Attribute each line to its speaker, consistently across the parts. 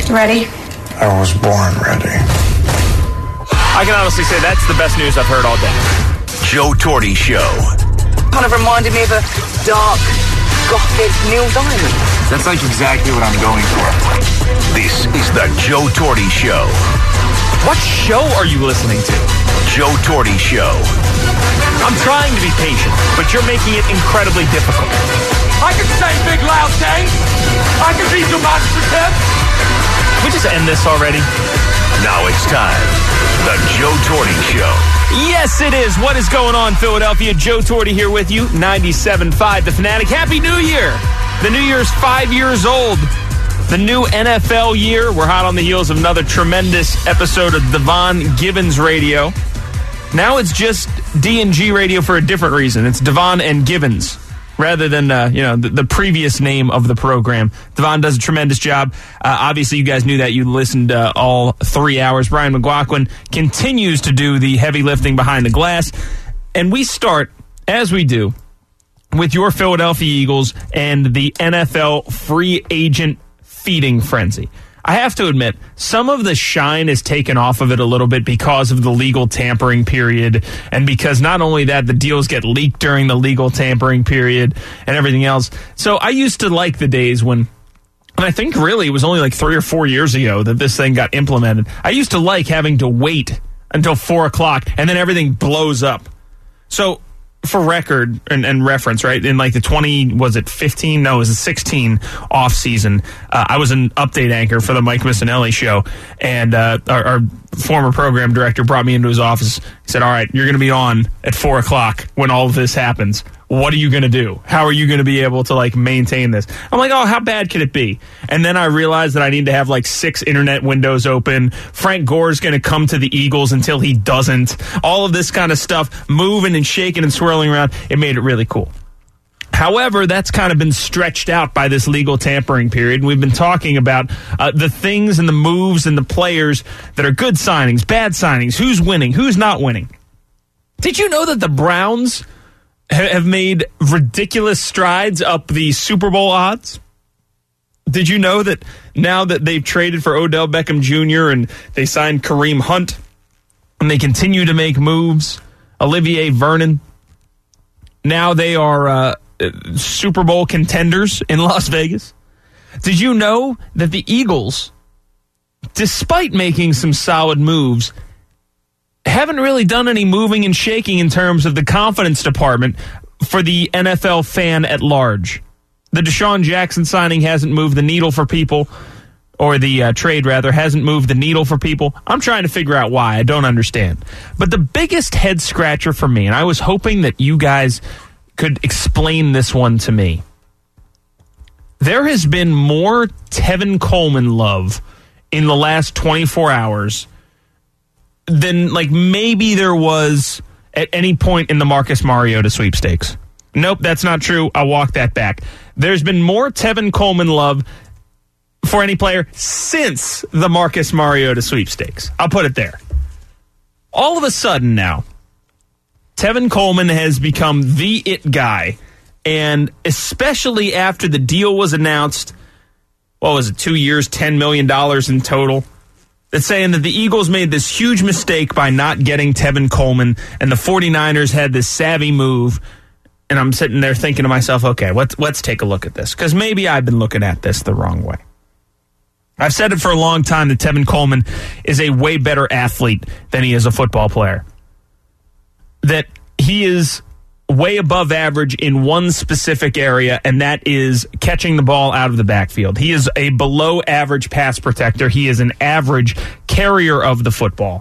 Speaker 1: Ready?
Speaker 2: I was born ready.
Speaker 3: I can honestly say that's the best news I've heard all day.
Speaker 4: Joe Torre Show.
Speaker 5: Kind of reminded me of a dark, gothic Neil Diamond.
Speaker 6: That's like exactly what I'm going for.
Speaker 4: This is the Joe Torre Show.
Speaker 3: What show are you listening to?
Speaker 4: Joe Torre Show.
Speaker 3: I'm trying to be patient, but you're making it incredibly difficult.
Speaker 7: I can say big loud things. I can be demonstrative.
Speaker 3: Can we just end this already?
Speaker 4: Now it's time. The Joe Torre Show.
Speaker 3: Yes, it is. What is going on, Philadelphia? Joe Torre here with you, 97.5 The Fanatic. Happy New Year. The New Year's 5 years old. The new NFL year. We're hot on the heels of another tremendous episode of Devon Givens Radio. Now it's just D&G Radio for a different reason. It's Devon and Givens rather than the previous name of the program. Devon does a tremendous job. Obviously, you guys knew that. You listened all 3 hours. Brian McGuacklin continues to do the heavy lifting behind the glass. And we start, as we do, with your Philadelphia Eagles and the NFL free agent feeding frenzy. I have to admit, some of the shine is taken off of it a little bit because of the legal tampering period, and because not only that, the deals get leaked during the legal tampering period and everything else. So I used to like the days when, and I think really it was only like 3 or 4 years ago that this thing got implemented. I used to like having to wait until 4 o'clock and then everything blows up. So for record and reference, right, in like the 16 off season, I was an update anchor for the Mike Missinelli show, and our former program director brought me into his office. He said, all right, you're going to be on at 4 o'clock when all of this happens. What are you going to do? How are you going to be able to like maintain this? I'm like, oh, how bad could it be? And then I realized that I need to have like 6 internet windows open. Frank Gore's going to come to the Eagles until he doesn't. All of this kind of stuff, moving and shaking and swirling around. It made it really cool. However, that's kind of been stretched out by this legal tampering period. We've been talking about the things and the moves and the players that are good signings, bad signings, who's winning, who's not winning. Did you know that the Browns have made ridiculous strides up the Super Bowl odds? Did you know that now that they've traded for Odell Beckham Jr. and they signed Kareem Hunt and they continue to make moves, Olivier Vernon, now they are Super Bowl contenders in Las Vegas? Did you know that the Eagles, despite making some solid moves, haven't really done any moving and shaking in terms of the confidence department for the NFL fan at large? The Deshaun Jackson signing hasn't moved the needle for people, or the trade, rather, hasn't moved the needle for people. I'm trying to figure out why. I don't understand. But the biggest head scratcher for me, and I was hoping that you guys could explain this one to me. There has been more Tevin Coleman love in the last 24 hours than like maybe there was at any point in the Marcus Mariota sweepstakes. Nope, that's not true. I'll walk that back. There's been more Tevin Coleman love for any player since the Marcus Mariota sweepstakes. I'll put it there. All of a sudden now, Tevin Coleman has become the it guy, and especially after the deal was announced, what was it, 2 years, $10 million in total? That's saying that the Eagles made this huge mistake by not getting Tevin Coleman, and the 49ers had this savvy move. And I'm sitting there thinking to myself, okay, let's take a look at this, because maybe I've been looking at this the wrong way. I've said it for a long time that Tevin Coleman is a way better athlete than he is a football player. That he is way above average in one specific area, and that is catching the ball out of the backfield. He is a below average pass protector. He is an average carrier of the football.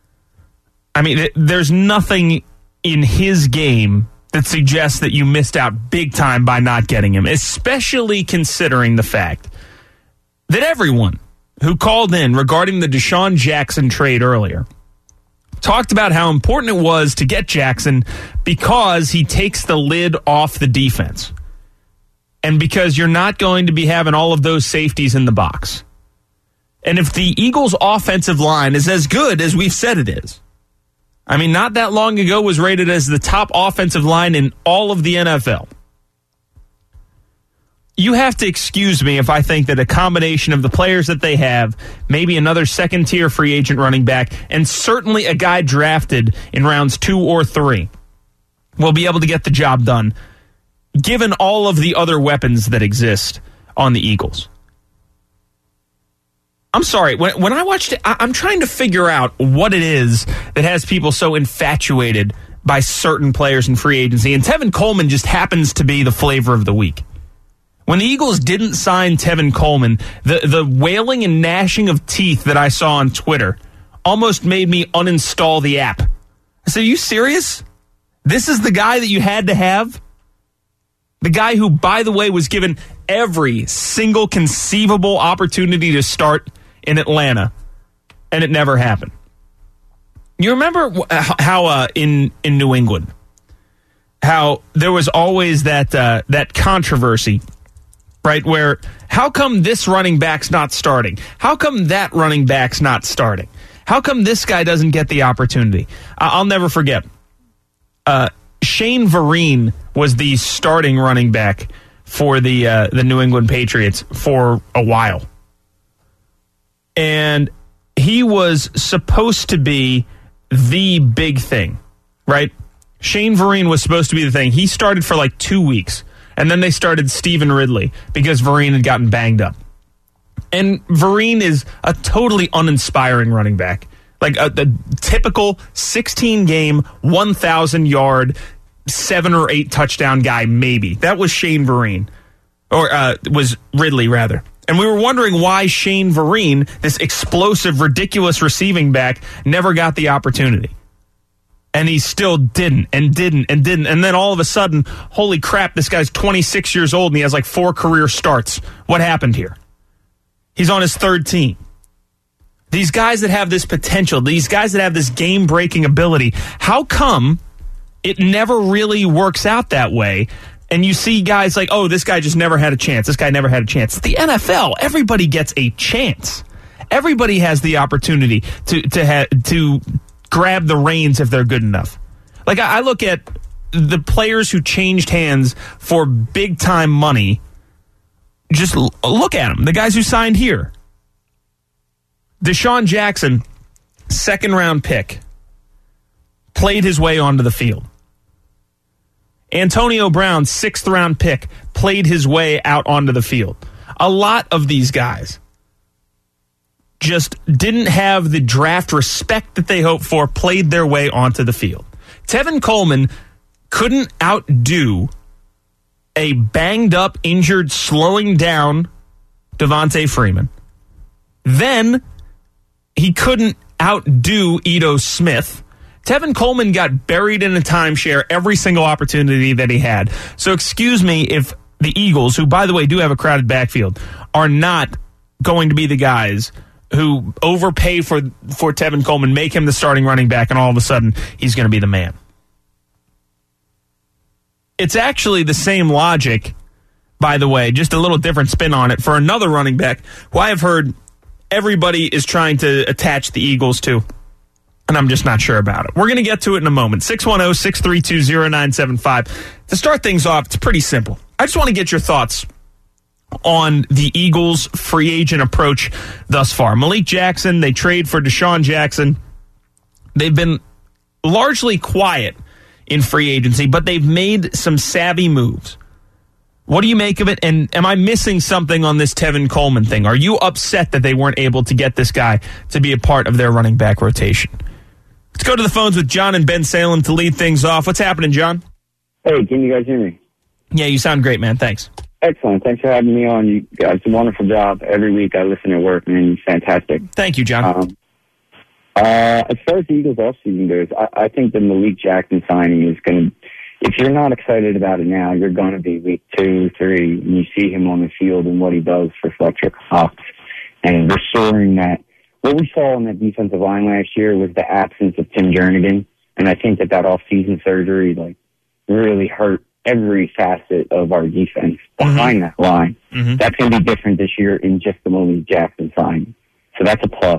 Speaker 3: I mean, there's nothing in his game that suggests that you missed out big time by not getting him, especially considering the fact that everyone who called in regarding the Deshaun Jackson trade earlier talked about how important it was to get Jackson because he takes the lid off the defense, and because you're not going to be having all of those safeties in the box. And if the Eagles' offensive line is as good as we've said it is, I mean, not that long ago was rated as the top offensive line in all of the NFL. you have to excuse me if I think that a combination of the players that they have, maybe another second-tier free agent running back, and certainly a guy drafted in rounds 2 or 3 will be able to get the job done, given all of the other weapons that exist on the Eagles. I'm sorry, when I watched it, I'm trying to figure out what it is that has people so infatuated by certain players in free agency, and Tevin Coleman just happens to be the flavor of the week. When the Eagles didn't sign Tevin Coleman, the wailing and gnashing of teeth that I saw on Twitter almost made me uninstall the app. I said, are you serious? This is the guy that you had to have? The guy who, by the way, was given every single conceivable opportunity to start in Atlanta, and it never happened. You remember how in New England, how there was always that controversy, right, where how come this running back's not starting? How come that running back's not starting? How come this guy doesn't get the opportunity? I'll never forget. Shane Vereen was the starting running back for the New England Patriots for a while. And he was supposed to be the big thing, right? Shane Vereen was supposed to be the thing. He started for like 2 weeks, and then they started Stephen Ridley because Vereen had gotten banged up. And Vereen is a totally uninspiring running back. Like a typical 16-game, 1,000-yard, 7 or 8 touchdown guy, maybe. That was Shane Vereen. Or was Ridley, rather. And we were wondering why Shane Vereen, this explosive, ridiculous receiving back, never got the opportunity. And he still didn't. And then all of a sudden, holy crap, this guy's 26 years old and he has like 4 career starts. What happened here? He's on his 3rd team. These guys that have this potential, these guys that have this game-breaking ability, how come it never really works out that way? And you see guys like, oh, this guy just never had a chance. This guy never had a chance. It's the NFL. Everybody gets a chance. Everybody has the opportunity to grab the reins if they're good enough. Like, I look at the players who changed hands for big-time money. Just look at them. The guys who signed here. Deshaun Jackson, 2nd-round pick, played his way onto the field. Antonio Brown, 6th-round pick, played his way out onto the field. A lot of these guys just didn't have the draft respect that they hoped for, played their way onto the field. Tevin Coleman couldn't outdo a banged-up, injured, slowing down Devontae Freeman. Then he couldn't outdo Ito Smith. Tevin Coleman got buried in a timeshare every single opportunity that he had. So excuse me if the Eagles, who, by the way, do have a crowded backfield, are not going to be the guys who overpay for Tevin Coleman, make him the starting running back, and all of a sudden he's going to be the man. It's actually the same logic, by the way, just a little different spin on it, for another running back who I have heard everybody is trying to attach the Eagles to, and I'm just not sure about it. We're going to get to it in a moment. 610-632-0975. To start things off, it's pretty simple. I just want to get your thoughts on the Eagles' free agent approach thus far. Malik Jackson, they trade for Deshaun Jackson. They've been largely quiet in free agency, but they've made some savvy moves. What do you make of it? And am I missing something on this Tevin Coleman thing? Are you upset that they weren't able to get this guy to be a part of their running back rotation? Let's go to the phones with John and Ben Salem to lead things off. What's happening, John?
Speaker 1: Hey, can you guys hear me?
Speaker 3: Yeah, you sound great, man. Thanks.
Speaker 1: Excellent. Thanks for having me on. You guys do a wonderful job. Every week I listen at work, man. It's fantastic.
Speaker 3: Thank you, John.
Speaker 1: As far as the Eagles offseason goes, I think the Malik Jackson signing is going to, if you're not excited about it now, you're going to be week 2, 3, and you see him on the field and what he does for Fletcher Cox and restoring that. What we saw on that defensive line last year was the absence of Tim Jernigan, and I think that off-season surgery really hurt every facet of our defense behind that line. Mm-hmm. That's going to be different this year in just the Malik Jackson signing. So that's a plus.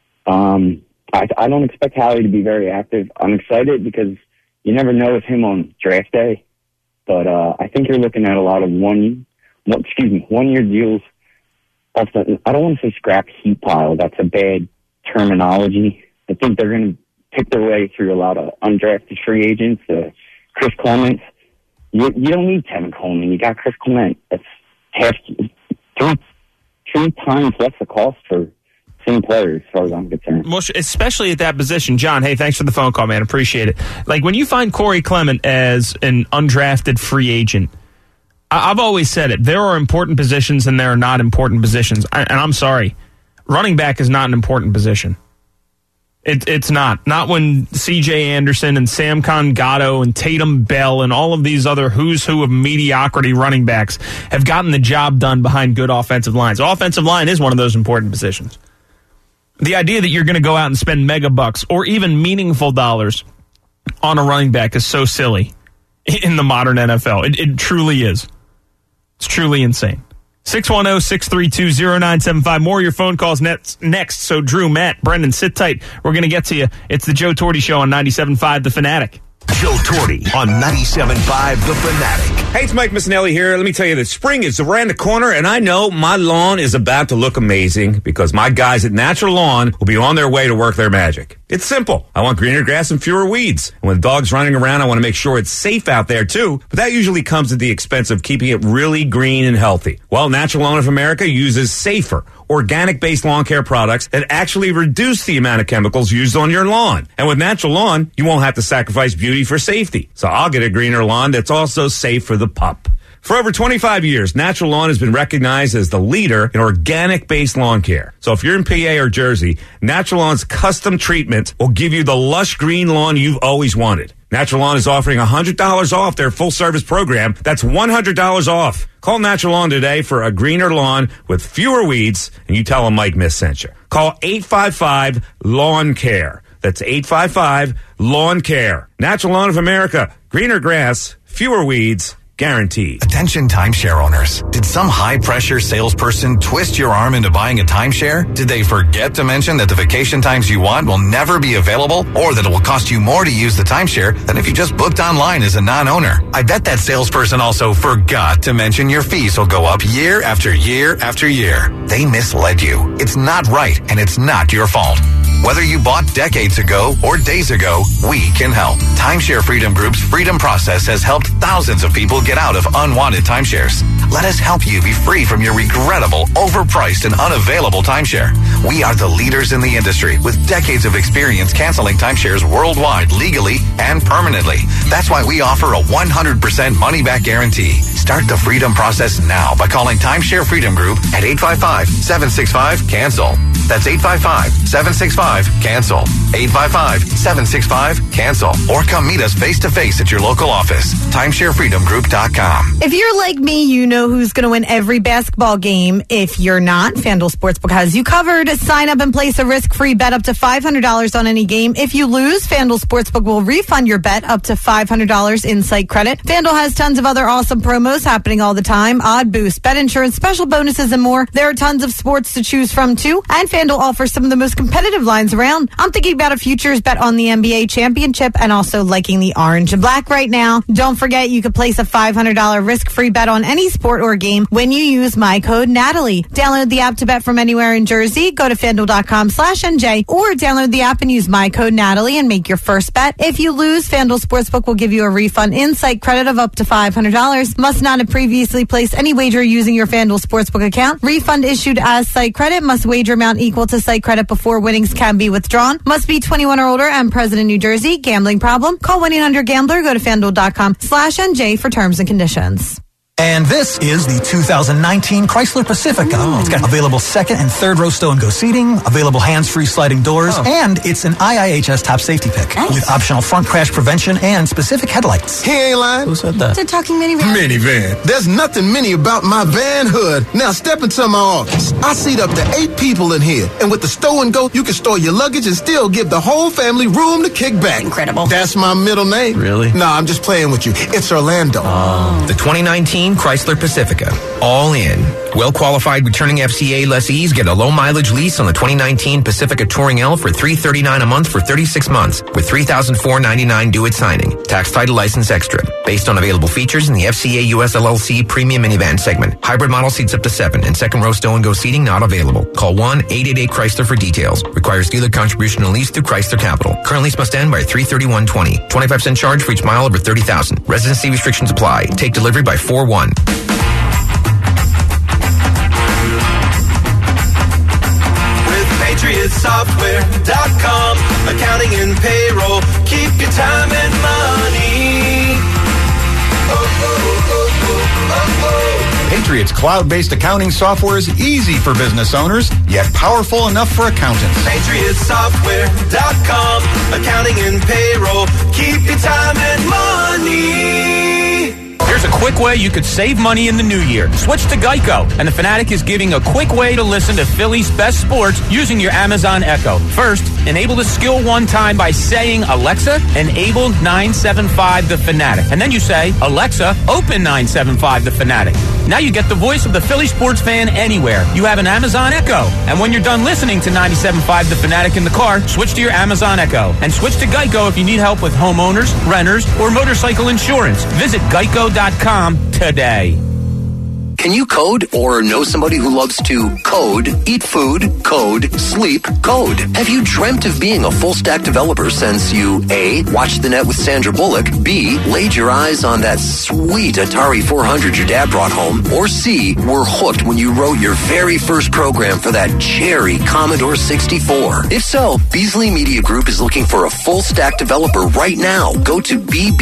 Speaker 1: I don't expect Howie to be very active. I'm excited because you never know with him on draft day, but I think you're looking at a lot of one 1-year deals. Also, I don't want to say scrap heap pile. That's a bad terminology. I think they're going to pick their way through a lot of undrafted free agents. Chris Clement. You don't need Tevin Coleman. You got Chris Clement. That's three times less the cost for same players, as far as I'm concerned.
Speaker 3: Well, especially at that position. John, hey, thanks for the phone call, man. Appreciate it. Like, when you find Corey Clement as an undrafted free agent, I've always said it. There are important positions and there are not important positions. And I'm sorry. Running back is not an important position. It's not. Not when C.J. Anderson and Sam Congato and Tatum Bell and all of these other who's who of mediocrity running backs have gotten the job done behind good offensive lines. Offensive line is one of those important positions. The idea that you're going to go out and spend mega bucks or even meaningful dollars on a running back is so silly in the modern NFL. It truly is. It's truly insane. 610-632-0975. More of your phone calls next. So Drew, Matt, Brendan, sit tight. We're going to get to you. It's the Joe Torte Show on 97.5 The Fanatic.
Speaker 4: Joe Torte on 97.5 The Fanatic.
Speaker 8: Hey, it's Mike Missinelli here. Let me tell you that spring is around the corner, and I know my lawn is about to look amazing because my guys at Natural Lawn will be on their way to work their magic. It's simple. I want greener grass and fewer weeds. And when the dog's running around, I want to make sure it's safe out there, too. But that usually comes at the expense of keeping it really green and healthy. Well, Natural Lawn of America uses safer, organic-based lawn care products that actually reduce the amount of chemicals used on your lawn. And with Natural Lawn, you won't have to sacrifice beauty for safety. So I'll get a greener lawn that's also safe for the pup. For over 25 years, Natural Lawn has been recognized as the leader in organic-based lawn care. So if you're in PA or Jersey, Natural Lawn's custom treatment will give you the lush green lawn you've always wanted. Natural Lawn is offering $100 off their full-service program. That's $100 off. Call Natural Lawn today for a greener lawn with fewer weeds, and you tell them Mike Miss sent you. Call 855-LAWN-CARE. That's 855-LAWN-CARE. Natural Lawn of America. Greener grass, fewer weeds, guaranteed.
Speaker 9: Attention timeshare owners. Did some high-pressure salesperson twist your arm into buying a timeshare? Did they forget to mention that the vacation times you want will never be available, or that it will cost you more to use the timeshare than if you just booked online as a non-owner? I bet that salesperson also forgot to mention your fees will go up year after year after year. They misled you. It's not right, and it's not your fault. Whether you bought decades ago or days ago, we can help. Timeshare Freedom Group's Freedom Process has helped thousands of people get out of unwanted timeshares. Let us help you be free from your regrettable, overpriced, and unavailable timeshare. We are the leaders in the industry with decades of experience canceling timeshares worldwide, legally and permanently. That's why we offer a 100% money-back guarantee. Start the Freedom Process now by calling Timeshare Freedom Group at 855-765-CANCEL. That's 855-765-CANCEL. 855-765-CANCEL. Or come meet us face-to-face at your local office. TimeshareFreedomGroup.com.
Speaker 10: If you're like me, you know who's going to win every basketball game. If you're not, FanDuel Sportsbook has you covered. Sign up and place a risk-free bet up to $500 on any game. If you lose, FanDuel Sportsbook will refund your bet up to $500 in site credit. FanDuel has tons of other awesome promos happening all the time. Odd boost, bet insurance, special bonuses, and more. There are tons of sports to choose from, too. And FanDuel offers some of the most competitive lines around. I'm thinking about a futures bet on the NBA championship and also liking the orange and black right now. Don't forget, you could place a $500 risk-free bet on any sport or game when you use my code Natalie. Download the app to bet from anywhere in Jersey. Go to FanDuel.com/NJ or download the app and use my code Natalie and make your first bet. If you lose, FanDuel Sportsbook will give you a refund in site credit of up to $500. Must not have previously placed any wager using your FanDuel Sportsbook account. Refund issued as site credit. Must wager amount equal to site credit before winnings can be withdrawn. Must be 21 or older and present in New Jersey. Gambling problem? Call 1-800-GAMBLER. Go to FanDuel.com/NJ for terms and conditions.
Speaker 11: And this is the 2019 Chrysler Pacifica. It's got available second and third row stow-and-go seating, available hands-free sliding doors, and it's an IIHS top safety pick with optional front crash prevention and specific headlights.
Speaker 12: He ain't lying.
Speaker 11: Who said that?
Speaker 10: It's a talking minivan.
Speaker 12: Minivan. There's nothing mini about my van hood. Now step into my office. I seat up to 8 people in here, and with the stow-and-go, you can store your luggage and still give the whole family room to kick back.
Speaker 10: Incredible.
Speaker 12: That's my middle name.
Speaker 11: Really?
Speaker 12: Nah, I'm just playing with you. It's Orlando.
Speaker 13: The 2019 Chrysler Pacifica. All in, Well-qualified returning FCA lessees get a low-mileage lease on the 2019 Pacifica Touring L for $339 a month for 36 months with $3,499 due at signing. Tax title license extra. Based on available features in the FCA US LLC premium minivan segment. Hybrid model seats up to 7 and second row stow and go seating not available. Call 1-888-CHRYSLER for details. Requires dealer contribution and lease through Chrysler Capital. Current lease must end by 3/31/20. 25% charge for each mile over 30,000. Residency restrictions apply. Take delivery by 4/1.
Speaker 14: PatriotSoftware.com. Accounting and payroll. Keep your time and money.
Speaker 15: Patriot's cloud-based accounting software is easy for business owners, yet powerful enough for accountants.
Speaker 14: PatriotSoftware.com. Accounting and payroll. Keep your time and money.
Speaker 3: Here's a quick way you could save money in the new year. Switch to Geico, and the Fanatic is giving a quick way to listen to Philly's best sports using your Amazon Echo. First, enable the skill one time by saying, Alexa, enable 975 The Fanatic. And then you say, Alexa, open 975 The Fanatic. Now you get the voice of the Philly sports fan anywhere. You have an Amazon Echo. And when you're done listening to 97.5 The Fanatic in the car, switch to your Amazon Echo. And switch to Geico if you need help with homeowners, renters, or motorcycle insurance. Visit geico.com today.
Speaker 16: Can you code or know somebody who loves to code, eat food, code, sleep, code? Have you dreamt of being a full-stack developer since you A, watched the net with Sandra Bullock, B, laid your eyes on that sweet Atari 400 your dad brought home, or C, were hooked when you wrote your very first program for that cherry Commodore 64? If so, Beasley Media Group is looking for a full-stack developer right now. Go to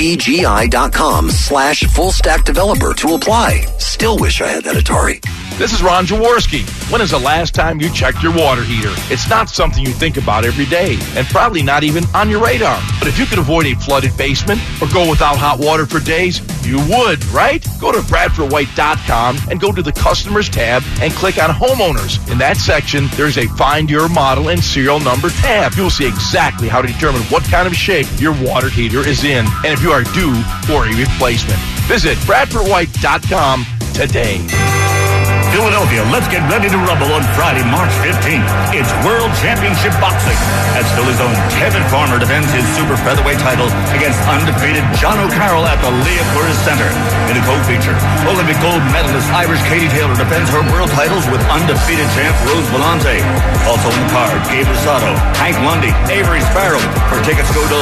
Speaker 16: bbgi.com/full-stack developer to apply. Still wish I had that Atari.
Speaker 7: This is Ron Jaworski. When is the last time you checked your water heater? It's not something you think about every day, and probably not even on your radar. But if you could avoid a flooded basement or go without hot water for days, you would, right? Go to BradfordWhite.com and go to the Customers tab and click on Homeowners. In that section, there's a Find Your Model and Serial Number tab. You'll see exactly how to determine what kind of shape your water heater is in and if you are due for a replacement. Visit BradfordWhite.com today.
Speaker 4: Philadelphia, let's get ready to rumble on Friday, March 15th. It's World Championship Boxing as Philly's own Kevin Farmer defends his super featherweight title against undefeated John O'Carroll at the Leah Flores Center. In a co-feature, Olympic gold medalist Irish Katie Taylor defends her world titles with undefeated champ Rose Volante. Also in the card, Gabe Rosado, Hank Lundy, Avery Sparrow. For tickets, go to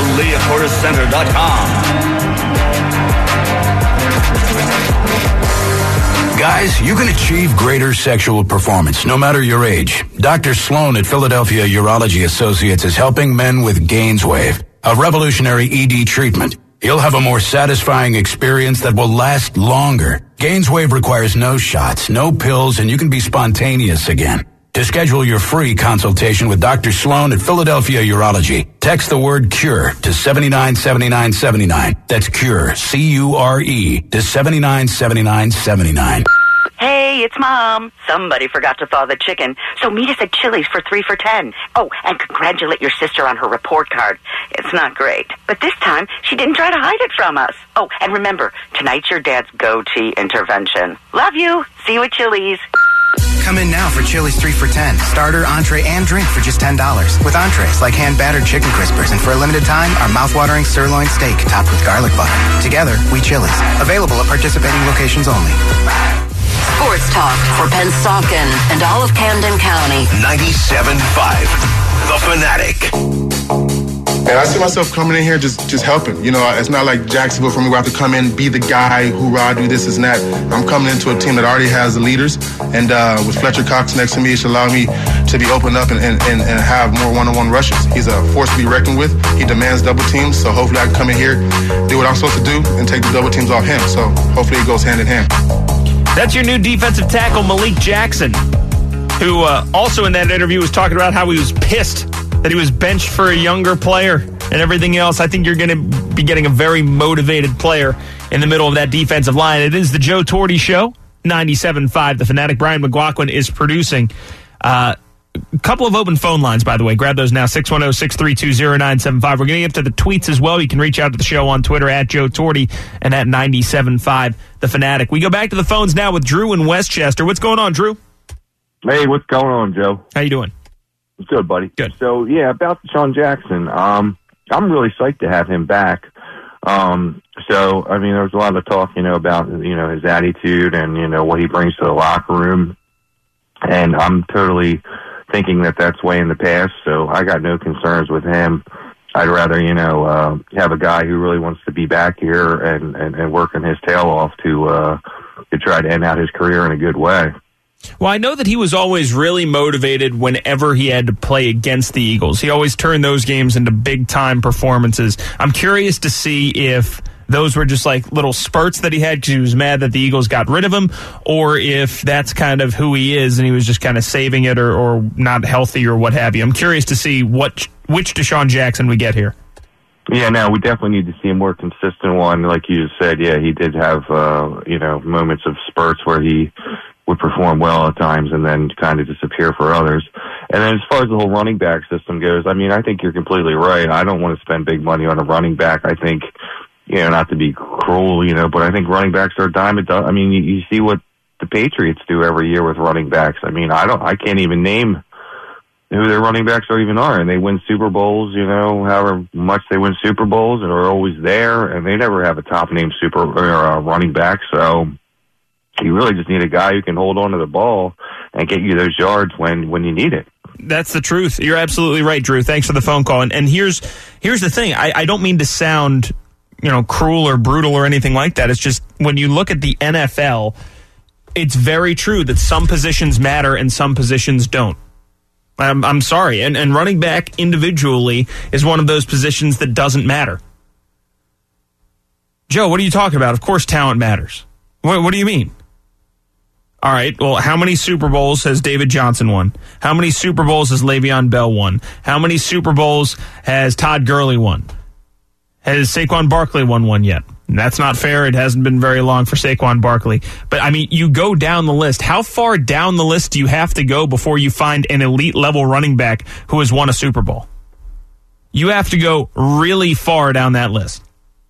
Speaker 4: LeahFloresCenter.com.
Speaker 17: Guys, you can achieve greater sexual performance no matter your age. Dr. Sloan at Philadelphia Urology Associates is helping men with GainsWave, a revolutionary ED treatment. You'll have a more satisfying experience that will last longer. GainsWave requires no shots, no pills, and you can be spontaneous again. To schedule your free consultation with Dr. Sloan at Philadelphia Urology, text the word CURE to 797979. That's CURE, C-U-R-E, to 797979.
Speaker 18: Hey, it's Mom. Somebody forgot to thaw the chicken, so meet us at Chili's for 3 for $10. Oh, and congratulate your sister on her report card. It's not great, but this time she didn't try to hide it from us. Oh, and remember, tonight's your dad's goatee intervention. Love you. See you at Chili's.
Speaker 19: Come in now for Chili's 3 for $10. Starter, entree, and drink for just $10. With entrees like hand-battered chicken crispers, and for a limited time, our mouth-watering sirloin steak topped with garlic butter. Together, we Chili's. Available at participating locations only.
Speaker 20: Sports talk for Pennsauken and all of Camden County.
Speaker 4: 97.5, The Fanatic.
Speaker 21: And I see myself coming in here just helping. You know, it's not like Jacksonville for me where I have to come in, be the guy, hoorah, do this and that. I'm coming into a team that already has the leaders. And with Fletcher Cox next to me, it should allow me to be opened up and have more one-on-one rushes. He's a force to be reckoned with. He demands double teams. So hopefully I can come in here, do what I'm supposed to do, and take the double teams off him. So hopefully it goes hand in hand.
Speaker 3: That's your new defensive tackle, Malik Jackson, who also in that interview was talking about how he was pissed that he was benched for a younger player and everything else. I think you're going to be getting a very motivated player in the middle of that defensive line. It is the Joe Torti Show, 97.5. The Fanatic. Brian McLaughlin is producing. couple of open phone lines, by the way. Grab those now, 610-632-0975. We're getting up to the tweets as well. You can reach out to the show on Twitter at Joe Torty and at 97.5 The Fanatic. We go back to the phones now with Drew in Westchester. What's going on, Drew?
Speaker 2: Hey, what's going on, Joe?
Speaker 3: How you doing?
Speaker 2: Good, buddy.
Speaker 3: Good.
Speaker 2: So, yeah, about Deshaun Jackson, I'm really psyched to have him back. So, I mean, there was a lot of talk, about, his attitude and, what he brings to the locker room. And I'm totally thinking that that's way in the past, so I got no concerns with him. I'd rather, have a guy who really wants to be back here and working his tail off to try to end out his career in a good way.
Speaker 3: Well, I know that he was always really motivated whenever he had to play against the Eagles. He always turned those games into big-time performances. I'm curious to see if those were just like little spurts that he had because he was mad that the Eagles got rid of him, or if that's kind of who he is and he was just kind of saving it or not healthy or what have you. I'm curious to see which Deshaun Jackson we get here.
Speaker 2: Yeah, no, we definitely need to see a more consistent one. Like you just said, yeah, he did have, moments of spurts where he would perform well at times and then kind of disappear for others. And then as far as the whole running back system goes, I mean, I think you're completely right. I don't want to spend big money on a running back. I think, not to be cruel, but I think running backs are a dime a dozen. I mean, you see what the Patriots do every year with running backs. I mean, I can't even name who their running backs are, and they win Super Bowls, however much they win Super Bowls and are always there, and they never have a top-name running back, so you really just need a guy who can hold on to the ball and get you those yards when you need it.
Speaker 3: That's the truth. You're absolutely right, Drew. Thanks for the phone call. And here's the thing. I don't mean to sound, cruel or brutal or anything like that. It's just when you look at the NFL, it's very true that some positions matter and some positions don't. I'm sorry. And running back individually is one of those positions that doesn't matter. Joe, what are you talking about? Of course talent matters. What do you mean? All right, well, how many Super Bowls has David Johnson won? How many Super Bowls has Le'Veon Bell won? How many Super Bowls has Todd Gurley won? Has Saquon Barkley won one yet? That's not fair. It hasn't been very long for Saquon Barkley. But, I mean, you go down the list. How far down the list do you have to go before you find an elite-level running back who has won a Super Bowl? You have to go really far down that list.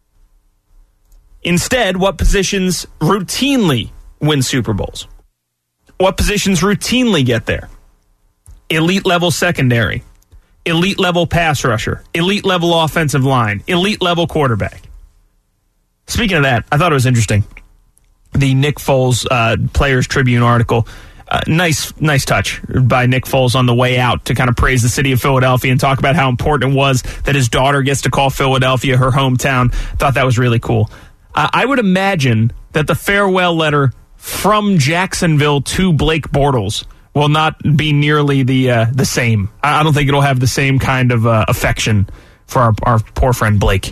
Speaker 3: Instead, what positions routinely win Super Bowls? What positions routinely get there? Elite-level secondary, elite-level pass rusher, elite-level offensive line, elite-level quarterback. Speaking of that, I thought it was interesting. The Nick Foles Players Tribune article, nice touch by Nick Foles on the way out to kind of praise the city of Philadelphia and talk about how important it was that his daughter gets to call Philadelphia her hometown. Thought that was really cool. I would imagine that the farewell letter from Jacksonville to Blake Bortles will not be nearly the same. I don't think it'll have the same kind of affection for our poor friend Blake.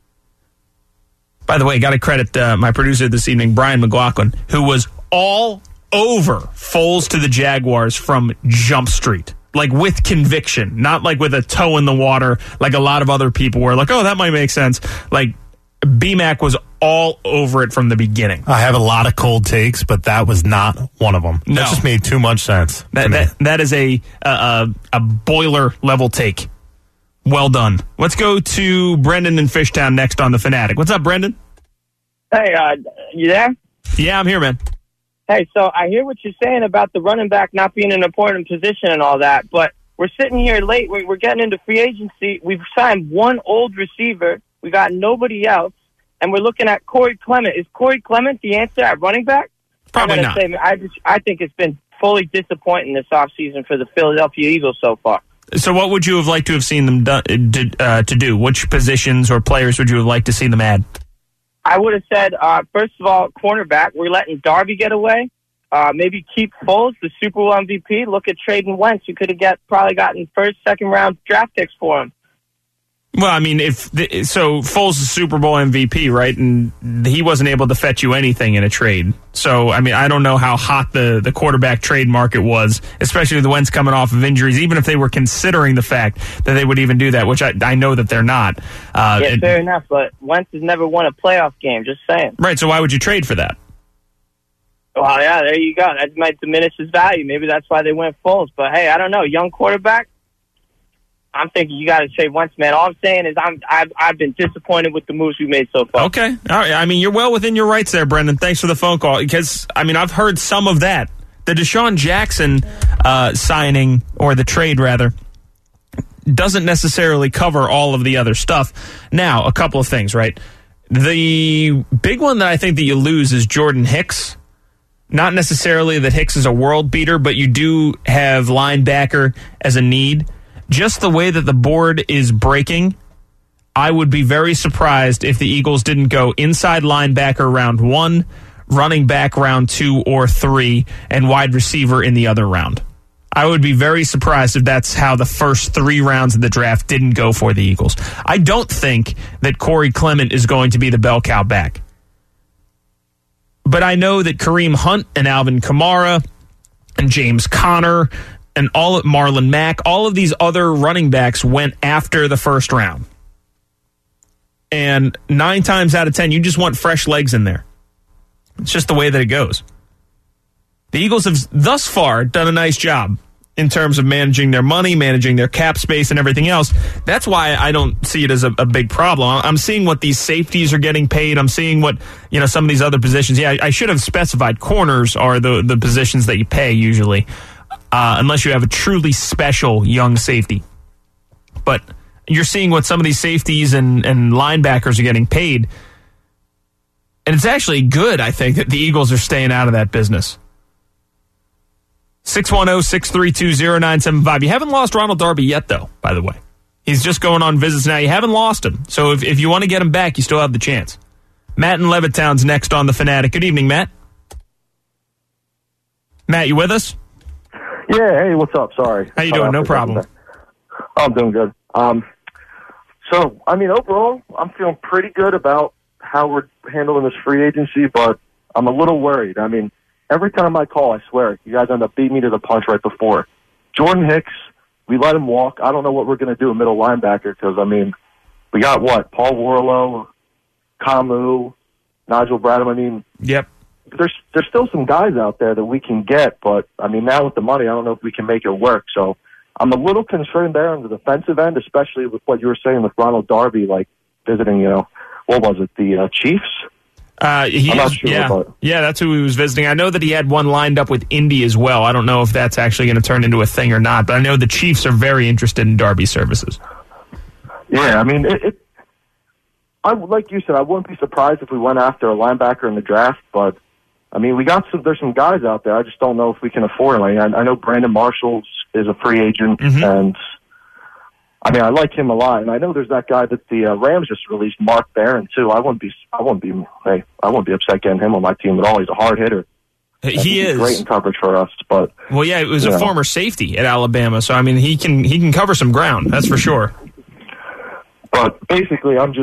Speaker 3: By the way, got to credit my producer this evening, Brian McLaughlin, who was all over Foles to the Jaguars from Jump Street. Like with conviction, not like with a toe in the water like a lot of other people were like, oh, that might make sense. Like BMAC was all over it from the beginning.
Speaker 22: I have a lot of cold takes, but that was not one of them.
Speaker 3: No.
Speaker 22: That just made too much sense.
Speaker 3: That is a boiler level take. Well done. Let's go to Brendan in Fishtown next on The Fanatic. What's up, Brendan?
Speaker 23: Hey, you there?
Speaker 3: Yeah, I'm here, man.
Speaker 23: Hey, so I hear what you're saying about the running back not being an important position and all that, but we're sitting here late. We're getting into free agency. We've signed one old receiver. We got nobody else, and we're looking at Corey Clement. Is Corey Clement the answer at running back?
Speaker 3: Probably not.
Speaker 23: I think it's been fully disappointing this offseason for the Philadelphia Eagles so far.
Speaker 3: So what would you have liked to have seen them to do? Which positions or players would you have liked to see them add?
Speaker 23: I would have said, first of all, cornerback. We're letting Darby get away. Maybe keep Foles, the Super Bowl MVP. Look at trading Wentz. You could have probably gotten first, second round draft picks for him.
Speaker 3: Well, I mean, so Foles is Super Bowl MVP, right? And he wasn't able to fetch you anything in a trade. So, I mean, I don't know how hot the quarterback trade market was, especially with the Wentz coming off of injuries, even if they were considering the fact that they would even do that, which I know that they're not.
Speaker 23: Fair enough, but Wentz has never won a playoff game, just saying.
Speaker 3: Right, so why would you trade for that?
Speaker 23: Well, yeah, there you go. That might diminish his value. Maybe that's why they went Foles. But, hey, I don't know. Young quarterback, I'm thinking you got to trade Wentz, man. All I'm saying is I've been disappointed with the moves we made so far.
Speaker 3: Okay. All right. I mean, you're well within your rights there, Brendan. Thanks for the phone call. Because, I mean, I've heard some of that. The Deshaun Jackson signing, or the trade, rather, doesn't necessarily cover all of the other stuff. Now, a couple of things, right? The big one that I think that you lose is Jordan Hicks. Not necessarily that Hicks is a world beater, but you do have linebacker as a need. Just the way that the board is breaking, I would be very surprised if the Eagles didn't go inside linebacker round 1, running back round 2 or 3, and wide receiver in the other round. I would be very surprised if that's how the first 3 rounds of the draft didn't go for the Eagles. I don't think that Corey Clement is going to be the bell cow back. But I know that Kareem Hunt and Alvin Kamara and James Conner and Marlon Mack, all of these other running backs went after the first round. And 9 times out of 10, you just want fresh legs in there. It's just the way that it goes. The Eagles have thus far done a nice job in terms of managing their money, managing their cap space, and everything else. That's why I don't see it as a big problem. I'm seeing what these safeties are getting paid. I'm seeing what, some of these other positions. Yeah, I should have specified corners are the positions that you pay usually, unless you have a truly special young safety. But you're seeing what some of these safeties and linebackers are getting paid. And it's actually good, I think, that the Eagles are staying out of that business. 610-632-0975. You haven't lost Ronald Darby yet, though, by the way. He's just going on visits now. You haven't lost him. So if you want to get him back, you still have the chance. Matt in Levittown's next on The Fanatic. Good evening, Matt. Matt, you with us?
Speaker 1: Yeah, hey, what's up? Sorry.
Speaker 3: How you doing? No problem.
Speaker 1: I'm doing good. So, I mean, overall, I'm feeling pretty good about how we're handling this free agency, but I'm a little worried. I mean, every time I call, I swear, you guys end up beating me to the punch right before. Jordan Hicks, we let him walk. I don't know what we're going to do at middle linebacker because, I mean, we got what? Paul Warlow, Kamu, Nigel Bradham. I mean,
Speaker 3: yep.
Speaker 1: There's still some guys out there that we can get, but, I mean, now with the money, I don't know if we can make it work. So I'm a little concerned there on the defensive end, especially with what you were saying with Ronald Darby, like visiting, what was it, the Chiefs?
Speaker 3: I'm not sure, yeah, that's who he was visiting. I know that he had one lined up with Indy as well. I don't know if that's actually going to turn into a thing or not, but I know the Chiefs are very interested in Darby's services.
Speaker 1: Yeah, I mean, like you said, I wouldn't be surprised if we went after a linebacker in the draft, but I mean, there's some guys out there. I just don't know if we can afford them. I know Brandon Marshall is a free agent, and I mean, I like him a lot, and I know there's that guy that the Rams just released, Mark Barron, too. I wouldn't be upset getting him on my team at all. He's a hard hitter.
Speaker 3: He is
Speaker 1: great in coverage for us, but
Speaker 3: well, yeah, it was a former safety at Alabama, so I mean, he can cover some ground. That's for sure.
Speaker 1: But basically, I'm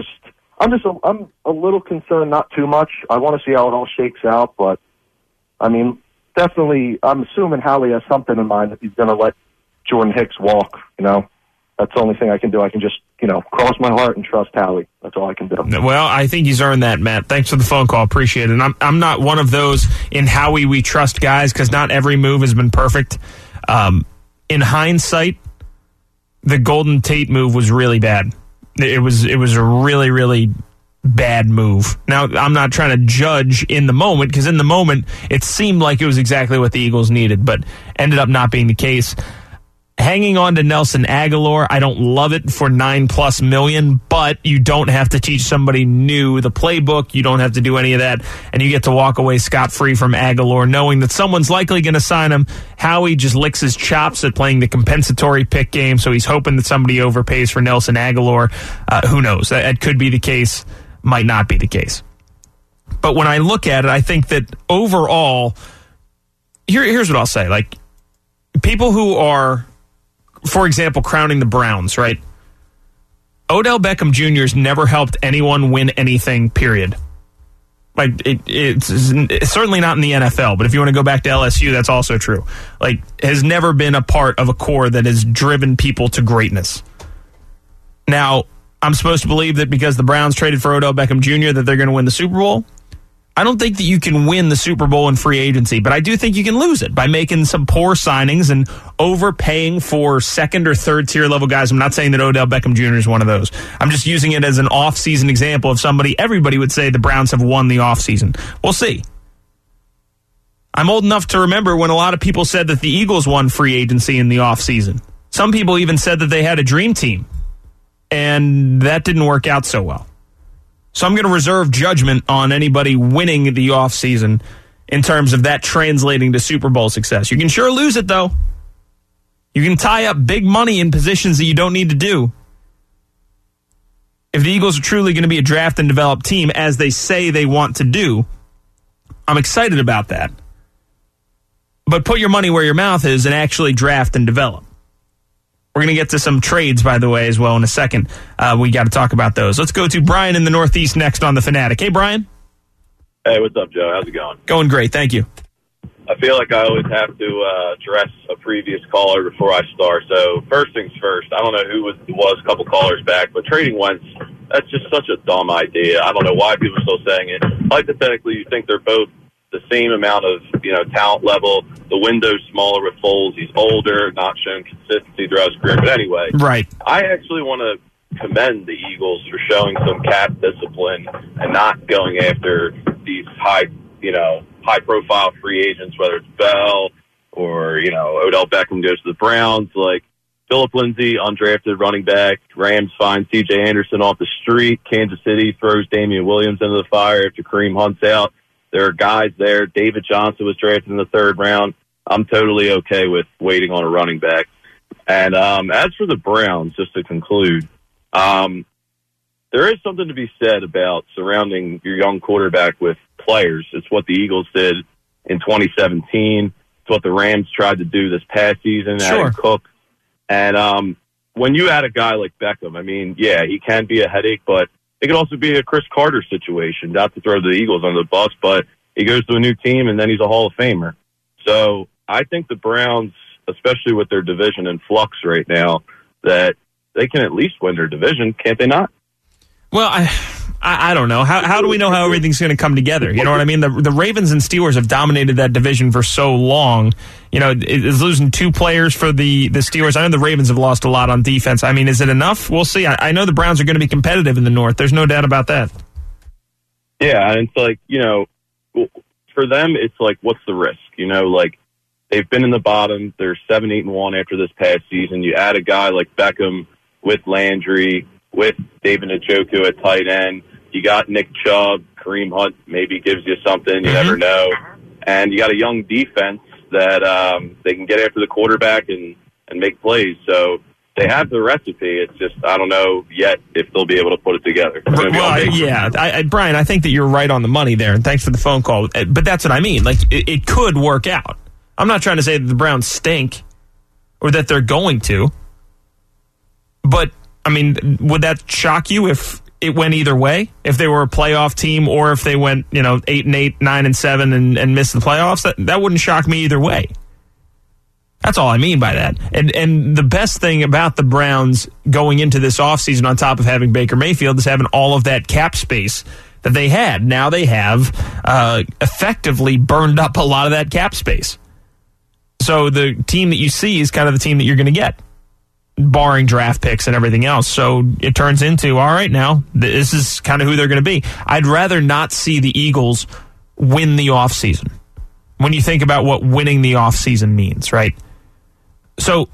Speaker 1: a little concerned, not too much. I want to see how it all shakes out, but I mean, definitely, I'm assuming Howie has something in mind if he's going to let Jordan Hicks walk. That's the only thing I can do. I can just, cross my heart and trust Howie. That's all I can do.
Speaker 3: Well, I think he's earned that, Matt. Thanks for the phone call. Appreciate it. And I'm not one of those in Howie we trust guys because not every move has been perfect. In hindsight, the Golden Tate move was really bad. It was a really, really bad move. Now, I'm not trying to judge in the moment because in the moment it seemed like it was exactly what the Eagles needed, but ended up not being the case. Hanging on to Nelson Aguilar, I don't love it for $9+ million, but you don't have to teach somebody new the playbook. You don't have to do any of that, and you get to walk away scot-free from Aguilar, knowing that someone's likely going to sign him. Howie just licks his chops at playing the compensatory pick game, so he's hoping that somebody overpays for Nelson Aguilar. Who knows? That could be the case, might not be the case. But when I look at it, I think that overall, here's what I'll say. Like, people who are, for example, crowning the Browns, right? Odell Beckham Jr. has never helped anyone win anything, period. Like, it's certainly not in the NFL, but if you want to go back to LSU, that's also true. Like, has never been a part of a core that has driven people to greatness. Now, I'm supposed to believe that because the Browns traded for Odell Beckham Jr. that they're going to win the Super Bowl. I don't think that you can win the Super Bowl in free agency, but I do think you can lose it by making some poor signings and overpaying for second or third tier level guys. I'm not saying that Odell Beckham Jr. is one of those. I'm just using it as an off-season example of somebody everybody would say the Browns have won the off-season. We'll see. I'm old enough to remember when a lot of people said that the Eagles won free agency in the off-season. Some people even said that they had a dream team, and that didn't work out so well. So I'm going to reserve judgment on anybody winning the offseason in terms of that translating to Super Bowl success. You can sure lose it, though. You can tie up big money in positions that you don't need to do. If the Eagles are truly going to be a draft and develop team, as they say they want to do, I'm excited about that. But put your money where your mouth is and actually draft and develop. We're going to get to some trades, by the way, as well in a second. We got to talk about those. Let's go to Brian in the Northeast next on The Fanatic. Hey, Brian.
Speaker 5: Hey, what's up, Joe? How's it going?
Speaker 3: Going great. Thank you.
Speaker 5: I feel like I always have to address a previous caller before I start. So first things first, I don't know who it was a couple callers back, but trading Wentz, that's just such a dumb idea. I don't know why people are still saying it. Hypothetically, you think they're both the same amount of, talent level. The window's smaller with Foles. He's older, not shown consistency throughout his career. But anyway,
Speaker 3: right.
Speaker 5: I actually want to commend the Eagles for showing some cap discipline and not going after these high-profile free agents, whether it's Bell or, Odell Beckham goes to the Browns. Like Phillip Lindsay, undrafted running back. Rams find C.J. Anderson off the street. Kansas City throws Damian Williams into the fire after Kareem Hunt's out. There are guys there. David Johnson was drafted in the third round. I'm totally okay with waiting on a running back. And as for the Browns, just to conclude, there is something to be said about surrounding your young quarterback with players. It's what the Eagles did in 2017. It's what the Rams tried to do this past season, adding Cook. And when you add a guy like Beckham, he can be a headache, but it could also be a Chris Carter situation, not to throw the Eagles under the bus, but he goes to a new team and then he's a Hall of Famer. So I think the Browns, especially with their division in flux right now, that they can at least win their division, can't they not?
Speaker 3: Well, I don't know. How do we know how everything's going to come together? You know what I mean? The Ravens and Steelers have dominated that division for so long. It's losing two players for the Steelers. I know the Ravens have lost a lot on defense. Is it enough? We'll see. I know the Browns are going to be competitive in the North. There's no doubt about that.
Speaker 5: Yeah, and it's like, for them, it's like, what's the risk? They've been in the bottom. They're 7-8-1 after this past season. You add a guy like Beckham with Landry, with David Njoku at tight end. You got Nick Chubb, Kareem Hunt maybe gives you something. You never know. And you got a young defense that they can get after the quarterback and make plays. So they have the recipe. It's just, I don't know yet if they'll be able to put it together.
Speaker 3: Brian, I think that you're right on the money there, and thanks for the phone call. But that's what I mean. Like, it could work out. I'm not trying to say that the Browns stink or that they're going to. But, would that shock you if it went either way? If they were a playoff team or if they went, 8-8, 9-7 and missed the playoffs? That wouldn't shock me either way. That's all I mean by that. And the best thing about the Browns going into this offseason, on top of having Baker Mayfield, is having all of that cap space that they had. Now they have effectively burned up a lot of that cap space. So the team that you see is kind of the team that you're going to get, barring draft picks and everything else. So it turns into, all right, now this is kind of who they're going to be. I'd rather not see the Eagles win the offseason when you think about what winning the offseason means, right? So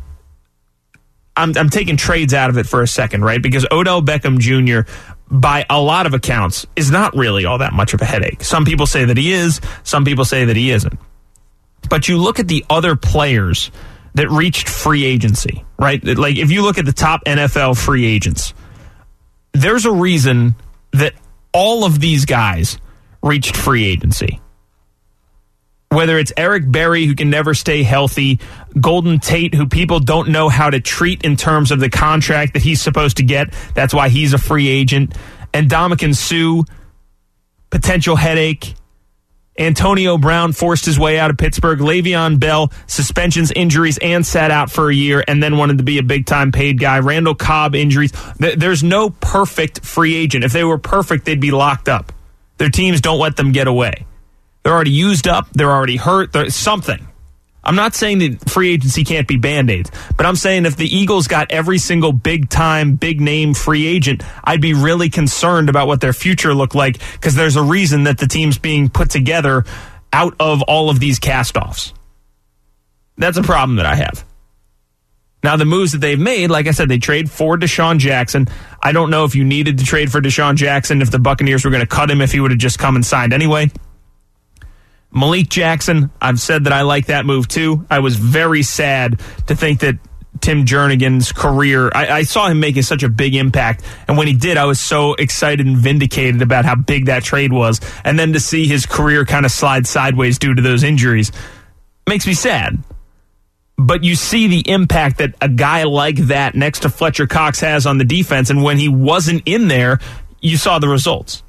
Speaker 3: I'm taking trades out of it for a second, right? Because Odell Beckham Jr., by a lot of accounts, is not really all that much of a headache. Some people say that he is. Some people say that he isn't. But you look at the other players that reached free agency, right? Like, if you look at the top NFL free agents, there's a reason that all of these guys reached free agency. Whether it's Eric Berry, who can never stay healthy, Golden Tate, who people don't know how to treat in terms of the contract that he's supposed to get. That's why he's a free agent. And Ndamukong Suh, potential headache. Antonio Brown forced his way out of Pittsburgh. Le'Veon Bell, suspensions, injuries, and sat out for a year and then wanted to be a big-time paid guy. Randall Cobb, injuries. There's no perfect free agent. If they were perfect, they'd be locked up. Their teams don't let them get away. They're already used up. They're already hurt. There's something. I'm not saying that free agency can't be Band-Aids, but I'm saying if the Eagles got every single big-time, big-name free agent, I'd be really concerned about what their future looked like because there's a reason that the team's being put together out of all of these cast-offs. That's a problem that I have. Now, the moves that they've made, like I said, they trade for Deshaun Jackson. I don't know if you needed to trade for Deshaun Jackson, if the Buccaneers were going to cut him, if he would have just come and signed anyway. Malik Jackson, I've said that I like that move too. I was very sad to think that Tim Jernigan's career, I saw him making such a big impact, and when he did, I was so excited and vindicated about how big that trade was, and then to see his career kind of slide sideways due to those injuries makes me sad. But you see the impact that a guy like that next to Fletcher Cox has on the defense, and when he wasn't in there, you saw the results.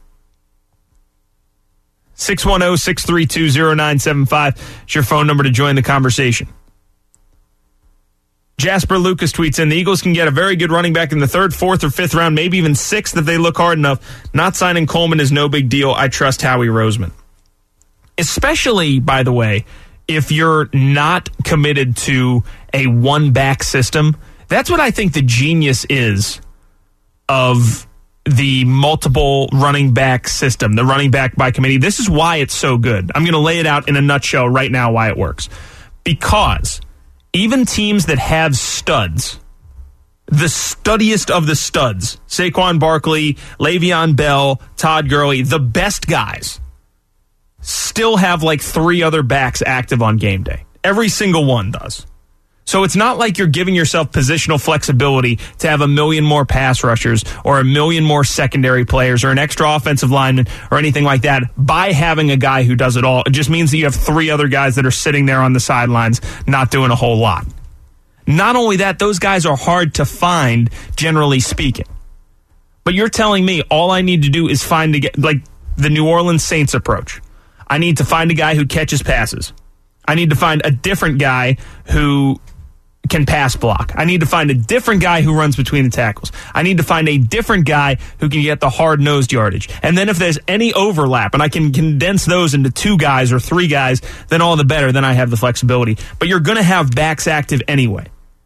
Speaker 3: 610-632-0975 is your phone number to join the conversation. Jasper Lucas tweets in, the Eagles can get a very good running back in the 3rd, 4th, or 5th round, maybe even 6th if they look hard enough. Not signing Coleman is no big deal. I trust Howie Roseman. Especially, by the way, if you're not committed to a one-back system. That's what I think the genius is of the multiple running back system, the running back by committee. This is why it's so good. I'm going to lay it out in a nutshell right now why it works. Because even teams that have studs, the studdiest of the studs, Saquon Barkley, Le'Veon Bell, Todd Gurley, the best guys, still have like 3 other backs active on game day. Every single one does. So it's not like you're giving yourself positional flexibility to have 1 million more pass rushers or 1 million more secondary players or an extra offensive lineman or anything like that by having a guy who does it all. It just means that you have 3 other guys that are sitting there on the sidelines not doing a whole lot. Not only that, those guys are hard to find, generally speaking. But you're telling me all I need to do is find like the New Orleans Saints approach. I need to find a guy who catches passes. I need to find a different guy who can pass block. I need to find a different guy who runs between the tackles. I need to find a different guy who can get the hard-nosed yardage. And then if there's any overlap, and I can condense those into 2 guys or 3 guys, then all the better. Then I have the flexibility. But you're going to have backs active anyway.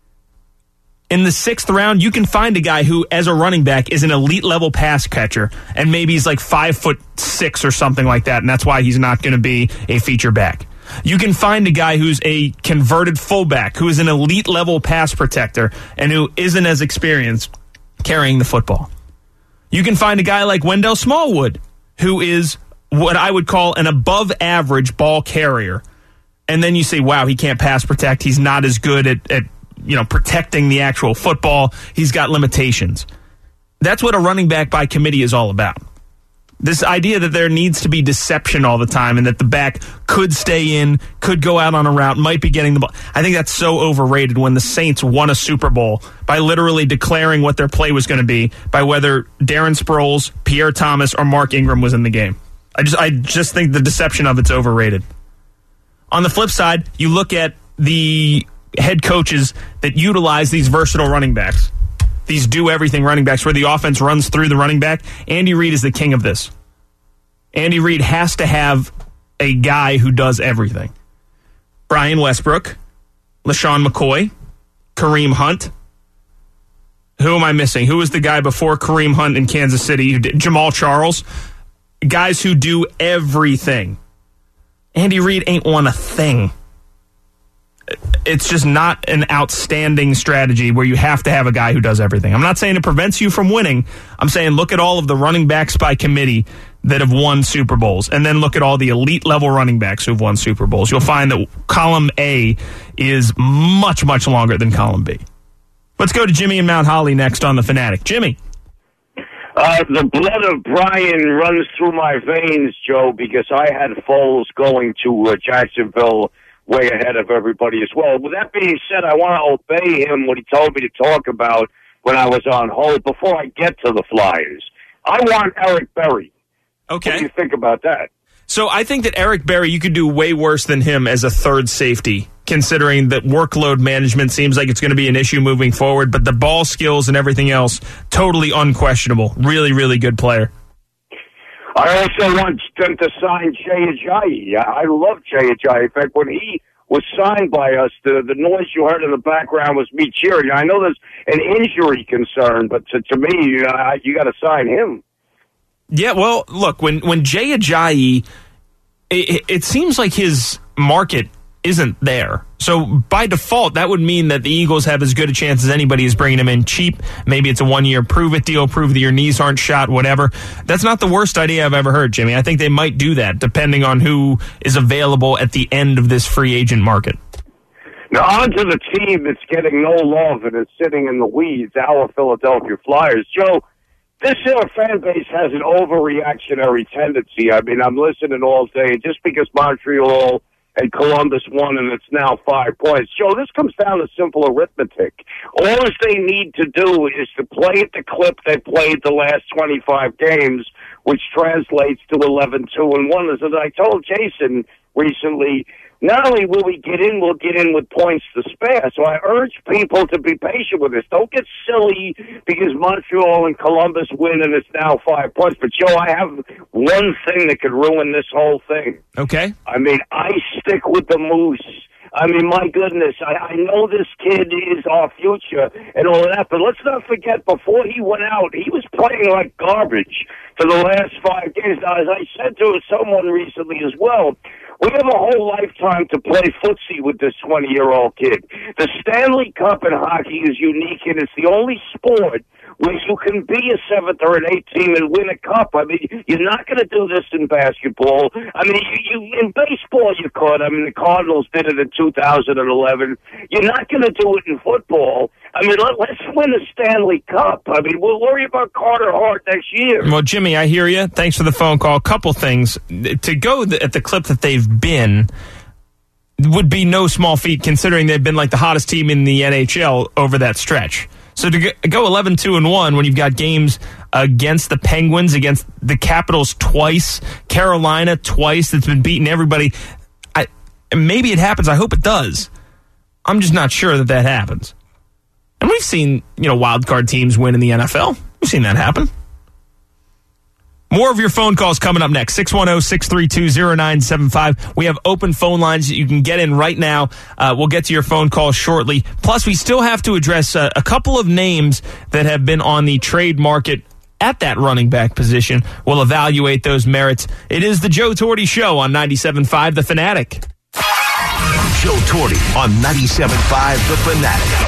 Speaker 3: In the 6th round, you can find a guy who, as a running back, is an elite-level pass catcher, and maybe he's like 5'6" or something like that, and that's why he's not going to be a feature back. You can find a guy who's a converted fullback, who is an elite-level pass protector, and who isn't as experienced carrying the football. You can find a guy like Wendell Smallwood, who is what I would call an above-average ball carrier, and then you say, wow, he can't pass protect, he's not as good at protecting the actual football. He's got limitations. That's what a running back by committee is all about. This idea that there needs to be deception all the time and that the back could stay in, could go out on a route, might be getting the ball. I think that's so overrated when the Saints won a Super Bowl by literally declaring what their play was going to be by whether Darren Sproles, Pierre Thomas, or Mark Ingram was in the game. I just think the deception of it's overrated. On the flip side, you look at the head coaches that utilize these versatile running backs, these do-everything running backs where the offense runs through the running back. Andy Reid is the king of this. Andy Reid has to have a guy who does everything. Brian Westbrook, LaShawn McCoy, Kareem Hunt. Who am I missing? Who was the guy before Kareem Hunt in Kansas City? Jamal Charles. Guys who do everything. Andy Reid ain't won a thing. It's just not an outstanding strategy where you have to have a guy who does everything. I'm not saying it prevents you from winning. I'm saying look at all of the running backs by committee that have won Super Bowls, and then look at all the elite level running backs who've won Super Bowls. You'll find that column A is much, much longer than column B. Let's go to Jimmy in Mount Holly next on The Fanatic. Jimmy.
Speaker 6: The blood of Brian runs through my veins, Joe, because I had Foles going to Jacksonville way ahead of everybody as well. With that being said, I want to obey him what he told me to talk about when I was on hold before I get to the Flyers. I want Eric Berry.
Speaker 3: Okay.
Speaker 6: What do you think about that?
Speaker 3: So I think that Eric Berry, you could do way worse than him as a third safety, considering that workload management seems like it's going to be an issue moving forward, but the ball skills and everything else, totally unquestionable. Really, really good player.
Speaker 6: I also want them to sign Jay Ajayi. I love Jay Ajayi. In fact, when he was signed by us, the noise you heard in the background was me cheering. I know there's an injury concern, but to me, you got to sign him.
Speaker 3: Yeah, well, look, when Jay Ajayi, it seems like his market isn't there. So by default, that would mean that the Eagles have as good a chance as anybody is bringing him in cheap. Maybe it's a 1-year prove-it deal, prove that your knees aren't shot, whatever. That's not the worst idea I've ever heard, Jimmy. I think they might do that, depending on who is available at the end of this free agent market.
Speaker 6: Now, on to the team that's getting no love and is sitting in the weeds, our Philadelphia Flyers. Joe, this fan base has an overreactionary tendency. I mean, I'm listening all day. Just because Montreal and Columbus won, and it's now 5 points. Joe, this comes down to simple arithmetic. All they need to do is to play at the clip they played the last 25 games, which translates to 11-2-1. As I told Jason recently, not only will we get in, we'll get in with points to spare. So I urge people to be patient with this. Don't get silly because Montreal and Columbus win and it's now 5 points. But, Joe, I have one thing that could ruin this whole thing.
Speaker 3: Okay.
Speaker 6: I mean, I stick with the Moose. I mean, my goodness, I know this kid is our future and all of that, but let's not forget, before he went out, he was playing like garbage for the last 5 games. Now, as I said to someone recently as well, we have a whole lifetime to play footsie with this 20-year-old kid. The Stanley Cup in hockey is unique, and it's the only sport where you can be a 7th or an 8th team and win a cup. I mean, you're not going to do this in basketball. I mean, you in baseball you could. I mean, the Cardinals did it in 2011. You're not going to do it in football. I mean, let's win a Stanley Cup. I mean, we'll worry about Carter Hart next year.
Speaker 3: Well, Jimmy, I hear you. Thanks for the phone call. A couple things. To go at the clip that they've been would be no small feat, considering they've been like the hottest team in the NHL over that stretch. So to go 11-2-1 when you've got games against the Penguins, against the Capitals twice, Carolina twice, that's been beating everybody. Maybe it happens. I hope it does. I'm just not sure that happens. And we've seen, wild card teams win in the NFL. We've seen that happen. More of your phone calls coming up next. 610-632-0975. We have open phone lines that you can get in right now. We'll get to your phone call shortly. Plus, we still have to address a couple of names that have been on the trade market at that running back position. We'll evaluate those merits. It is the Joe Torti Show on 97.5 The Fanatic.
Speaker 8: Joe Torti on 97.5 The Fanatic.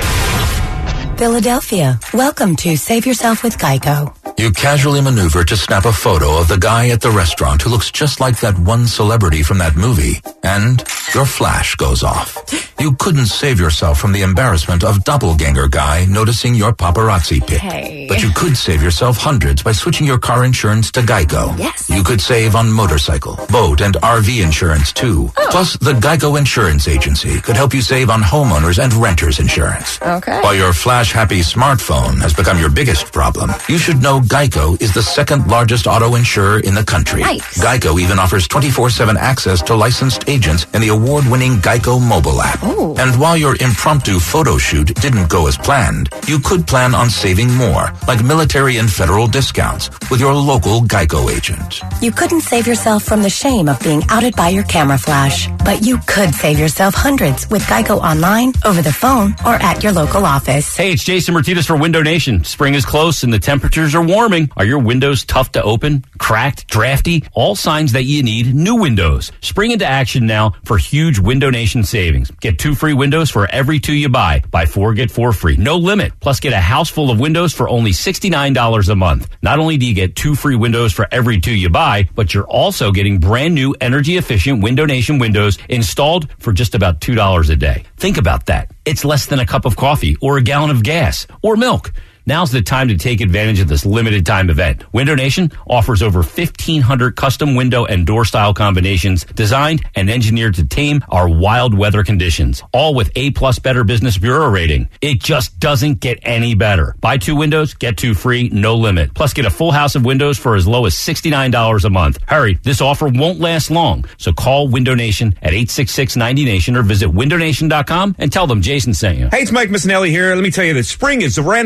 Speaker 9: Philadelphia, welcome to Save Yourself with Geico.
Speaker 17: You casually maneuver to snap a photo of the guy at the restaurant who looks just like that one celebrity from that movie, and your flash goes off. You couldn't save yourself from the embarrassment of doppelganger guy noticing your paparazzi pic.
Speaker 9: Hey.
Speaker 17: But you could save yourself hundreds by switching your car insurance to Geico.
Speaker 9: Yes.
Speaker 17: You could save on motorcycle, boat, and RV insurance too.
Speaker 9: Oh.
Speaker 17: Plus, the Geico Insurance Agency could help you save on homeowners and renters insurance.
Speaker 9: Okay.
Speaker 17: While your flash-happy smartphone has become your biggest problem, you should know Geico is the second largest auto insurer in the country.
Speaker 9: Nice.
Speaker 17: Geico even offers 24/7 access to licensed agents in the award-winning Geico mobile app.
Speaker 9: Ooh.
Speaker 17: And while your impromptu photo shoot didn't go as planned, you could plan on saving more, like military and federal discounts, with your local Geico agent.
Speaker 9: You couldn't save yourself from the shame of being outed by your camera flash, but you could save yourself hundreds with Geico online, over the phone, or at your local office.
Speaker 10: Hey, it's Jason Martinez for Window Nation. Spring is close and the temperatures are warming. Are your windows tough to open, cracked, drafty? All signs that you need new windows. Spring into action now for huge Window Nation savings. Get 2 free windows for every 2 you buy. Buy 4, get 4 free. No limit. Plus, get a house full of windows for only $69 a month. Not only do you get 2 free windows for every 2 you buy, but you're also getting brand new energy-efficient Window Nation windows installed for just about $2 a day. Think about that. It's less than a cup of coffee or a gallon of gas or milk. Now's the time to take advantage of this limited time event. Window Nation offers over 1,500 custom window and door style combinations designed and engineered to tame our wild weather conditions, all with A+ Better Business Bureau rating. It just doesn't get any better. Buy 2 windows, get 2 free, no limit. Plus, get a full house of windows for as low as $69 a month. Hurry, this offer won't last long. So call Window Nation at 866-90Nation or visit windownation.com and tell them Jason sent you.
Speaker 24: Hey, it's Mike Missinelli here. Let me tell you that spring is around the corner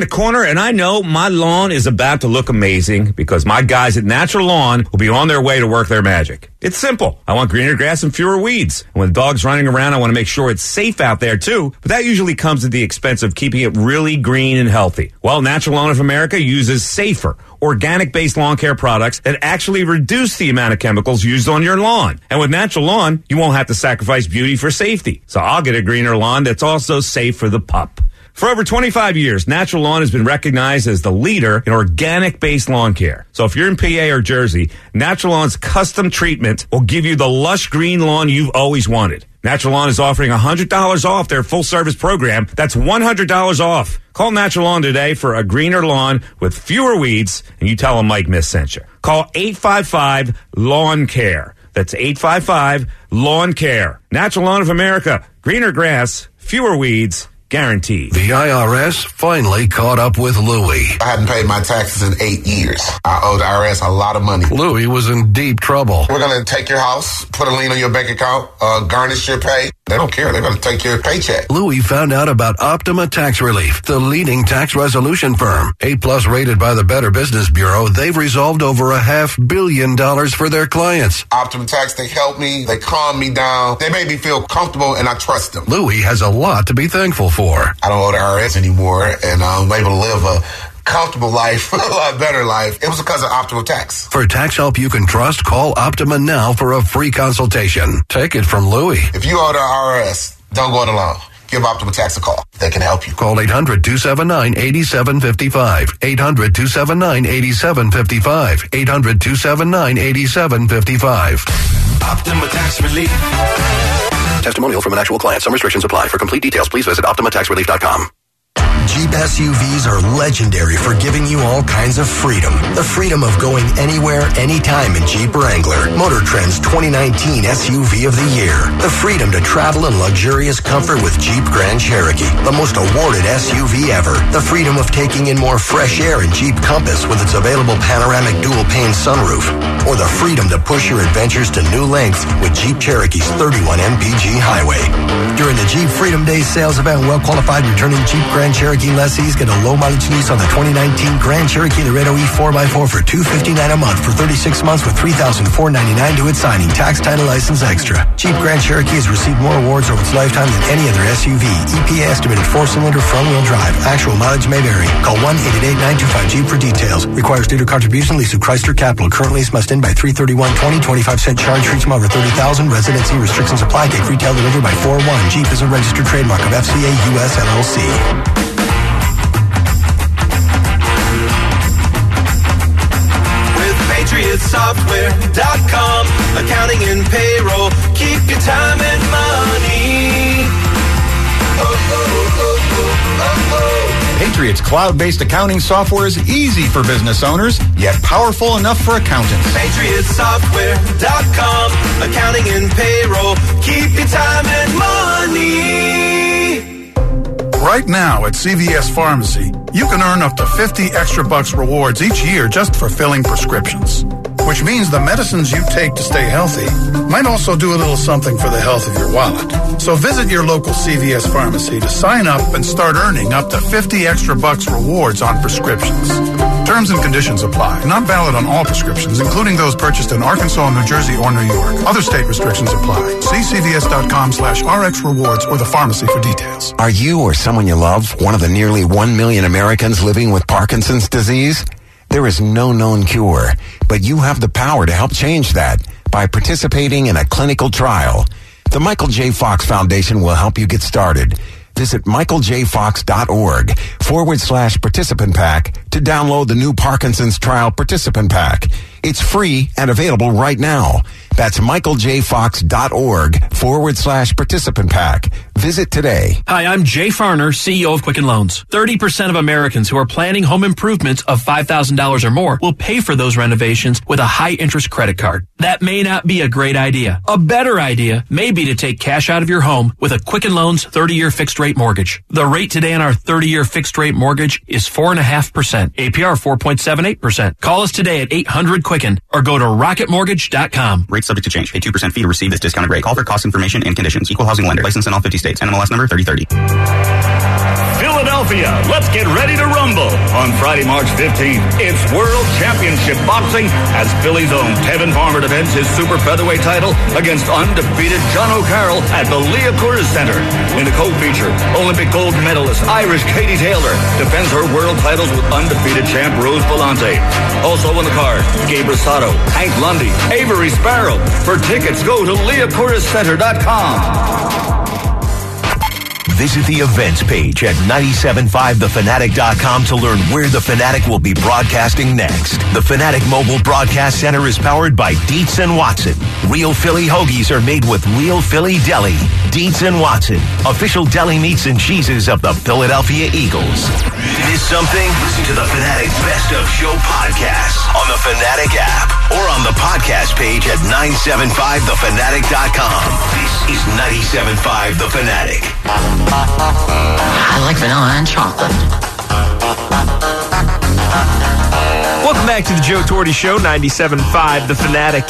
Speaker 11: and I know my lawn is about to look amazing because my guys at Natural Lawn will be on their way to work their magic. It's simple. I want greener grass and fewer weeds. And when the dog's running around, I want to make sure it's safe out there too, but that usually comes at the expense of keeping it really green and healthy. Well, Natural Lawn of America uses safer, organic-based lawn care products that actually reduce the amount of chemicals used on your lawn. And with Natural Lawn, you won't have to sacrifice beauty for safety. So I'll get a greener lawn that's also safe for the pup. For over 25 years, Natural Lawn has been recognized as the leader in organic-based lawn care. So if you're in PA or Jersey, Natural Lawn's custom treatment will give you the lush green lawn you've always wanted. Natural Lawn is offering $100 off their full-service program. That's $100 off. Call Natural Lawn today for a greener lawn with fewer weeds, and you tell them Mike Miss sent you. Call 855-LAWN-CARE. That's 855-LAWN-CARE. Natural Lawn of America. Greener grass, fewer weeds, guaranteed.
Speaker 12: The IRS finally caught up with Louie.
Speaker 21: I hadn't paid my taxes in 8 years. I owed the IRS a lot of money.
Speaker 12: Louie was in deep trouble.
Speaker 21: We're going to take your house, put a lien on your bank account, garnish your pay. They don't care. They're going to take your paycheck.
Speaker 12: Louie found out about Optima Tax Relief, the leading tax resolution firm. A+ rated by the Better Business Bureau, they've resolved over $500 million for their clients.
Speaker 21: Optima Tax, they help me. They calm me down. They make me feel comfortable, and I trust them.
Speaker 12: Louie has a lot to be thankful for.
Speaker 21: I don't owe the IRS anymore, and I'm able to live a comfortable life, a lot better life. It was because of Optima Tax.
Speaker 12: For tax help you can trust, call Optima now for a free consultation. Take it from Louie.
Speaker 21: If you owe the IRS, don't go it alone. Give Optima Tax a call. They can help you.
Speaker 12: Call 800-279-8755. 800-279-8755. 800-279-8755.
Speaker 14: Optima Tax Relief.
Speaker 16: Testimonial from an actual client. Some restrictions apply. For complete details, please visit OptimaTaxRelief.com.
Speaker 13: Jeep SUVs are legendary for giving you all kinds of freedom. The freedom of going anywhere, anytime in Jeep Wrangler. Motor Trend's 2019 SUV of the year. The freedom to travel in luxurious comfort with Jeep Grand Cherokee. The most awarded SUV ever. The freedom of taking in more fresh air in Jeep Compass with its available panoramic dual-pane sunroof. Or the freedom to push your adventures to new lengths with Jeep Cherokee's 31 mpg highway. During the Jeep Freedom Days sales event, well-qualified returning Jeep Grand Cherokee lessees get a low-mileage lease on the 2019 Grand Cherokee Laredo E4x4 for $259 a month for 36 months with $3,499 to its signing. Tax, title, license extra. Jeep Grand Cherokee has received more awards over its lifetime than any other SUV. EPA estimated 4-cylinder front-wheel drive. Actual mileage may vary. Call 1-888-925-JEEP for details. Requires dealer contribution. Lease of Chrysler Capital. Current lease must end by 3/31/20. 25-cent charge for each mile over 30,000. Residency restrictions apply. Take retail delivery by 4/1. Jeep is a registered trademark of FCA US LLC.
Speaker 14: PatriotSoftware.com. Accounting and payroll. Keep your time and money.
Speaker 15: Patriot's cloud-based accounting software is easy for business owners, yet powerful enough for accountants.
Speaker 14: PatriotSoftware.com. Accounting and payroll. Keep your time and money.
Speaker 24: Right now at CVS Pharmacy, you can earn up to $50 extra rewards each year just for filling prescriptions. Which means the medicines you take to stay healthy might also do a little something for the health of your wallet. So visit your local CVS Pharmacy to sign up and start earning up to $50 extra rewards on prescriptions. Terms and conditions apply. Not valid on all prescriptions, including those purchased in Arkansas, New Jersey, or New York. Other state restrictions apply. See CVS.com/RX rewards or the pharmacy for details.
Speaker 25: Are you or someone you love one of the nearly 1 million Americans living with Parkinson's disease? There is no known cure, but you have the power to help change that by participating in a clinical trial. The Michael J. Fox Foundation will help you get started. Visit michaeljfox.org/participant pack to download the new Parkinson's Trial Participant Pack. It's free and available right now. That's michaeljfox.org/participant pack. Visit today.
Speaker 26: Hi, I'm Jay Farner, CEO of Quicken Loans. 30% of Americans who are planning home improvements of $5,000 or more will pay for those renovations with a high-interest credit card. That may not be a great idea. A better idea may be to take cash out of your home with a Quicken Loans 30-year fixed-rate mortgage. The rate today on our 30-year fixed-rate mortgage is 4.5%. APR 4.78%. Call us today at 800-QUICKEN or go to rocketmortgage.com.
Speaker 27: Rates subject to change. Pay 2% fee to receive this discounted rate. Call for cost information and conditions. Equal housing lender. License in all 50 states. NMLS number 3030.
Speaker 4: Philadelphia Philadelphia, let's get ready to rumble. On Friday, March 15th, it's World Championship Boxing as Philly's own Tevin Farmer defends his super featherweight title against undefeated John O'Carroll at the Leah Cordes Center. In the co-feature, Olympic gold medalist Irish Katie Taylor defends her world titles with undefeated champ Rose Volante. Also on the card, Gabe Rosado, Hank Lundy, Avery Sparrow. For tickets, go to LeahCordesCenter.com.
Speaker 8: Visit the events page at 975thefanatic.com to learn where The Fanatic will be broadcasting next. The Fanatic Mobile Broadcast Center is powered by Dietz & Watson. Real Philly hoagies are made with Real Philly Deli. Dietz & Watson, official deli meats and cheeses of the Philadelphia Eagles. Miss something? Listen to the Fanatic Best of Show podcast on the Fanatic app or on the podcast page at 975thefanatic.com. This is 97.5 The Fanatic.
Speaker 2: I like vanilla and chocolate.
Speaker 3: Welcome back to the Joe Torty Show, 97.5 The Fanatic.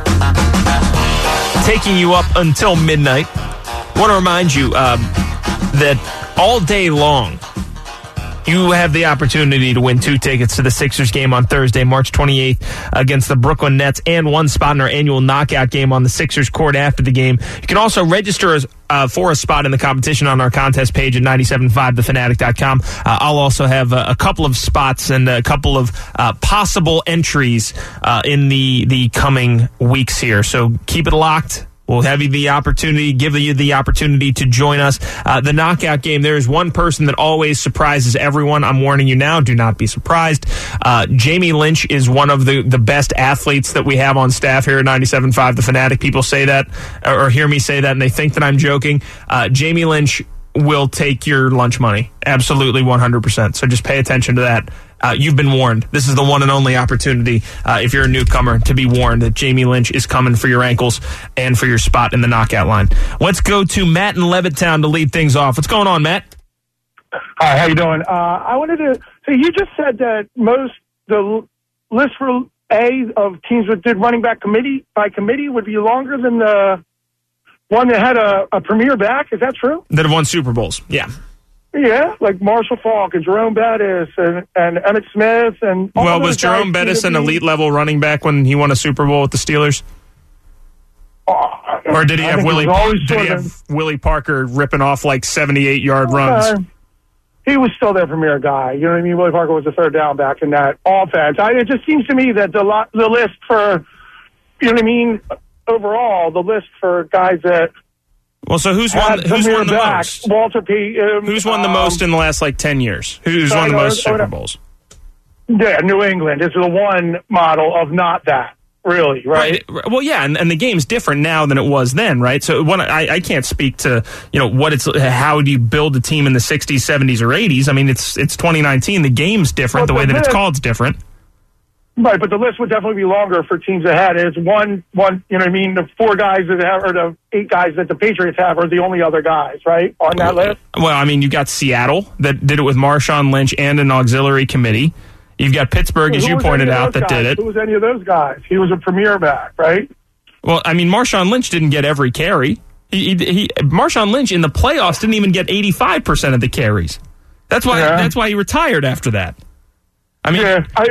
Speaker 3: Taking you up until midnight. I want to remind you that all day long, you have the opportunity to win 2 tickets to the Sixers game on Thursday, March 28th against the Brooklyn Nets, and 1 spot in our annual knockout game on the Sixers court after the game. You can also register for a spot in the competition on our contest page at 975thefanatic.com. I'll also have a couple of spots and a couple of possible entries in the coming weeks here. So keep it locked. We'll have you the opportunity, give you the opportunity to join us. The knockout game, there is one person that always surprises everyone. I'm warning you now, do not be surprised. Jamie Lynch is one of the best athletes that we have on staff here at 97.5 The Fanatic. People say that, or hear me say that, and they think that I'm joking. Jamie Lynch will take your lunch money. Absolutely 100%. So just pay attention to that. You've been warned. This is the one and only opportunity, if you're a newcomer, to be warned that Jamie Lynch is coming for your ankles and for your spot in the knockout line. Let's go to Matt in Levittown to lead things off. What's going on, Matt?
Speaker 7: Hi, how you doing? I wanted to... So you just said that the list for A of teams that did running back by committee would be longer than the one that had a premier back. Is that true?
Speaker 3: That have won Super Bowls, yeah.
Speaker 7: Yeah, like Marshall Faulk and Jerome Bettis and Emmitt Smith and all
Speaker 3: well, was Jerome Bettis an elite level running back when he won a Super Bowl with the Steelers? Or did he have Willie Parker ripping off like 78-yard runs?
Speaker 7: He was still their premier guy. You know what I mean? Willie Parker was the third down back in that offense. It just seems to me that the list for, you know what I mean, overall, the list for guys that...
Speaker 3: Well, so who's won the most?
Speaker 7: Walter P.
Speaker 3: Who's won the most in the last, 10 years? Who's won the most Super Bowls?
Speaker 7: Yeah, New England is the one model of not that, really, right?
Speaker 3: Well, yeah, and the game's different now than it was then, right? So I can't speak to, how do you build a team in the 60s, 70s, or 80s? I mean, it's 2019. The game's different. The way that it's called's different.
Speaker 7: Right, but the list would definitely be longer for teams that had it. It's one, you know what I mean? The 4 guys that have, or the 8 guys that the Patriots have are the only other guys, right, on that list?
Speaker 3: Well, I mean, you got Seattle that did it with Marshawn Lynch and an auxiliary committee. You've got Pittsburgh, as you pointed out, that did it.
Speaker 7: Who was any of those guys? He was a premier back, right?
Speaker 3: Well, I mean, Marshawn Lynch didn't get every carry. Marshawn Lynch in the playoffs didn't even get 85% of the carries. That's why he retired after that. I mean,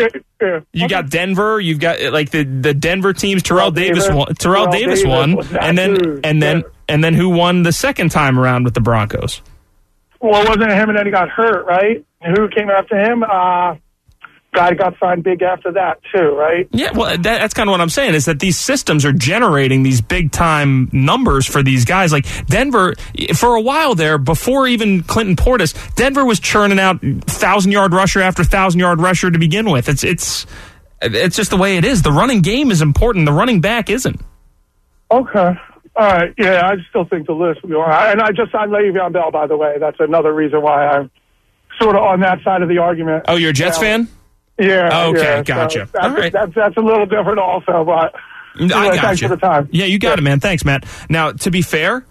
Speaker 3: you got Denver. You've got the Denver teams. Terrell Davis won, and then who won the second time around with the Broncos?
Speaker 7: Well, it wasn't him, and then he got hurt, right? And who came after him? Guy got signed big after that too, right?
Speaker 3: Yeah, well, that's kind of what I'm saying is that these systems are generating these big time numbers for these guys. Like Denver, for a while there, before even Clinton Portis, Denver was churning out 1,000-yard rusher after 1,000-yard rusher to begin with. It's just the way it is. The running game is important. The running back isn't.
Speaker 7: Okay. All right. Yeah, I still think the list will be all right. And I just signed Le'Veon Bell, by the way. That's another reason why I'm sort of on that side of the argument.
Speaker 3: Oh, you're a Jets fan?
Speaker 7: Yeah.
Speaker 3: Oh, okay,
Speaker 7: yeah,
Speaker 3: gotcha.
Speaker 7: So all right. That's a little different also, but
Speaker 3: I got
Speaker 7: thanks
Speaker 3: you.
Speaker 7: for the time.
Speaker 3: Yeah, you got it, man. Thanks, Matt. Now, to be fair,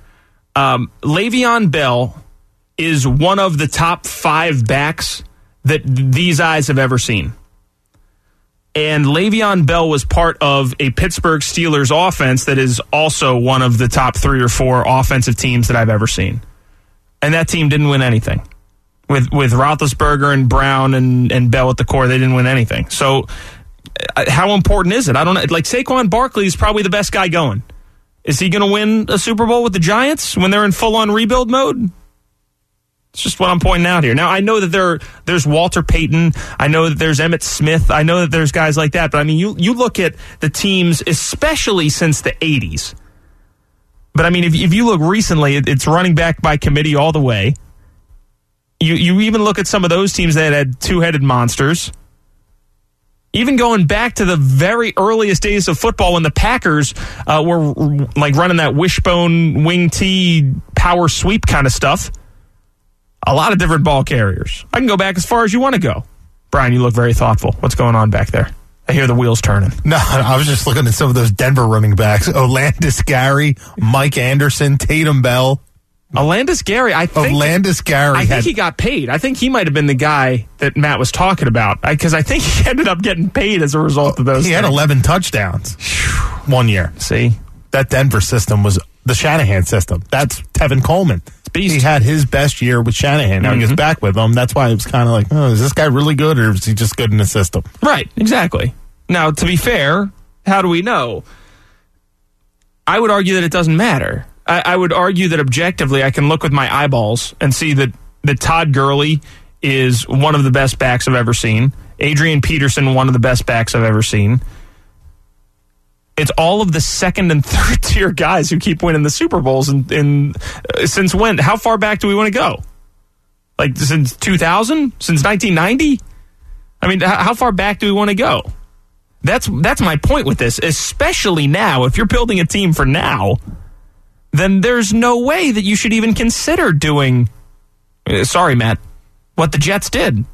Speaker 3: Le'Veon Bell is one of the top 5 backs that these eyes have ever seen. And Le'Veon Bell was part of a Pittsburgh Steelers offense that is also one of the top 3 or 4 offensive teams that I've ever seen. And that team didn't win anything. With Roethlisberger and Brown and Bell at the core, they didn't win anything. So how important is it? I don't know. Like Saquon Barkley is probably the best guy going. Is he going to win a Super Bowl with the Giants when they're in full-on rebuild mode? It's just what I'm pointing out here. Now, I know that there's Walter Payton. I know that there's Emmitt Smith. I know that there's guys like that. But, I mean, you look at the teams, especially since the 80s. But, I mean, if you look recently, it's running back by committee all the way. You even look at some of those teams that had two-headed monsters. Even going back to the very earliest days of football when the Packers were like running that wishbone wing tee power sweep kind of stuff. A lot of different ball carriers. I can go back as far as you want to go. Brian, you look very thoughtful. What's going on back there? I hear the wheels turning.
Speaker 1: No, I was just looking at some of those Denver running backs. Olandis Gary, Mike Anderson, Tatum Bell.
Speaker 3: Olandis Gary, I think he got paid. I think he might have been the guy that Matt was talking about, because I think he ended up getting paid as a result of those.
Speaker 1: He had 11 touchdowns 1 year.
Speaker 3: See?
Speaker 1: That Denver system was the Shanahan system. That's Tevin Coleman. He had his best year with Shanahan. Now he gets back with him. That's why it was kind of like, oh, is this guy really good, or is he just good in the system?
Speaker 3: Right, exactly. Now, to be fair, how do we know? I would argue that it doesn't matter. I would argue that objectively I can look with my eyeballs and see that Todd Gurley is one of the best backs I've ever seen. Adrian Peterson, one of the best backs I've ever seen. It's all of the second and third tier guys who keep winning the Super Bowls. Since when? How far back do we want to go? Like since 2000? Since 1990? I mean, how far back do we want to go? That's my point with this, especially now. If you're building a team for now, then there's no way that you should even consider doing, sorry, Matt, what the Jets did.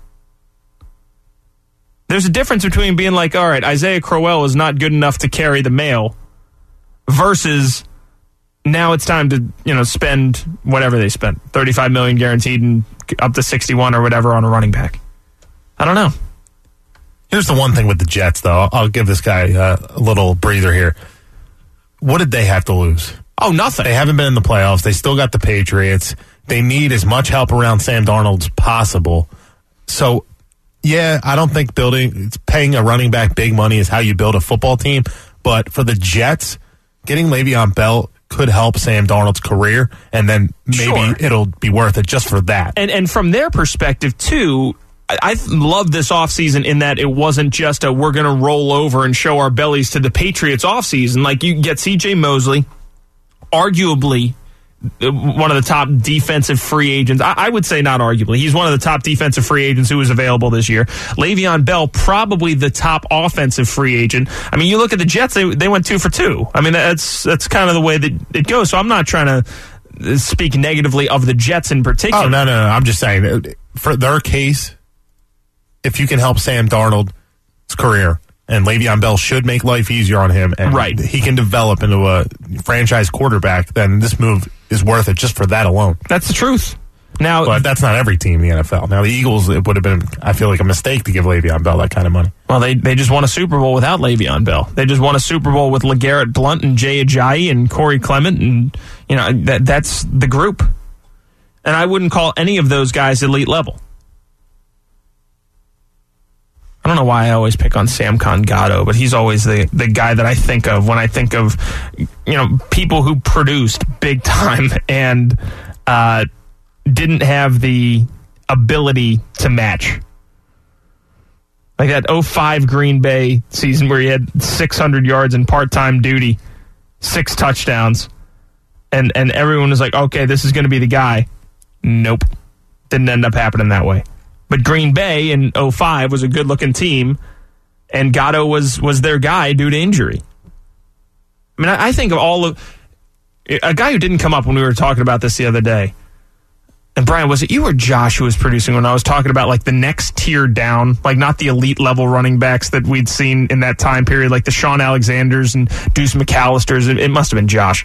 Speaker 3: There's a difference between being like, all right, Isaiah Crowell is not good enough to carry the mail, versus now it's time to spend whatever they spent, $35 million guaranteed and up to 61 or whatever on a running back. I don't know.
Speaker 1: Here's the one thing with the Jets, though. I'll give this guy a little breather here. What did they have to lose?
Speaker 3: Oh, nothing.
Speaker 1: They haven't been in the playoffs. They still got the Patriots. They need as much help around Sam Darnold as possible. So, yeah, I don't think paying a running back big money is how you build a football team. But for the Jets, getting Le'Veon Bell could help Sam Darnold's career, and then maybe it'll be worth it just for that.
Speaker 3: And from their perspective, too, I love this offseason in that it wasn't just we're going to roll over and show our bellies to the Patriots offseason. Like, you get C.J. Mosley, arguably one of the top defensive free agents. I would say not arguably. He's one of the top defensive free agents who was available this year. Le'Veon Bell, probably the top offensive free agent. I mean, you look at the Jets, they went 2 for 2. I mean, that's kind of the way that it goes. So I'm not trying to speak negatively of the Jets in particular.
Speaker 1: Oh, no. I'm just saying, for their case, if you can help Sam Darnold's career, and Le'Veon Bell should make life easier on him, and he can develop into a franchise quarterback, then this move is worth it just for that alone.
Speaker 3: That's the truth. Now,
Speaker 1: but that's not every team in the NFL. Now, the Eagles, it would have been, I feel like, a mistake to give Le'Veon Bell that kind of money.
Speaker 3: Well, they just won a Super Bowl without Le'Veon Bell. They just won a Super Bowl with LeGarrette Blount and Jay Ajayi and Corey Clement, and that's the group. And I wouldn't call any of those guys elite level. I don't know why I always pick on Samkon Gatto, but he's always the guy that I think of when I think of people who produced big time and didn't have the ability to match. Like that 2005 Green Bay season where he had 600 yards in part-time duty, 6 touchdowns, and everyone was like, okay, this is going to be the guy. Nope. Didn't end up happening that way. But Green Bay in 2005 was a good-looking team, and Gatto was their guy due to injury. I mean, I think of a guy who didn't come up when we were talking about this the other day. And Brian, was it you or Josh who was producing when I was talking about like the next tier down, like not the elite level running backs that we'd seen in that time period, like the Sean Alexanders and Deuce McAllisters? It must have been Josh.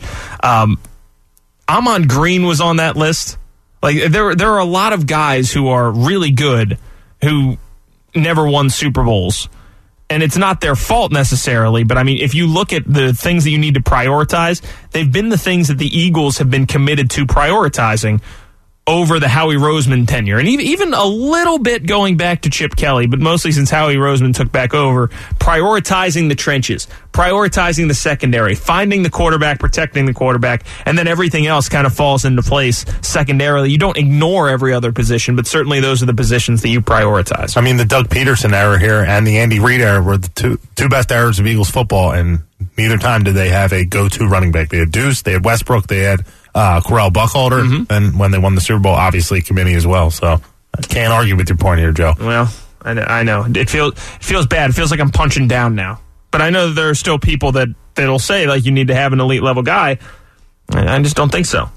Speaker 3: Amon Green was on that list. Like there are a lot of guys who are really good who never won Super Bowls. And it's not their fault necessarily, but I mean, if you look at the things that you need to prioritize, they've been the things that the Eagles have been committed to prioritizing over the Howie Roseman tenure. And even a little bit going back to Chip Kelly, but mostly since Howie Roseman took back over, prioritizing the trenches, prioritizing the secondary, finding the quarterback, protecting the quarterback, and then everything else kind of falls into place secondarily. You don't ignore every other position, but certainly those are the positions that you prioritize.
Speaker 1: I mean, the Doug Peterson era here and the Andy Reid era were the two best eras of Eagles football, and neither time did they have a go-to running back. They had Deuce, they had Westbrook, they had Corral Buckhalter, and when they won the Super Bowl, obviously committee as well. So I can't argue with your point here, Joe.
Speaker 3: Well, I know. It feels bad. It feels like I'm punching down now. But I know that there are still people that'll say, like, you need to have an elite level guy. I just don't think so.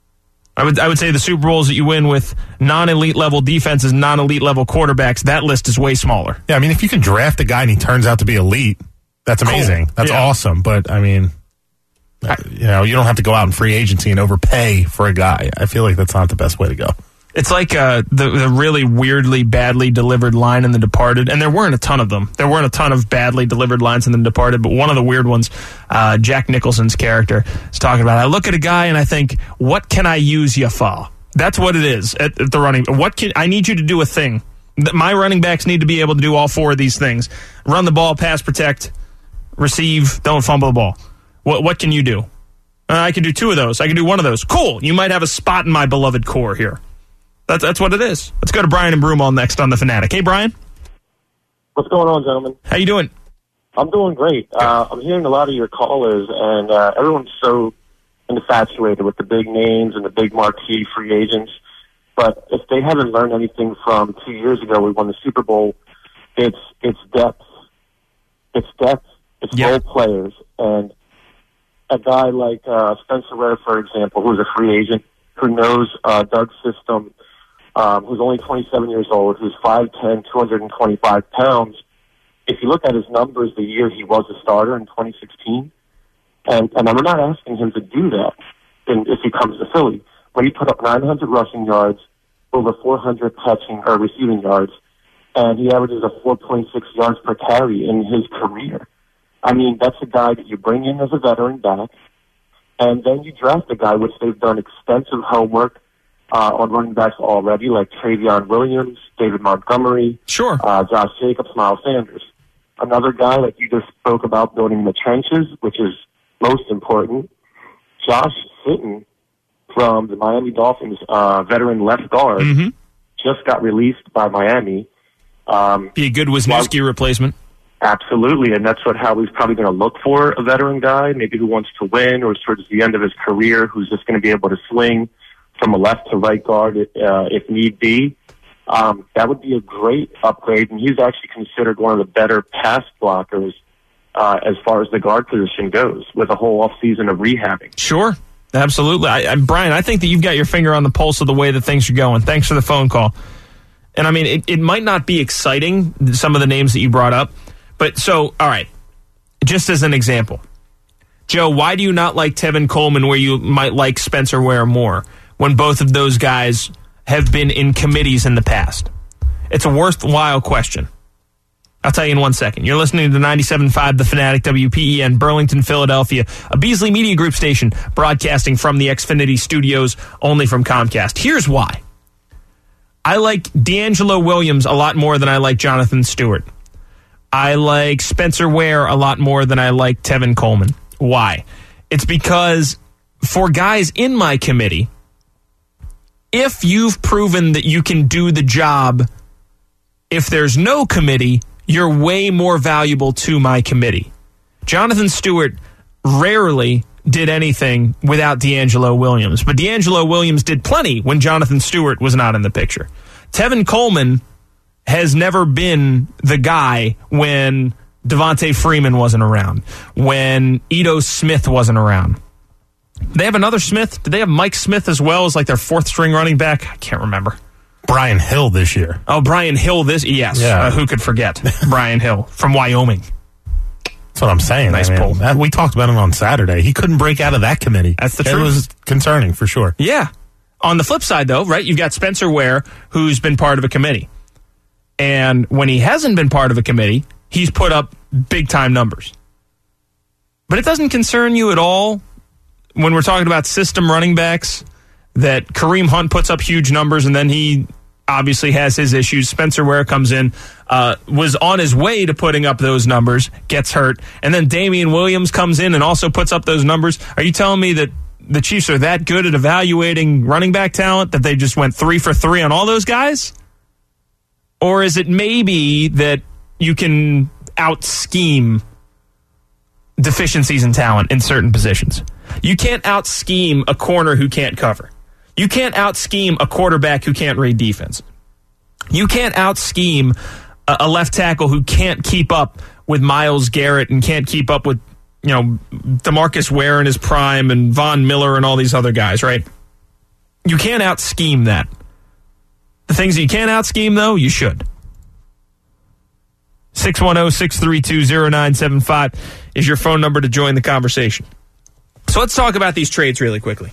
Speaker 3: I would say the Super Bowls that you win with non-elite level defenses, non-elite level quarterbacks, that list is way smaller.
Speaker 1: Yeah, I mean, if you can draft a guy and he turns out to be elite, that's amazing. Cool. That's awesome. But, I mean, you don't have to go out in free agency and overpay for a guy. I feel like that's not the best way to go.
Speaker 3: It's like the really weirdly badly delivered line in The Departed, and there weren't a ton of them. There weren't a ton of badly delivered lines in The Departed, but one of the weird ones, Jack Nicholson's character is talking about, I look at a guy and I think, what can I use you for? That's what it is at the running. I need you to do a thing. My running backs need to be able to do all four of these things. Run the ball, pass, protect, receive, don't fumble the ball. What can you do? I can do two of those. I can do one of those. Cool. You might have a spot in my beloved core here. That's what it is. Let's go to Brian and Broomall next on The Fanatic. Hey, Brian.
Speaker 5: What's going on, gentlemen?
Speaker 3: How you doing?
Speaker 5: I'm doing great. I'm hearing a lot of your callers, and everyone's so infatuated with the big names and the big marquee free agents. But if they haven't learned anything from 2 years ago, we won the Super Bowl, it's depth. It's depth. It's role players. And a guy like Spencer Ware, for example, who's a free agent, who knows Doug's system, who's only 27 years old, who's 5'10", 225 pounds. If you look at his numbers the year he was a starter in 2016, and I'm not asking him to do that if he comes to Philly, but he put up 900 rushing yards, over 400 receiving yards, and he averages a 4.6 yards per carry in his career. I mean, that's a guy that you bring in as a veteran back, and then you draft a guy, which they've done extensive homework on running backs already, like Travion Williams, David Montgomery, Josh Jacobs, Miles Sanders. Another guy, like you just spoke about, building the trenches, which is most important. Josh Sitton from the Miami Dolphins, veteran left guard, just got released by Miami.
Speaker 3: Be a good Wisniewski replacement.
Speaker 5: Absolutely, and that's what Howie's probably going to look for, a veteran guy, maybe who wants to win or towards the end of his career, who's just going to be able to swing from a left to right guard if need be. That would be a great upgrade, and he's actually considered one of the better pass blockers as far as the guard position goes, with a whole offseason of rehabbing.
Speaker 3: Sure, absolutely. Brian, I think that you've got your finger on the pulse of the way that things are going. Thanks for the phone call. And, I mean, it might not be exciting, some of the names that you brought up, but so, all right, just as an example, Joe, why do you not like Tevin Coleman where you might like Spencer Ware more when both of those guys have been in committees in the past? It's a worthwhile question. I'll tell you in 1 second. You're listening to 97.5 The Fanatic, WPEN, Burlington, Philadelphia, a Beasley Media Group station broadcasting from the Xfinity studios, only from Comcast. Here's why. I like D'Angelo Williams a lot more than I like Jonathan Stewart. I like Spencer Ware a lot more than I like Tevin Coleman. Why? It's because for guys in my committee, if you've proven that you can do the job, if there's no committee, you're way more valuable to my committee. Jonathan Stewart rarely did anything without D'Angelo Williams, but D'Angelo Williams did plenty when Jonathan Stewart was not in the picture. Tevin Coleman has never been the guy when Devontae Freeman wasn't around, when Ito Smith wasn't around. They have another Smith? Did they have Mike Smith as well as like their fourth string running back? I can't remember.
Speaker 1: Brian Hill this year.
Speaker 3: Oh, Brian Hill yes.
Speaker 1: Yeah.
Speaker 3: Who could forget? Brian Hill from Wyoming.
Speaker 1: That's what I'm saying.
Speaker 3: Nice pull.
Speaker 1: We talked about it on Saturday. He couldn't break out of that committee.
Speaker 3: That's the truth.
Speaker 1: It was concerning for sure.
Speaker 3: Yeah. On the flip side, though, right, you've got Spencer Ware, who's been part of a committee. And when he hasn't been part of a committee, he's put up big-time numbers. But it doesn't concern you at all when we're talking about system running backs that Kareem Hunt puts up huge numbers, and then he obviously has his issues. Spencer Ware comes in, was on his way to putting up those numbers, gets hurt, and then Damian Williams comes in and also puts up those numbers. Are you telling me that the Chiefs are that good at evaluating running back talent that they just went 3 for 3 on all those guys? Or is it maybe that you can out-scheme deficiencies in talent in certain positions? You can't out-scheme a corner who can't cover. You can't out-scheme a quarterback who can't read defense. You can't out-scheme a left tackle who can't keep up with Myles Garrett and can't keep up with, DeMarcus Ware in his prime and Von Miller and all these other guys, right? You can't out-scheme that. The things that you can't out-scheme, though, you should. 610-632-0975 is your phone number to join the conversation. So let's talk about these trades really quickly.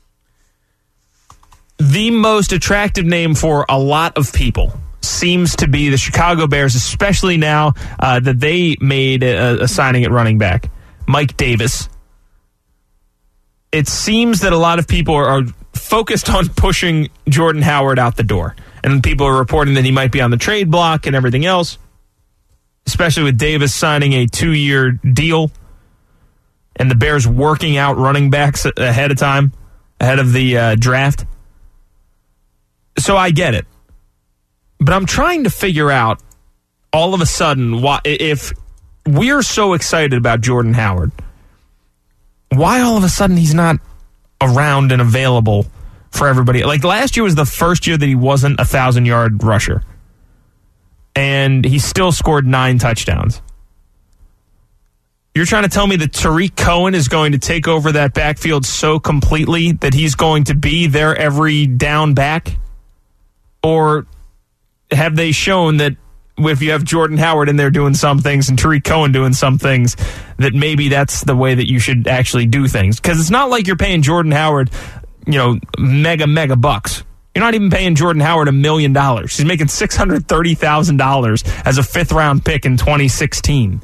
Speaker 3: The most attractive name for a lot of people seems to be the Chicago Bears, especially now that they made a signing at running back, Mike Davis. It seems that a lot of people are focused on pushing Jordan Howard out the door. And people are reporting that he might be on the trade block and everything else, especially with Davis signing a 2-year deal and the Bears working out running backs ahead of time, ahead of the draft. So I get it. But I'm trying to figure out all of a sudden why, if we're so excited about Jordan Howard, why all of a sudden he's not around and available for everybody. Like last year was the first year that he wasn't a 1,000-yard rusher. And he still scored 9 touchdowns. You're trying to tell me that Tariq Cohen is going to take over that backfield so completely that he's going to be their every down back? Or have they shown that if you have Jordan Howard in there doing some things and Tariq Cohen doing some things, that maybe that's the way that you should actually do things? Because it's not like you're paying Jordan Howard, mega bucks. You're not even paying Jordan Howard $1 million. He's making $630,000 as a 5th-round pick in 2016.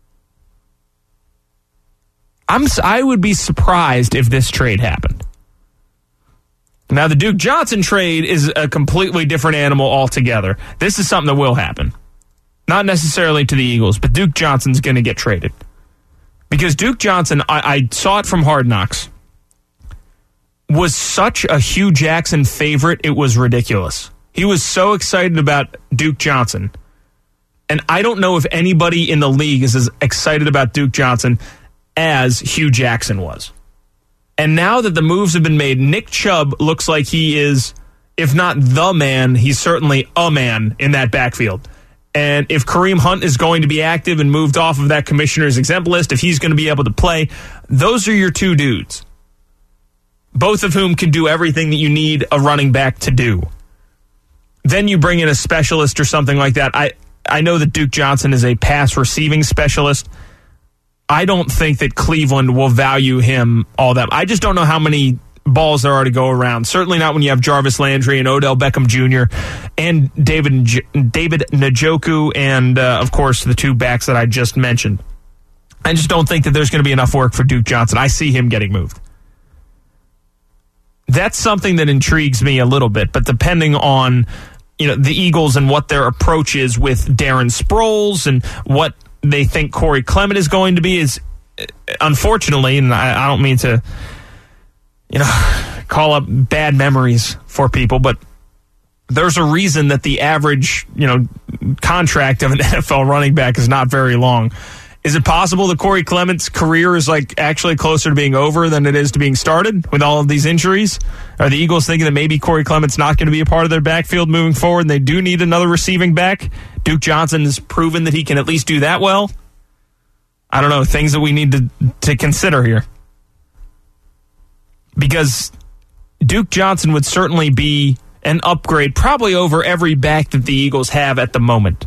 Speaker 3: I would be surprised if this trade happened. Now, the Duke Johnson trade is a completely different animal altogether. This is something that will happen. Not necessarily to the Eagles, but Duke Johnson's going to get traded. Because Duke Johnson, I saw it from Hard Knocks, was such a Hugh Jackson favorite, it was ridiculous. He was so excited about Duke Johnson. And I don't know if anybody in the league is as excited about Duke Johnson as Hugh Jackson was. And now that the moves have been made, Nick Chubb looks like he is, if not the man, he's certainly a man in that backfield. And if Kareem Hunt is going to be active and moved off of that commissioner's exempt list, if he's going to be able to play, those are your 2 dudes. Both of whom can do everything that you need a running back to do. Then you bring in a specialist or something like that. I know that Duke Johnson is a pass receiving specialist. I don't think that Cleveland will value him all that. I just don't know how many balls there are to go around. Certainly not when you have Jarvis Landry and Odell Beckham Jr. and David Njoku and, of course, the 2 backs that I just mentioned. I just don't think that there's going to be enough work for Duke Johnson. I see him getting moved. That's something that intrigues me a little bit, but depending on the Eagles and what their approach is with Darren Sproles and what they think Corey Clement is going to be is, unfortunately, and I don't mean to call up bad memories for people, but there's a reason that the average contract of an NFL running back is not very long. Is it possible that Corey Clement's career is actually closer to being over than it is to being started with all of these injuries? Are the Eagles thinking that maybe Corey Clement's not going to be a part of their backfield moving forward and they do need another receiving back? Duke Johnson has proven that he can at least do that well. I don't know, things that we need to consider here. Because Duke Johnson would certainly be an upgrade probably over every back that the Eagles have at the moment.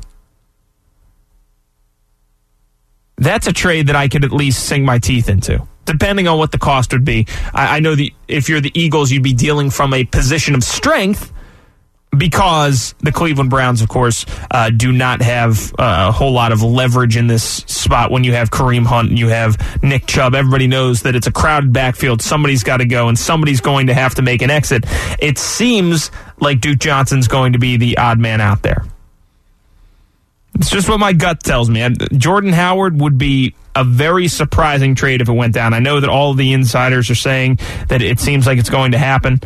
Speaker 3: That's a trade that I could at least sink my teeth into, depending on what the cost would be. I know if you're the Eagles, you'd be dealing from a position of strength, because the Cleveland Browns, of course, do not have a whole lot of leverage in this spot when you have Kareem Hunt and you have Nick Chubb. Everybody knows that it's a crowded backfield. Somebody's got to go, and somebody's going to have to make an exit. It seems like Duke Johnson's going to be the odd man out there. It's just what my gut tells me. Jordan Howard would be a very surprising trade if it went down. I know that all of the insiders are saying that it seems like it's going to happen.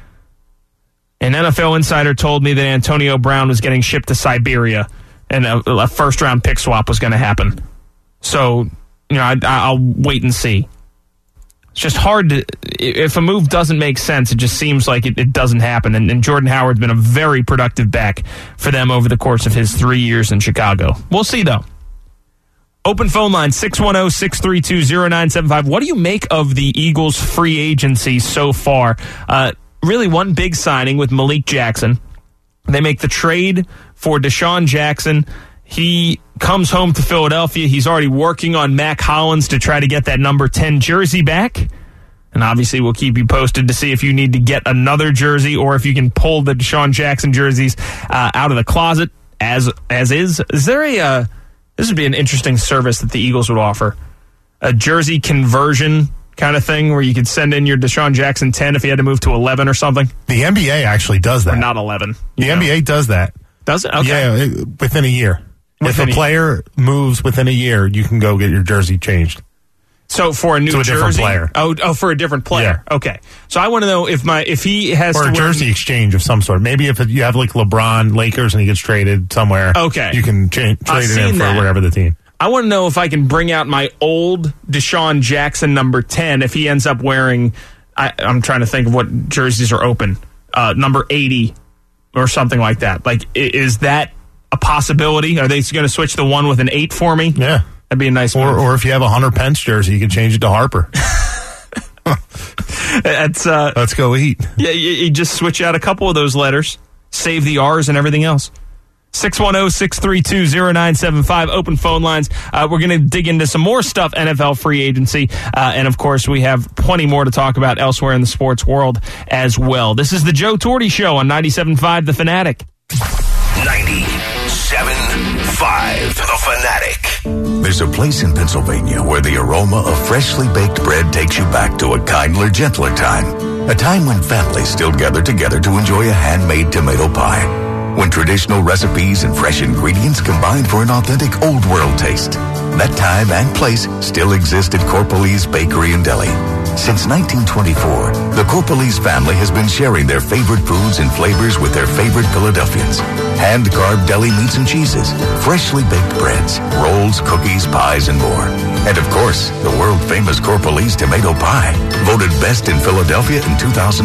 Speaker 3: An NFL insider told me that Antonio Brown was getting shipped to Siberia and a first-round pick swap was going to happen. So, I'll wait and see. It's just hard to... If a move doesn't make sense, it just seems like it doesn't happen. And Jordan Howard's been a very productive back for them over the course of his 3 years in Chicago. We'll see, though. Open phone line, 610-632-0975. What do you make of the Eagles' free agency so far? Really one big signing with Malik Jackson. They make the trade for Deshaun Jackson. He comes home to Philadelphia. He's already working on Mac Hollins to try to get that number 10 jersey back. And obviously we'll keep you posted to see if you need to get another jersey or if you can pull the Deshaun Jackson jerseys out of the closet as is. Is there this would be an interesting service that the Eagles would offer. A jersey conversion kind of thing where you could send in your Deshaun Jackson 10 if he had to move to 11 or something.
Speaker 1: The NBA actually does that.
Speaker 3: Or not 11.
Speaker 1: The NBA does that.
Speaker 3: Does it? Okay.
Speaker 1: Yeah, within a year. If a player moves within a year, you can go get your jersey changed.
Speaker 3: So for a new jersey?
Speaker 1: Different player.
Speaker 3: Oh, for a different player. Yeah. Okay. So I want to know if he has
Speaker 1: or a jersey exchange of some sort. Maybe if you have like LeBron, Lakers, and he gets traded somewhere.
Speaker 3: Okay.
Speaker 1: You can trade it in for whatever the team.
Speaker 3: I want to know if I can bring out my old Deshaun Jackson number 10 if he ends up wearing, I'm trying to think of what jerseys are open, number 80 or something like that. Like, is that a possibility? Are they going to switch the one with an 8 for me?
Speaker 1: Yeah.
Speaker 3: That'd be a nice move.
Speaker 1: Or if you have a Hunter Pence jersey, you can change it to Harper. Let's go eat.
Speaker 3: Yeah, you just switch out a couple of those letters, save the R's and everything else. 610-632-0975, open phone lines. We're going to dig into some more stuff, NFL free agency. And, of course, we have plenty more to talk about elsewhere in the sports world as well. This is the Joe Torte Show on 97.5 The Fanatic.
Speaker 8: 97.5 The Fanatic. There's a place in Pennsylvania where the aroma of freshly baked bread takes you back to a kindler, gentler time. A time when families still gather together to enjoy a handmade tomato pie. When traditional recipes and fresh ingredients combined for an authentic old world taste. That time and place still exist at Corpalese Bakery and Deli. Since 1924, the Corpalese family has been sharing their favorite foods and flavors with their favorite Philadelphians. Hand-carved deli meats and cheeses, freshly baked breads, rolls, cookies, pies, and more. And of course, the world-famous Corpalese tomato pie, voted best in Philadelphia in 2014.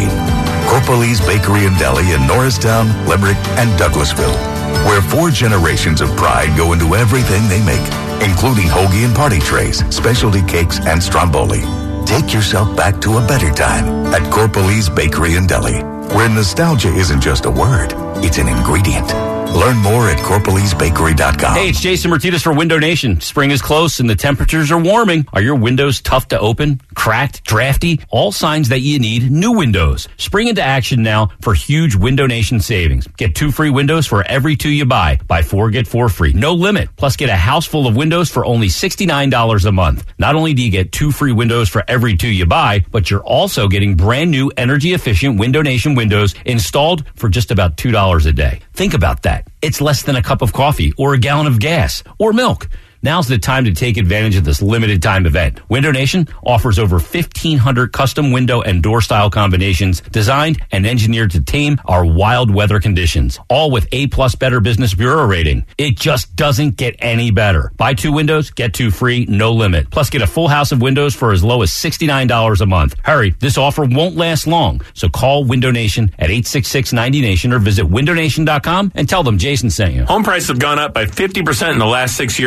Speaker 8: Corpalese Bakery and Deli in Norristown, Limerick, and Douglasville, where 4 generations of pride go into everything they make, including hoagie and party trays, specialty cakes, and stromboli. Take yourself back to a better time at Corpalese Bakery and Deli, where nostalgia isn't just a word, it's an ingredient. Learn more at CorpalesBakery.com.
Speaker 10: Hey, it's Jason Martinez for Window Nation. Spring is close and the temperatures are warming. Are your windows tough to open, cracked, drafty? All signs that you need new windows. Spring into action now for huge Window Nation savings. Get 2 free windows for every 2 you buy. Buy 4, get 4 free. No limit. Plus, get a house full of windows for only $69 a month. Not only do you get 2 free windows for every 2 you buy, but you're also getting brand new energy-efficient Window Nation windows installed for just about $2 a day. Think about that. It's less than a cup of coffee or a gallon of gas or milk. Now's the time to take advantage of this limited time event. Window Nation offers over 1,500 custom window and door style combinations designed and engineered to tame our wild weather conditions, all with A+ Better Business Bureau rating. It just doesn't get any better. Buy 2 windows, get 2 free, no limit. Plus, get a full house of windows for as low as $69 a month. Hurry, this offer won't last long. So call Window Nation at 866-90Nation or visit windownation.com and tell them Jason sent you.
Speaker 6: Home prices have gone up by 50% in the last 6 years. However,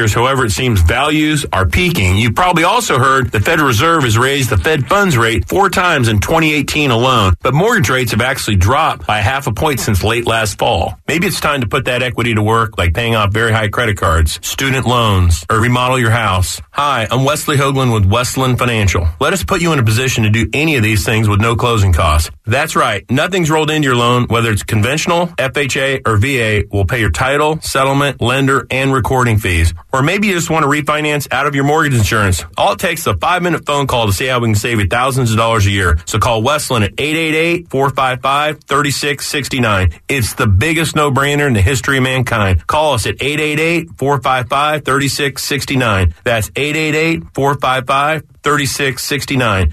Speaker 6: it seems values are peaking, you've probably also heard the Federal Reserve has raised the Fed funds rate 4 times in 2018 alone, but mortgage rates have actually dropped by 0.5 point since late last fall. Maybe it's time to put that equity to work, like paying off very high credit cards, student loans, or remodel your house. Hi, I'm Wesley Hoagland with Westland Financial. Let us put you in a position to do any of these things with no closing costs. That's right. Nothing's rolled into your loan, whether it's conventional, FHA, or VA. Will pay your title, settlement, lender, and recording fees. Or maybe you just want to refinance out of your mortgage insurance. All it takes is a 5-minute phone call to see how we can save you thousands of dollars a year. So call Westland at 888-455-3669. It's the biggest no-brainer in the history of mankind. Call us at 888-455-3669. That's 888-455-3669.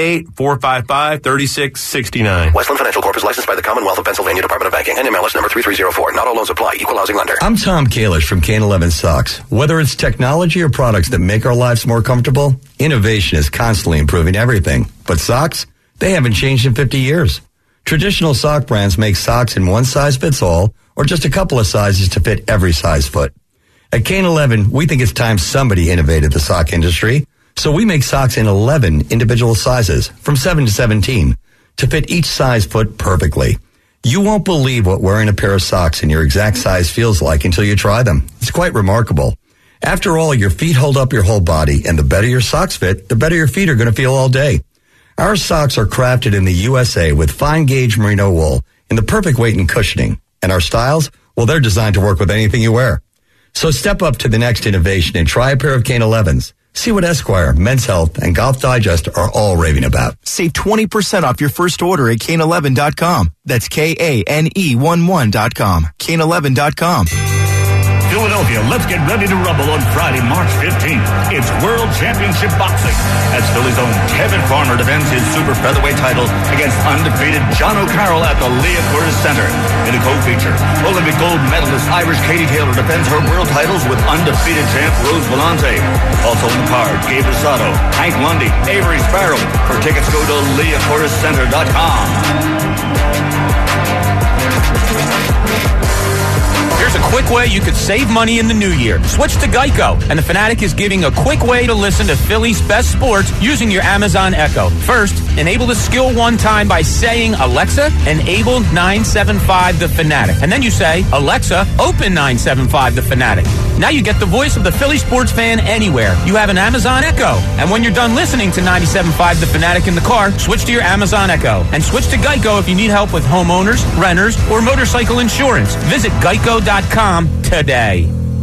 Speaker 6: 888-455-3669.
Speaker 13: Westland Financial Corp is licensed by the Commonwealth of Pennsylvania Department of Banking and MLS number 3304. Not all loans apply. Equal housing lender.
Speaker 17: I'm Tom Kalish from Kane 11 Socks. Whether it's technology or products that make our lives more comfortable, innovation is constantly improving everything. But socks, they haven't changed in 50 years. Traditional sock brands make socks in one size fits all or just a couple of sizes to fit every size foot. At Kane 11, we think it's time somebody innovated the sock industry. So we make socks in 11 individual sizes from 7 to 17 to fit each size foot perfectly. You won't believe what wearing a pair of socks in your exact size feels like until you try them. It's quite remarkable. After all, your feet hold up your whole body, and the better your socks fit, the better your feet are going to feel all day. Our socks are crafted in the USA with fine gauge merino wool in the perfect weight and cushioning. And our styles, well, they're designed to work with anything you wear. So step up to the next innovation and try a pair of Kane 11s. See what Esquire, Men's Health, and Golf Digest are all raving about.
Speaker 18: Save 20% off your first order at Kane11.com. That's KANE11.com. Kane11.com.
Speaker 4: Philadelphia, let's get ready to rumble on Friday, March 15th. It's World Championship Boxing as Philly's own Kevin Farmer defends his super featherweight title against undefeated John O'Carroll at the Leah Cordes Center. In a co-feature, Olympic gold medalist Irish Katie Taylor defends her world titles with undefeated champ Rose Vellante. Also on the card, Gabe Rosado, Hank Lundy, Avery Sparrow. For tickets, go to LeahCordesCenter.com.
Speaker 3: Here's a quick way you could save money in the new year. Switch to Geico, and the Fanatic is giving a quick way to listen to Philly's best sports using your Amazon Echo. First, enable the skill one time by saying, Alexa, enable 975 The Fanatic. And then you say, Alexa, open 975 The Fanatic. Now you get the voice of the Philly sports fan anywhere. You have an Amazon Echo. And when you're done listening to 97.5 The Fanatic in the car, switch to your Amazon Echo. And switch to Geico if you need help with homeowners, renters, or motorcycle insurance. Visit Geico.com today.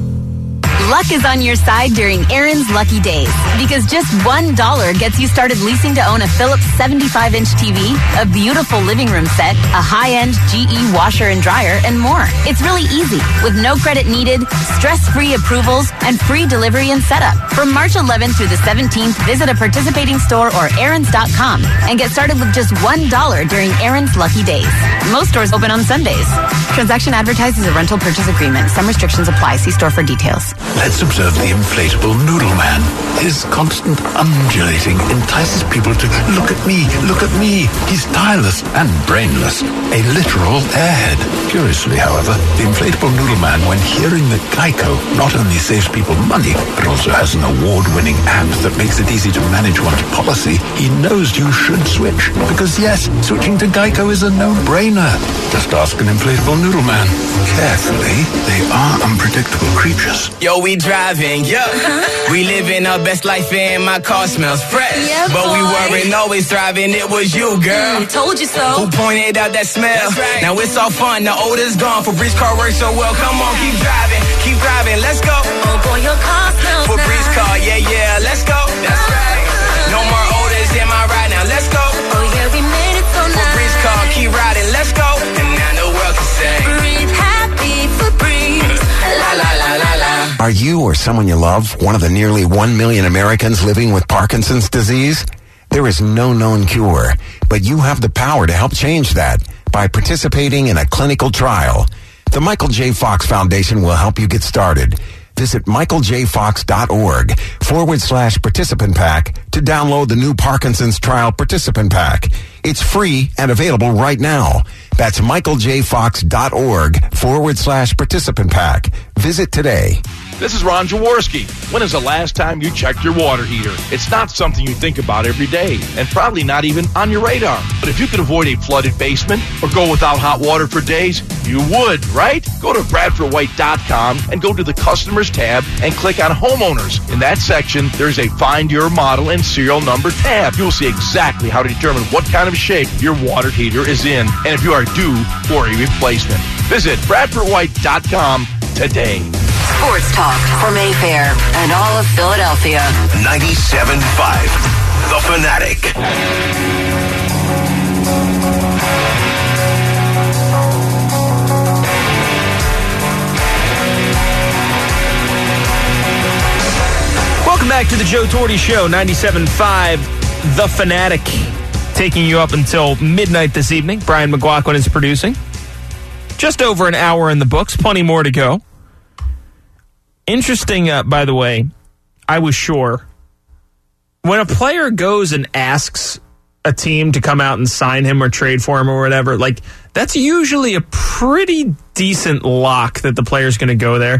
Speaker 19: Luck is on your side during Aaron's Lucky Days because just $1 gets you started leasing to own a Philips 75-inch TV, a beautiful living room set, a high-end GE washer and dryer, and more. It's really easy with no credit needed, stress-free approvals, and free delivery and setup. From March 11th through the 17th, visit a participating store or Aaron's.com and get started with just $1 during Aaron's Lucky Days. Most stores open on Sundays. Transaction advertised as a rental purchase agreement. Some restrictions apply. See store for details.
Speaker 12: Let's observe the inflatable noodle man. His constant undulating entices people to look at me, look at me. He's tireless and brainless, a literal airhead. Curiously, however, the inflatable noodle man, when hearing that Geico not only saves people money, but also has an award-winning app that makes it easy to manage one's policy, he knows you should switch. Because yes, switching to Geico is a no-brainer. Just ask an inflatable noodle man. Carefully, they are unpredictable creatures.
Speaker 20: Yo, we driving, we living our best life and my car smells fresh.
Speaker 19: Yeah,
Speaker 20: but we
Speaker 19: boy.
Speaker 20: weren't always thriving, it was you, girl.
Speaker 19: Told you so.
Speaker 20: Who pointed out that smell? Right. Now it's all fun, the odor's gone. Febreze car works so well, come on, keep driving, let's go.
Speaker 19: Oh boy, your car smells
Speaker 20: Febreze
Speaker 19: nice.
Speaker 20: car, yeah, let's go. That's right. No more odors in my ride, now let's go.
Speaker 19: Oh yeah, we made it so nice.
Speaker 20: Febreze car, keep riding, let's go. And now the world can say,
Speaker 19: Breathe happy Febreze. La la la la la.
Speaker 25: Are you or someone you love one of the nearly 1 million Americans living with Parkinson's disease? There is no known cure, but you have the power to help change that by participating in a clinical trial. The Michael J. Fox Foundation will help you get started. Visit michaeljfox.org/participant pack to download the new Parkinson's Trial Participant Pack. It's free and available right now. That's michaeljfox.org/participant pack. Visit today.
Speaker 9: This is Ron Jaworski. When is the last time you checked your water heater? It's not something you think about every day, and probably not even on your radar. But if you could avoid a flooded basement or go without hot water for days, you would, right? Go to BradfordWhite.com and go to the Customers tab and click on Homeowners. In that section, there's a Find Your Model and Serial Number tab. You'll see exactly how to determine what kind of shape your water heater is in, and if you are due for a replacement. Visit BradfordWhite.com today.
Speaker 11: Sports talk for Mayfair and all of Philadelphia.
Speaker 8: 97.5, The Fanatic.
Speaker 3: Welcome back to the Joe Torty Show, 97.5, The Fanatic. Taking you up until midnight this evening. Brian McLaughlin is producing. Just over an hour in the books, plenty more to go. Interesting, by the way, I was sure. When a player goes and asks a team to come out and sign him or trade for him or whatever, like, that's usually a pretty decent lock that the player's going to go there.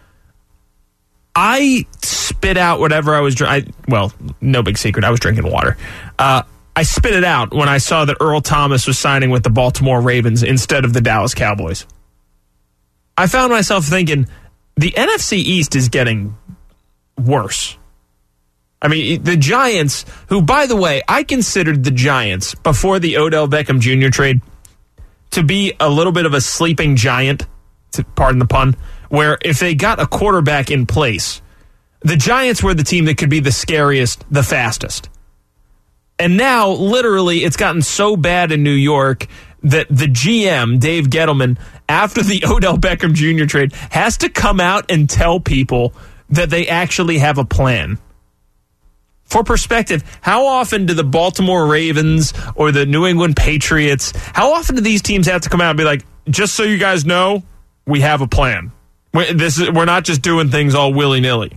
Speaker 3: I spit out whatever I was drinking. Well, no big secret, I was drinking water. I spit it out when I saw that Earl Thomas was signing with the Baltimore Ravens instead of the Dallas Cowboys. I found myself thinking, the NFC East is getting worse. I mean, the Giants, who, by the way, I considered the Giants before the Odell Beckham Jr. trade to be a little bit of a sleeping giant, pardon the pun, where if they got a quarterback in place, the Giants were the team that could be the scariest, the fastest. And now, literally, it's gotten so bad in New York that the GM, Dave Gettleman, after the Odell Beckham Jr. trade, has to come out and tell people that they actually have a plan. For perspective, how often do the Baltimore Ravens or the New England Patriots, how often do these teams have to come out and be like, just so you guys know, we have a plan. We're not just doing things all willy-nilly.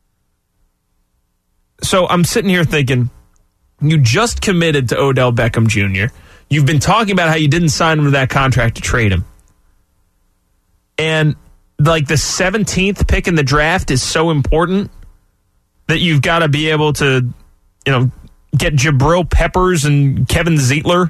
Speaker 3: So I'm sitting here thinking, you just committed to Odell Beckham Jr. You've been talking about how you didn't sign him to that contract to trade him. And like the 17th pick in the draft is so important that you've got to be able to, get Jabril Peppers and Kevin Zeitler.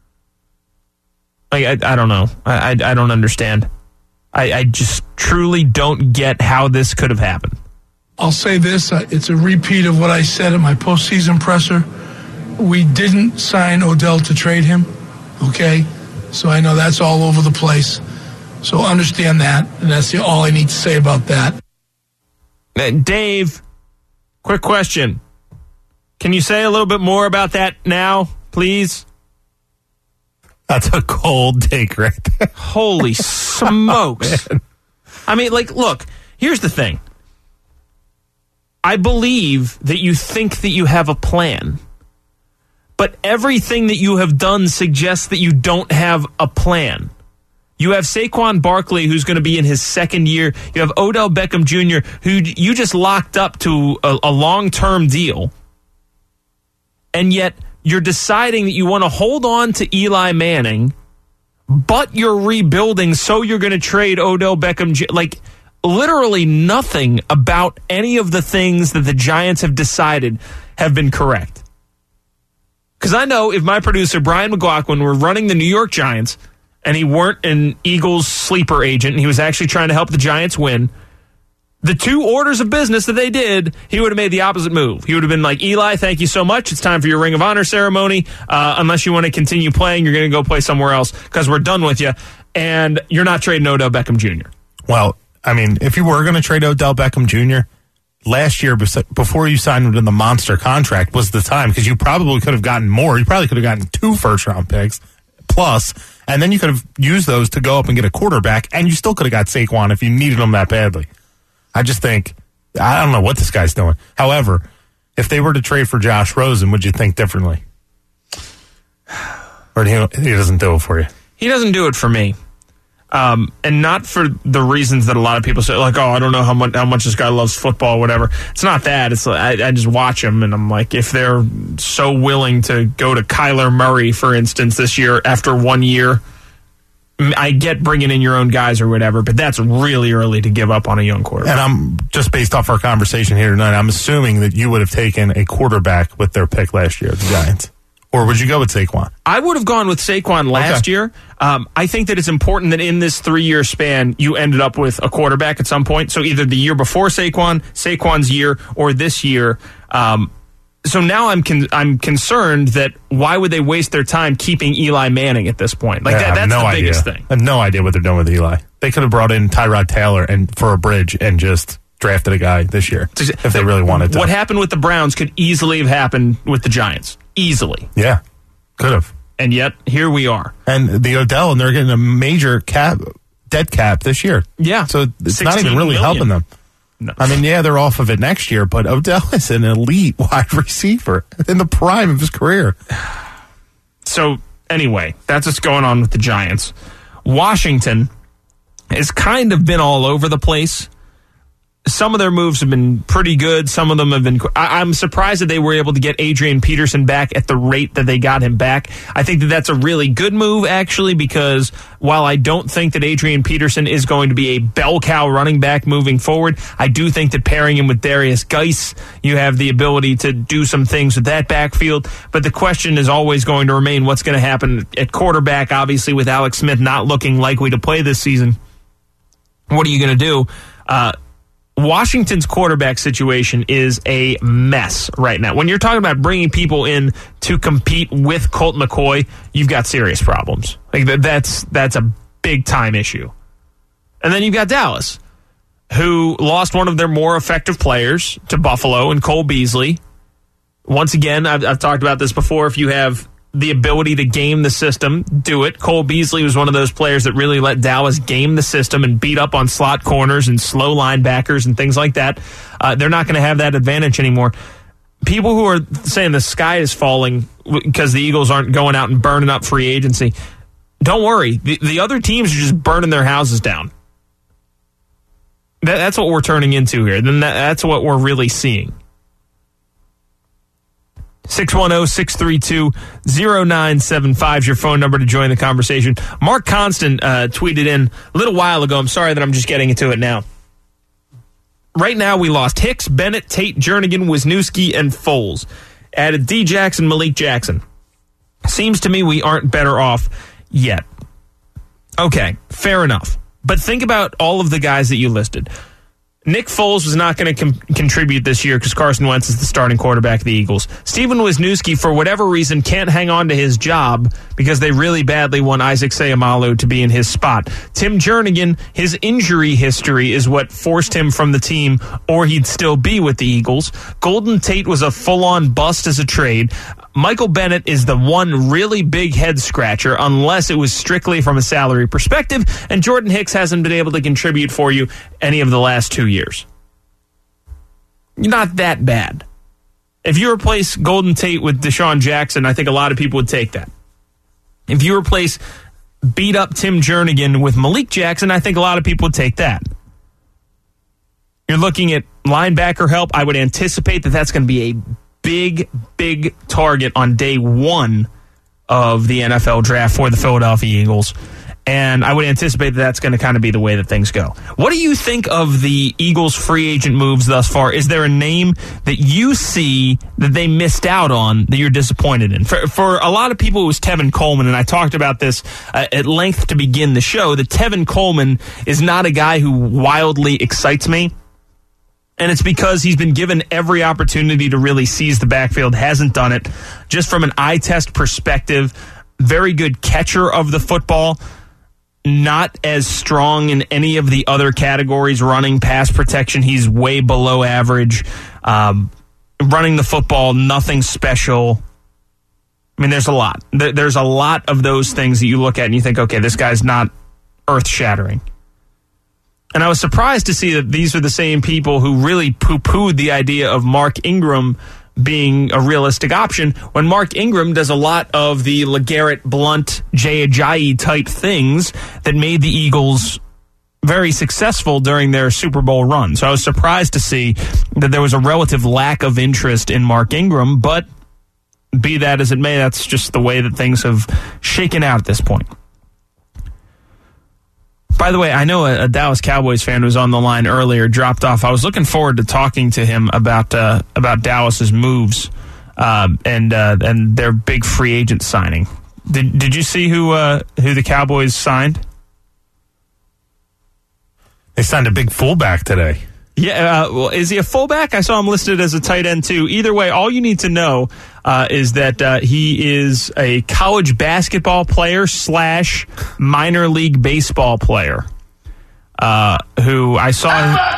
Speaker 3: Like, I don't know. I don't understand. I just truly don't get how this could have happened.
Speaker 15: I'll say this. It's a repeat of what I said at my postseason presser. We didn't sign Odell to trade him, okay? So I know that's all over the place. So understand that, and that's all I need to say about that.
Speaker 3: Dave, quick question. Can you say a little bit more about that now, please?
Speaker 1: That's a cold take right there.
Speaker 3: Holy smokes. I mean, look, here's the thing. I believe that you think that you have a plan. But everything that you have done suggests that you don't have a plan. You have Saquon Barkley, who's going to be in his second year. You have Odell Beckham Jr., who you just locked up to a long-term deal. And yet you're deciding that you want to hold on to Eli Manning, but you're rebuilding, so you're going to trade Odell Beckham Jr. Like, literally nothing about any of the things that the Giants have decided have been correct. Because I know if my producer, Brian McLaughlin, were running the New York Giants and he weren't an Eagles sleeper agent and he was actually trying to help the Giants win, the two orders of business that they did, he would have made the opposite move. He would have been like, Eli, thank you so much. It's time for your Ring of Honor ceremony. Unless you want to continue playing, you're going to go play somewhere else because we're done with you. And you're not trading Odell Beckham Jr.
Speaker 1: Well, I mean, if you were going to trade Odell Beckham Jr., last year, before you signed him to the monster contract, was the time, because you probably could have gotten more. You probably could have gotten 2 first-round picks plus, and then you could have used those to go up and get a quarterback, and you still could have got Saquon if you needed him that badly. I just think, I don't know what this guy's doing. However, if they were to trade for Josh Rosen, would you think differently? Or he doesn't do it for you?
Speaker 3: He doesn't do it for me. And not for the reasons that a lot of people say, like, oh, I don't know how much this guy loves football or whatever. It's not that. It's I just watch him, and I'm like, if they're so willing to go to Kyler Murray, for instance, this year after 1 year, I get bringing in your own guys or whatever, but that's really early to give up on a young quarterback.
Speaker 1: And I'm just based off our conversation here tonight, I'm assuming that you would have taken a quarterback with their pick last year, the Giants. Or would you go with Saquon?
Speaker 3: I would have gone with Saquon last year. I think that it's important that in this 3-year span, you ended up with a quarterback at some point. So either the year before Saquon's year, or this year. So now I'm concerned that why would they waste their time keeping Eli Manning at this point? Like that's the biggest thing.
Speaker 1: I have no idea what they're doing with Eli. They could have brought in Tyrod Taylor and for a bridge and just drafted a guy this year if they really wanted to.
Speaker 3: What happened with the Browns could easily have happened with the Giants. Easily.
Speaker 1: Yeah, could have.
Speaker 3: And yet, here we are.
Speaker 1: And the Odell, and they're getting a major dead cap this year.
Speaker 3: Yeah.
Speaker 1: So it's not even really helping them.
Speaker 3: No.
Speaker 1: I mean, yeah, they're off of it next year, but Odell is an elite wide receiver in the prime of his career.
Speaker 3: So, anyway, that's what's going on with the Giants. Washington has kind of been all over the place. Some of their moves have been pretty good. Some of them have been... I'm surprised that they were able to get Adrian Peterson back at the rate that they got him back. I think that that's a really good move, actually, because while I don't think that Adrian Peterson is going to be a bell cow running back moving forward, I do think that pairing him with Darius Geis, you have the ability to do some things with that backfield. But the question is always going to remain what's going to happen at quarterback, obviously, with Alex Smith not looking likely to play this season. What are you going to do? Washington's quarterback situation is a mess right now. When you're talking about bringing people in to compete with Colt McCoy, you've got serious problems. Like that's a big time issue. And then you've got Dallas, who lost one of their more effective players to Buffalo and Cole Beasley. Once again, I've talked about this before. If you have the ability to game the system, do it. Cole Beasley was one of those players that really let Dallas game the system and beat up on slot corners and slow linebackers and things like that. They're not going to have that advantage anymore. People who are saying the sky is falling because the Eagles aren't going out and burning up free agency, don't worry. The other teams are just burning their houses down. That's what we're turning into here. Then that's what we're really seeing. 610-632-0975 is your phone number to join the conversation. Mark Constant tweeted in a little while ago. I'm sorry that I'm just getting into it now. Right now, we lost Hicks, Bennett, Tate, Jernigan, Wisniewski, and Foles. Added D. Jackson, Malik Jackson. Seems to me we aren't better off yet. Okay, fair enough. But think about all of the guys that you listed. Nick Foles was not going to contribute this year because Carson Wentz is the starting quarterback of the Eagles. Steven Wisniewski, for whatever reason, can't hang on to his job because they really badly want Isaac Seumalo to be in his spot. Tim Jernigan, his injury history is what forced him from the team, or he'd still be with the Eagles. Golden Tate was a full-on bust as a trade. Michael Bennett is the one really big head-scratcher, unless it was strictly from a salary perspective, and Jordan Hicks hasn't been able to contribute for you any of the last 2 years. Not that bad. If you replace Golden Tate with Deshaun Jackson, I think a lot of people would take that. If you replace beat-up Tim Jernigan with Malik Jackson, I think a lot of people would take that. You're looking at linebacker help. I would anticipate that that's going to be a big target on day one of the NFL draft for the Philadelphia Eagles. And I would anticipate that that's going to kind of be the way that things go. What do you think of the Eagles' free agent moves thus far? Is there a name that you see that they missed out on that you're disappointed in? For a lot of people, it was Tevin Coleman, and I talked about this at length to begin the show, that Tevin Coleman is not a guy who wildly excites me. And it's because he's been given every opportunity to really seize the backfield, hasn't done it. Just from an eye test perspective, very good catcher of the football, not as strong in any of the other categories. Running, pass protection, he's way below average. Running the football, nothing special. I mean, there's a lot. There's a lot of those things that you look at and you think, okay, this guy's not earth-shattering. And I was surprised to see that these are the same people who really poo-pooed the idea of Mark Ingram being a realistic option, when Mark Ingram does a lot of the LeGarrette Blount, Jay Ajayi type things that made the Eagles very successful during their Super Bowl run. So I was surprised to see that there was a relative lack of interest in Mark Ingram, but be that as it may, that's just the way that things have shaken out at this point. By the way, I know a Dallas Cowboys fan was on the line earlier, dropped off. I was looking forward to talking to him about Dallas's moves and their big free agent signing. Did you see who the Cowboys signed?
Speaker 1: They signed a big fullback today.
Speaker 3: Yeah, well, is he a fullback? I saw him listed as a tight end, too. Either way, all you need to know is that he is a college basketball player / minor league baseball player who I saw...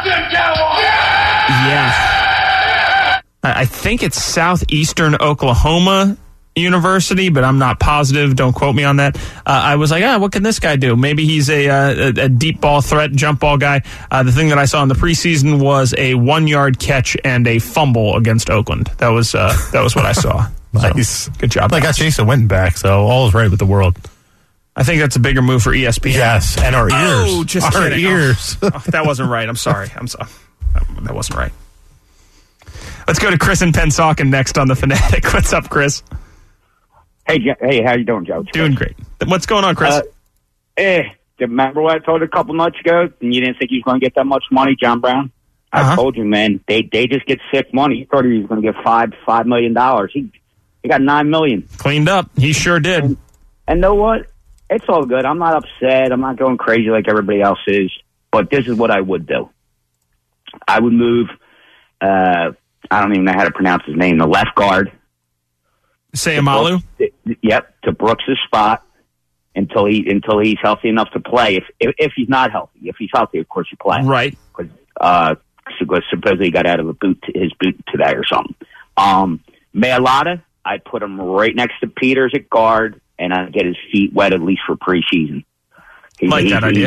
Speaker 3: Yeah. I think it's Southeastern Oklahoma University, but I'm not positive. Don't quote me on that. I was like, what can this guy do? Maybe he's a deep ball threat, jump ball guy. The thing that I saw in the preseason was a 1-yard catch and a fumble against Oakland. That was what I saw.
Speaker 1: Nice.
Speaker 3: So, good job.
Speaker 1: I got Jason Witten back, so all is right with the world.
Speaker 3: I think that's a bigger move for ESPN.
Speaker 1: Yes, and our ears.
Speaker 3: Oh, just
Speaker 1: our
Speaker 3: kidding.
Speaker 1: ears.
Speaker 3: Oh, that wasn't right. I'm sorry. That wasn't right. Let's go to Chris and Pennsauken next on The Fanatic. What's up, Chris?
Speaker 14: Hey, how you doing, Joe?
Speaker 3: Doing great. What's going on, Chris?
Speaker 14: Remember what I told you a couple nights ago? And you didn't think he was going to get that much money, John Brown? I told you, man. They just get sick money. You thought he was going to get $5 million. He got $9 million.
Speaker 3: Cleaned up. He sure did.
Speaker 14: And know what? It's all good. I'm not upset. I'm not going crazy like everybody else is. But this is what I would do. I would move. I don't even know how to pronounce his name. The left guard.
Speaker 3: Sayamalu?
Speaker 14: Yep, to Brooks' spot until he's healthy enough to play. If he's not healthy, if he's healthy, of course you play.
Speaker 3: Right.
Speaker 14: Because supposedly he got out of his boot today or something. Mailata, I'd put him right next to Peters at guard, and I'd get his feet wet at least for preseason.
Speaker 3: That idea.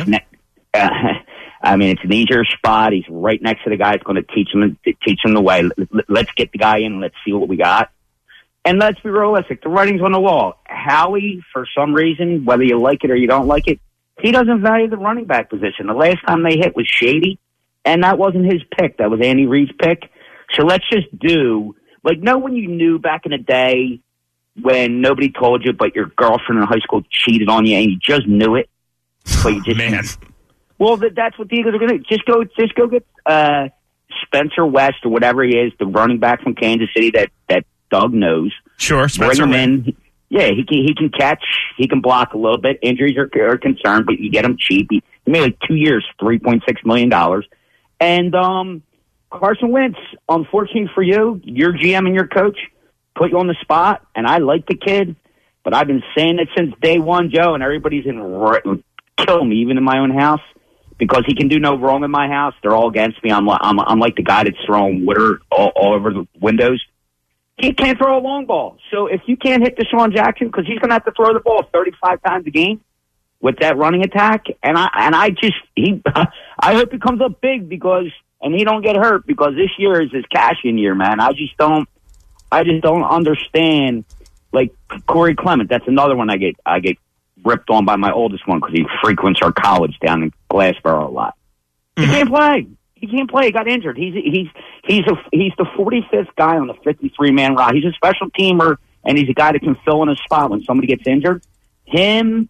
Speaker 14: I mean, it's an easier spot. He's right next to the guy that's going to teach him the way. Let's get the guy in and let's see what we got. And let's be realistic. The writing's on the wall. Howie, for some reason, whether you like it or you don't like it, he doesn't value the running back position. The last time they hit was Shady, and that wasn't his pick. That was Andy Reid's pick. So let's just know when you knew back in the day when nobody told you, but your girlfriend in high school cheated on you, and you just knew it. But you just
Speaker 3: man.
Speaker 14: Well, that's what the Eagles are going to do. Just go get Spencer West or whatever he is, the running back from Kansas City that Doug knows.
Speaker 3: Sure, Spencer.
Speaker 14: Bring him in. Yeah, he can catch. He can block a little bit. Injuries are a concern, but you get him cheap. He made like 2 years, $3.6 million. And Carson Wentz, unfortunately for you, your GM and your coach put you on the spot, and I like the kid, but I've been saying it since day one, Joe, and everybody's kill me, even in my own house, because he can do no wrong in my house. They're all against me. I'm like the guy that's throwing water all over the windows. He can't throw a long ball. So if you can't hit Deshaun Jackson, because he's going to have to throw the ball 35 times a game with that running attack, I hope he comes up big and he don't get hurt, because this year is his cash-in year, man. I just don't understand. Like Corey Clement, that's another one I get ripped on by my oldest one because he frequents our college down in Glassboro a lot. He can't play. He got injured. He's the 45th guy on the 53-man roster. He's a special teamer, and he's a guy that can fill in a spot when somebody gets injured. Him,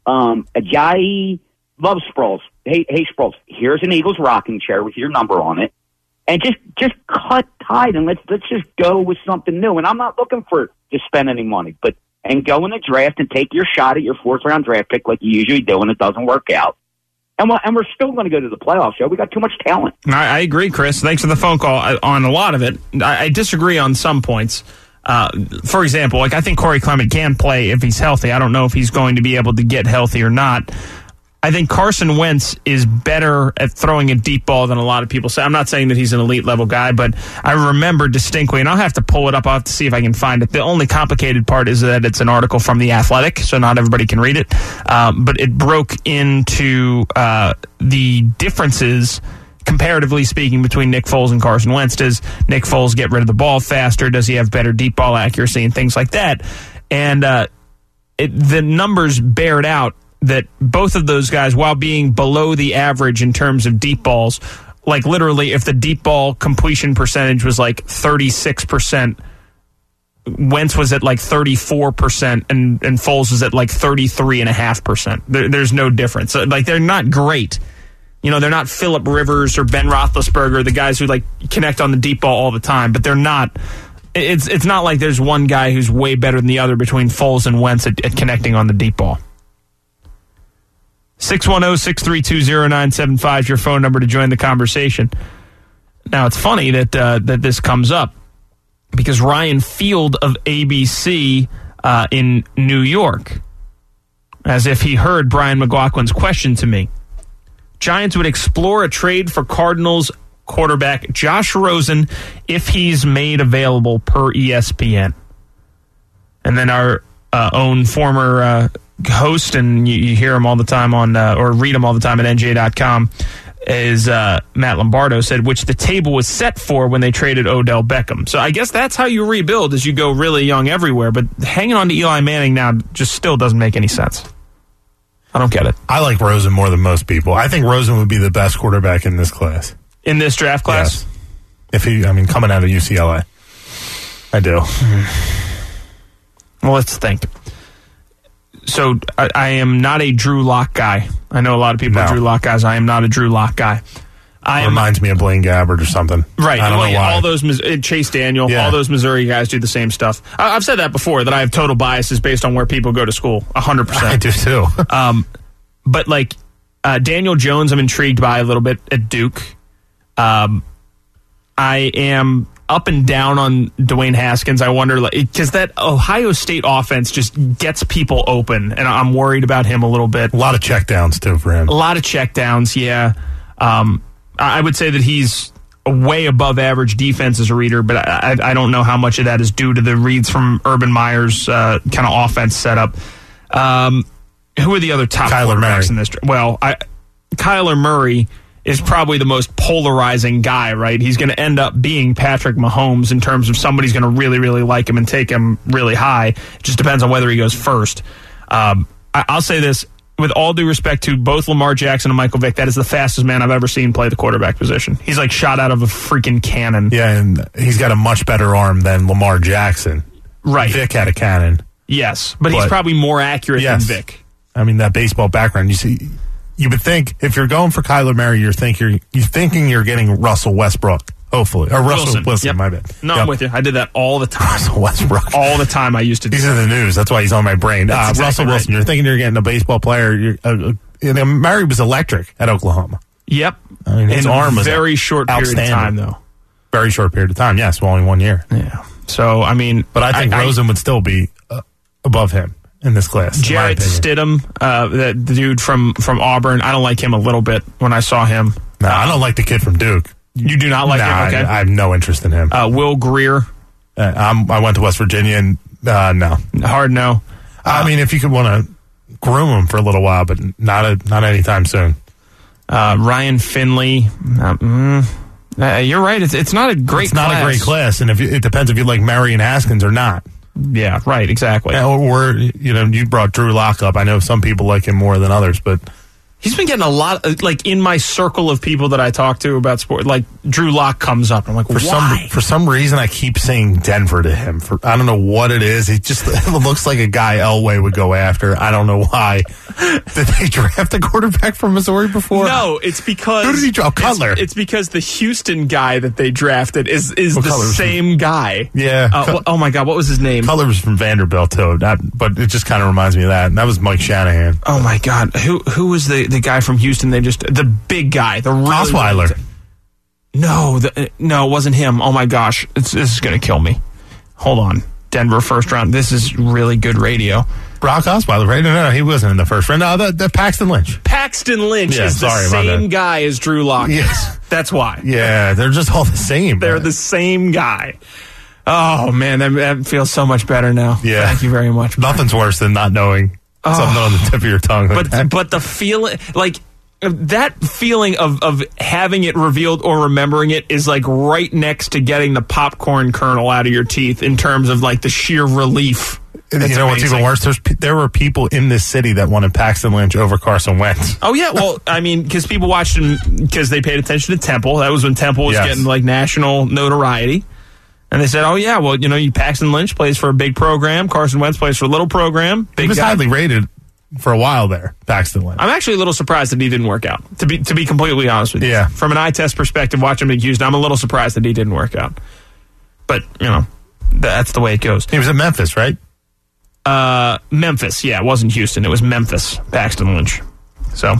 Speaker 14: Ajayi, love Sproles. Hey, Sproles, here's an Eagles rocking chair with your number on it, and just cut tight and let's just go with something new. And I'm not looking to spend any money, and go in the draft and take your shot at your 4th-round draft pick like you usually do, and it doesn't work out. And we're still going to go to the playoffs, Joe. We got too much talent.
Speaker 3: I agree, Chris. Thanks for the phone call on a lot of it. I disagree on some points. For example, I think Corey Clement can play if he's healthy. I don't know if he's going to be able to get healthy or not. I think Carson Wentz is better at throwing a deep ball than a lot of people say. I'm not saying that he's an elite level guy, but I remember distinctly, and I'll have to pull it up. I'll have to see if I can find it. The only complicated part is that it's an article from The Athletic, so not everybody can read it. But it broke into the differences, comparatively speaking, between Nick Foles and Carson Wentz. Does Nick Foles get rid of the ball faster? Does he have better deep ball accuracy and things like that? And the numbers bared out that both of those guys, while being below the average in terms of deep balls, like literally if the deep ball completion percentage was like 36%, Wentz was at like 34% and Foles was at like 33.5%. There's no difference. Like, they're not great. You know, they're not Phillip Rivers or Ben Roethlisberger, the guys who like connect on the deep ball all the time, but they're not. It's not like there's one guy who's way better than the other between Foles and Wentz at connecting on the deep ball. 610-632-0975, your phone number to join the conversation. Now, it's funny that this comes up because Ryan Field of ABC in New York, as if he heard Brian McLaughlin's question to me. Giants would explore a trade for Cardinals quarterback Josh Rosen if he's made available per ESPN. And then our own former host, and you hear him all the time on, or read him all the time at NJ.com, is Matt Lombardo said, which the table was set for when they traded Odell Beckham. So I guess that's how you rebuild, is you go really young everywhere. But hanging on to Eli Manning now just still doesn't make any sense. I don't get it.
Speaker 1: I like Rosen more than most people. I think Rosen would be the best quarterback in this class.
Speaker 3: In this draft class?
Speaker 1: Yes. Coming out of UCLA. I do.
Speaker 3: Well, let's think. So I am not a Drew Lock guy. I know a lot of people are Drew Lock guys. I am not a Drew Lock guy.
Speaker 1: Reminds me of Blaine Gabbert or something.
Speaker 3: Right.
Speaker 1: I don't know why.
Speaker 3: All those Chase Daniel, all those Missouri guys do the same stuff. I've said that before, that I have total biases based on where people go to school. 100%.
Speaker 1: I do too.
Speaker 3: But like Daniel Jones, I'm intrigued by a little bit at Duke. I am up and down on Dwayne Haskins. I wonder, because that Ohio State offense just gets people open, and I'm worried about him a little bit.
Speaker 1: A lot of checkdowns too for him.
Speaker 3: A lot of checkdowns, yeah. I would say that he's a way above average defense as a reader, but I don't know how much of that is due to the reads from Urban Meyer's kind of offense setup. Who are the other top quarterbacks in this? Well, Kyler Murray is probably the most polarizing guy, right? He's going to end up being Patrick Mahomes in terms of somebody's going to really, really like him and take him really high. It just depends on whether he goes first. I'll say this. With all due respect to both Lamar Jackson and Michael Vick, that is the fastest man I've ever seen play the quarterback position. He's like shot out of a freaking cannon.
Speaker 1: Yeah, and he's got a much better arm than Lamar Jackson.
Speaker 3: Right.
Speaker 1: Vick had a cannon.
Speaker 3: Yes, but he's probably more accurate than Vick.
Speaker 1: I mean, that baseball background, you would think if you're going for Kyler Murray, you're thinking you're getting Russell Westbrook. Hopefully. Or Russell Wilson, my bad.
Speaker 3: No, I'm with you. I did that all the time.
Speaker 1: Russell Westbrook.
Speaker 3: All the time I used to do
Speaker 1: He's
Speaker 3: that.
Speaker 1: in the news. That's why he's on my brain.
Speaker 3: Exactly
Speaker 1: Russell Wilson. You're thinking you're getting a baseball player. Murray was electric at Oklahoma.
Speaker 3: Yep.
Speaker 1: I mean, his arm was
Speaker 3: very short period of time, though.
Speaker 1: Very short period of time, yes. Well, only 1 year.
Speaker 3: Yeah. So, I mean.
Speaker 1: But I think Rosen would still be above him in this class.
Speaker 3: Jarrett Stidham, that dude from Auburn, I don't like him a little bit when I saw him.
Speaker 1: No, I don't like the kid from Duke.
Speaker 3: You do not like him? Okay.
Speaker 1: I have no interest in him.
Speaker 3: Will Greer.
Speaker 1: I went to West Virginia, and no.
Speaker 3: Hard no.
Speaker 1: I mean, if you could want to groom him for a little while, but not anytime soon.
Speaker 3: Ryan Finley. You're right. It's not a great class.
Speaker 1: Not a great class, and it depends if you like Murray and Haskins or not.
Speaker 3: Yeah, right, exactly.
Speaker 1: Or you brought Drew Lock up. I know some people like him more than others, but
Speaker 3: he's been getting a lot, like in my circle of people that I talk to about sport, like Drew Lock comes up. I'm like, why?
Speaker 1: For some reason, I keep saying Denver to him. I don't know what it is. It just looks like a guy Elway would go after. I don't know why. Did they draft a quarterback from Missouri before?
Speaker 3: No, it's because
Speaker 1: who did he draft? Cutler.
Speaker 3: It's because the Houston guy that they drafted is the same guy.
Speaker 1: Yeah.
Speaker 3: Oh my God, what was his name?
Speaker 1: Cutler was from Vanderbilt too. But it just kind of reminds me of that. And that was Mike Shanahan.
Speaker 3: Oh my God, who was the guy from Houston? The big guy, the really
Speaker 1: Osweiler.
Speaker 3: No, it wasn't him. Oh my gosh, this is going to kill me. Hold on, Denver first round. This is really good radio.
Speaker 1: Brock Osweiler, right? No, he wasn't in the first round. No, the Paxton Lynch.
Speaker 3: Paxton Lynch is the same guy as Drew Lock.
Speaker 1: Yes.
Speaker 3: That's why.
Speaker 1: Yeah, they're just all the same.
Speaker 3: They're the same guy. Oh, man, that feels so much better now.
Speaker 1: Yeah.
Speaker 3: Thank you very much.
Speaker 1: Nothing's worse than not knowing something on the tip of your tongue.
Speaker 3: But the feeling, like, that feeling of having it revealed or remembering it is like right next to getting the popcorn kernel out of your teeth in terms of like the sheer relief.
Speaker 1: You know what's even worse? There were people in this city that wanted Paxton Lynch over Carson Wentz.
Speaker 3: Oh, yeah. Well, I mean, because people watched him because they paid attention to Temple. That was when Temple was getting like national notoriety. And they said, oh, yeah, well, Paxton Lynch plays for a big program. Carson Wentz plays for a little program.
Speaker 1: He was highly rated for a while there, Paxton Lynch.
Speaker 3: I'm actually a little surprised that he didn't work out, to be completely honest with you.
Speaker 1: Yeah.
Speaker 3: From an eye test perspective, watching him in Houston, I'm a little surprised that he didn't work out. But, that's the way it goes.
Speaker 1: He was at Memphis, right?
Speaker 3: Memphis, yeah. It wasn't Houston. It was Memphis, Paxton Lynch. So,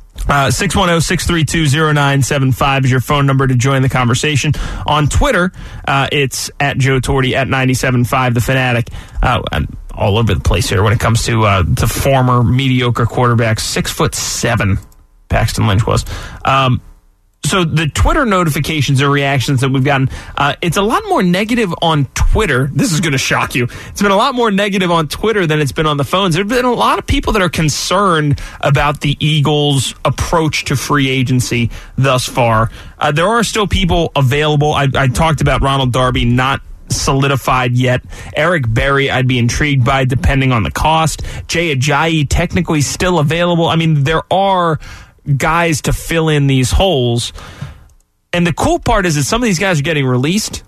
Speaker 3: 610-632-0975 is your phone number to join the conversation. On Twitter, it's at Joe Torti, at 97.5 The Fanatic. All over the place here when it comes to former mediocre quarterbacks. 6'7", Paxton Lynch was. So the Twitter notifications and reactions that we've gotten, it's a lot more negative on Twitter. This is going to shock you. It's been a lot more negative on Twitter than it's been on the phones. There have been a lot of people that are concerned about the Eagles' approach to free agency thus far. There are still people available. I talked about Ronald Darby not solidified yet. Eric Berry, I'd be intrigued by depending on the cost. Jay Ajayi, technically still available. I mean, there are guys to fill in these holes. And the cool part is that some of these guys are getting released.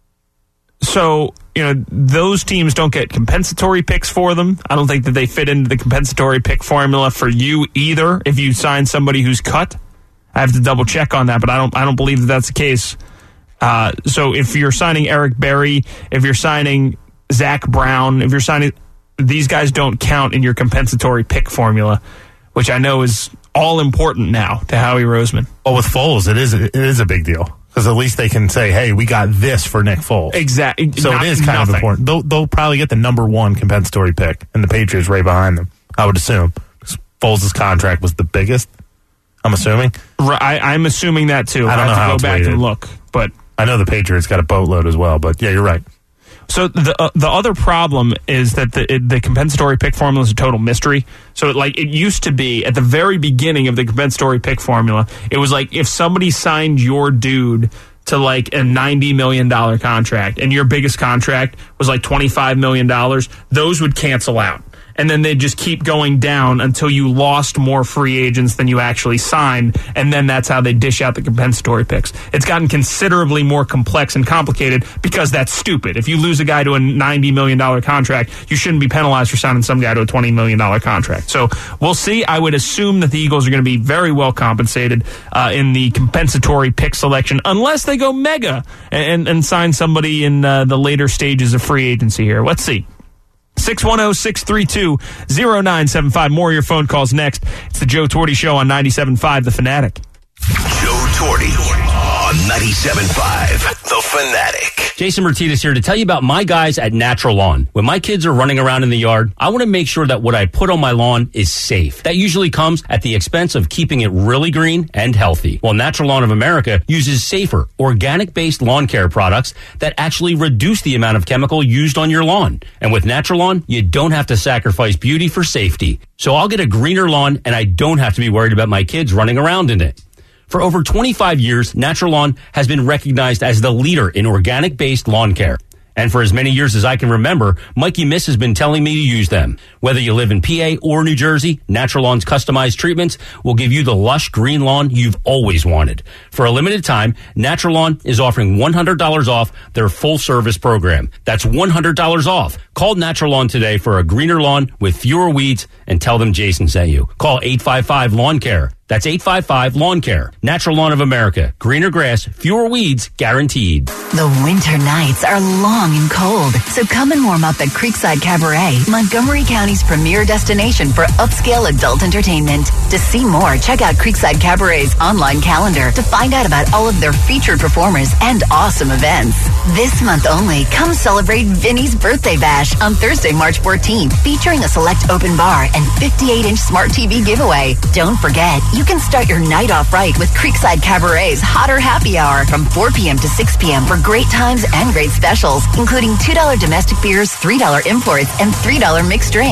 Speaker 3: So, those teams don't get compensatory picks for them. I don't think that they fit into the compensatory pick formula for you either if you sign somebody who's cut. I have to double check on that, but I don't believe that that's the case. So if you're signing Eric Berry, if you're signing Zach Brown, if you're signing, these guys don't count in your compensatory pick formula, which I know is all important now to Howie Roseman.
Speaker 1: Well, with Foles, it is a big deal because at least they can say, "Hey, we got this for Nick Foles."
Speaker 3: Exactly.
Speaker 1: So it is kind of important. They'll probably get the number one compensatory pick, and the Patriots right behind them. I would assume because Foles' contract was the biggest. I'm assuming.
Speaker 3: I'm assuming that too.
Speaker 1: I don't know how
Speaker 3: to go back and look, but
Speaker 1: I know the Patriots got a boatload as well. But yeah, you're right.
Speaker 3: So the other problem is that the compensatory pick formula is a total mystery. So it used to be at the very beginning of the compensatory pick formula, it was like if somebody signed your dude to like a $90 million contract and your biggest contract was like $25 million, those would cancel out. And then they'd just keep going down until you lost more free agents than you actually signed, and then that's how they dish out the compensatory picks. It's gotten considerably more complex and complicated because that's stupid. If you lose a guy to a $90 million contract, you shouldn't be penalized for signing some guy to a $20 million contract. So we'll see. I would assume that the Eagles are going to be very well compensated in the compensatory pick selection, unless they go mega and sign somebody in the later stages of free agency here. Let's see. 610-632-0975. More of your phone calls next. It's the Joe Torti Show on 97.5 The Fanatic.
Speaker 8: Joe Torti on 97.5 The Fanatic.
Speaker 10: Jason Martinez here to tell you about my guys at Natural Lawn. When my kids are running around in the yard, I want to make sure that what I put on my lawn is safe. That usually comes at the expense of keeping it really green and healthy. Well, Natural Lawn of America uses safer, organic-based lawn care products that actually reduce the amount of chemical used on your lawn. And with Natural Lawn, you don't have to sacrifice beauty for safety. So I'll get a greener lawn and I don't have to be worried about my kids running around in it. For over 25 years, Natural Lawn has been recognized as the leader in organic-based lawn care. And for as many years as I can remember, Mikey Miss has been telling me to use them. Whether you live in PA or New Jersey, Natural Lawn's customized treatments will give you the lush green lawn you've always wanted. For a limited time, Natural Lawn is offering $100 off their full-service program. That's $100 off. Call Natural Lawn today for a greener lawn with fewer weeds and tell them Jason sent you. Call 855-LAWN-CARE. That's 855-LAWN-CARE. Natural Lawn of America. Greener grass, fewer weeds, guaranteed.
Speaker 19: The winter nights are long and cold, so come and warm up at Creekside Cabaret, Montgomery County's premier destination for upscale adult entertainment. To see more, check out Creekside Cabaret's online calendar to find out about all of their featured performers and awesome events. This month only, come celebrate Vinny's Birthday Bash on Thursday, March 14th, featuring a select open bar and 58-inch smart TV giveaway. Don't forget, you can start your night off right with Creekside Cabaret's Hotter Happy Hour from 4 p.m. to 6 p.m. for great times and great specials, including $2 domestic beers, $3 imports, and $3 mixed drinks.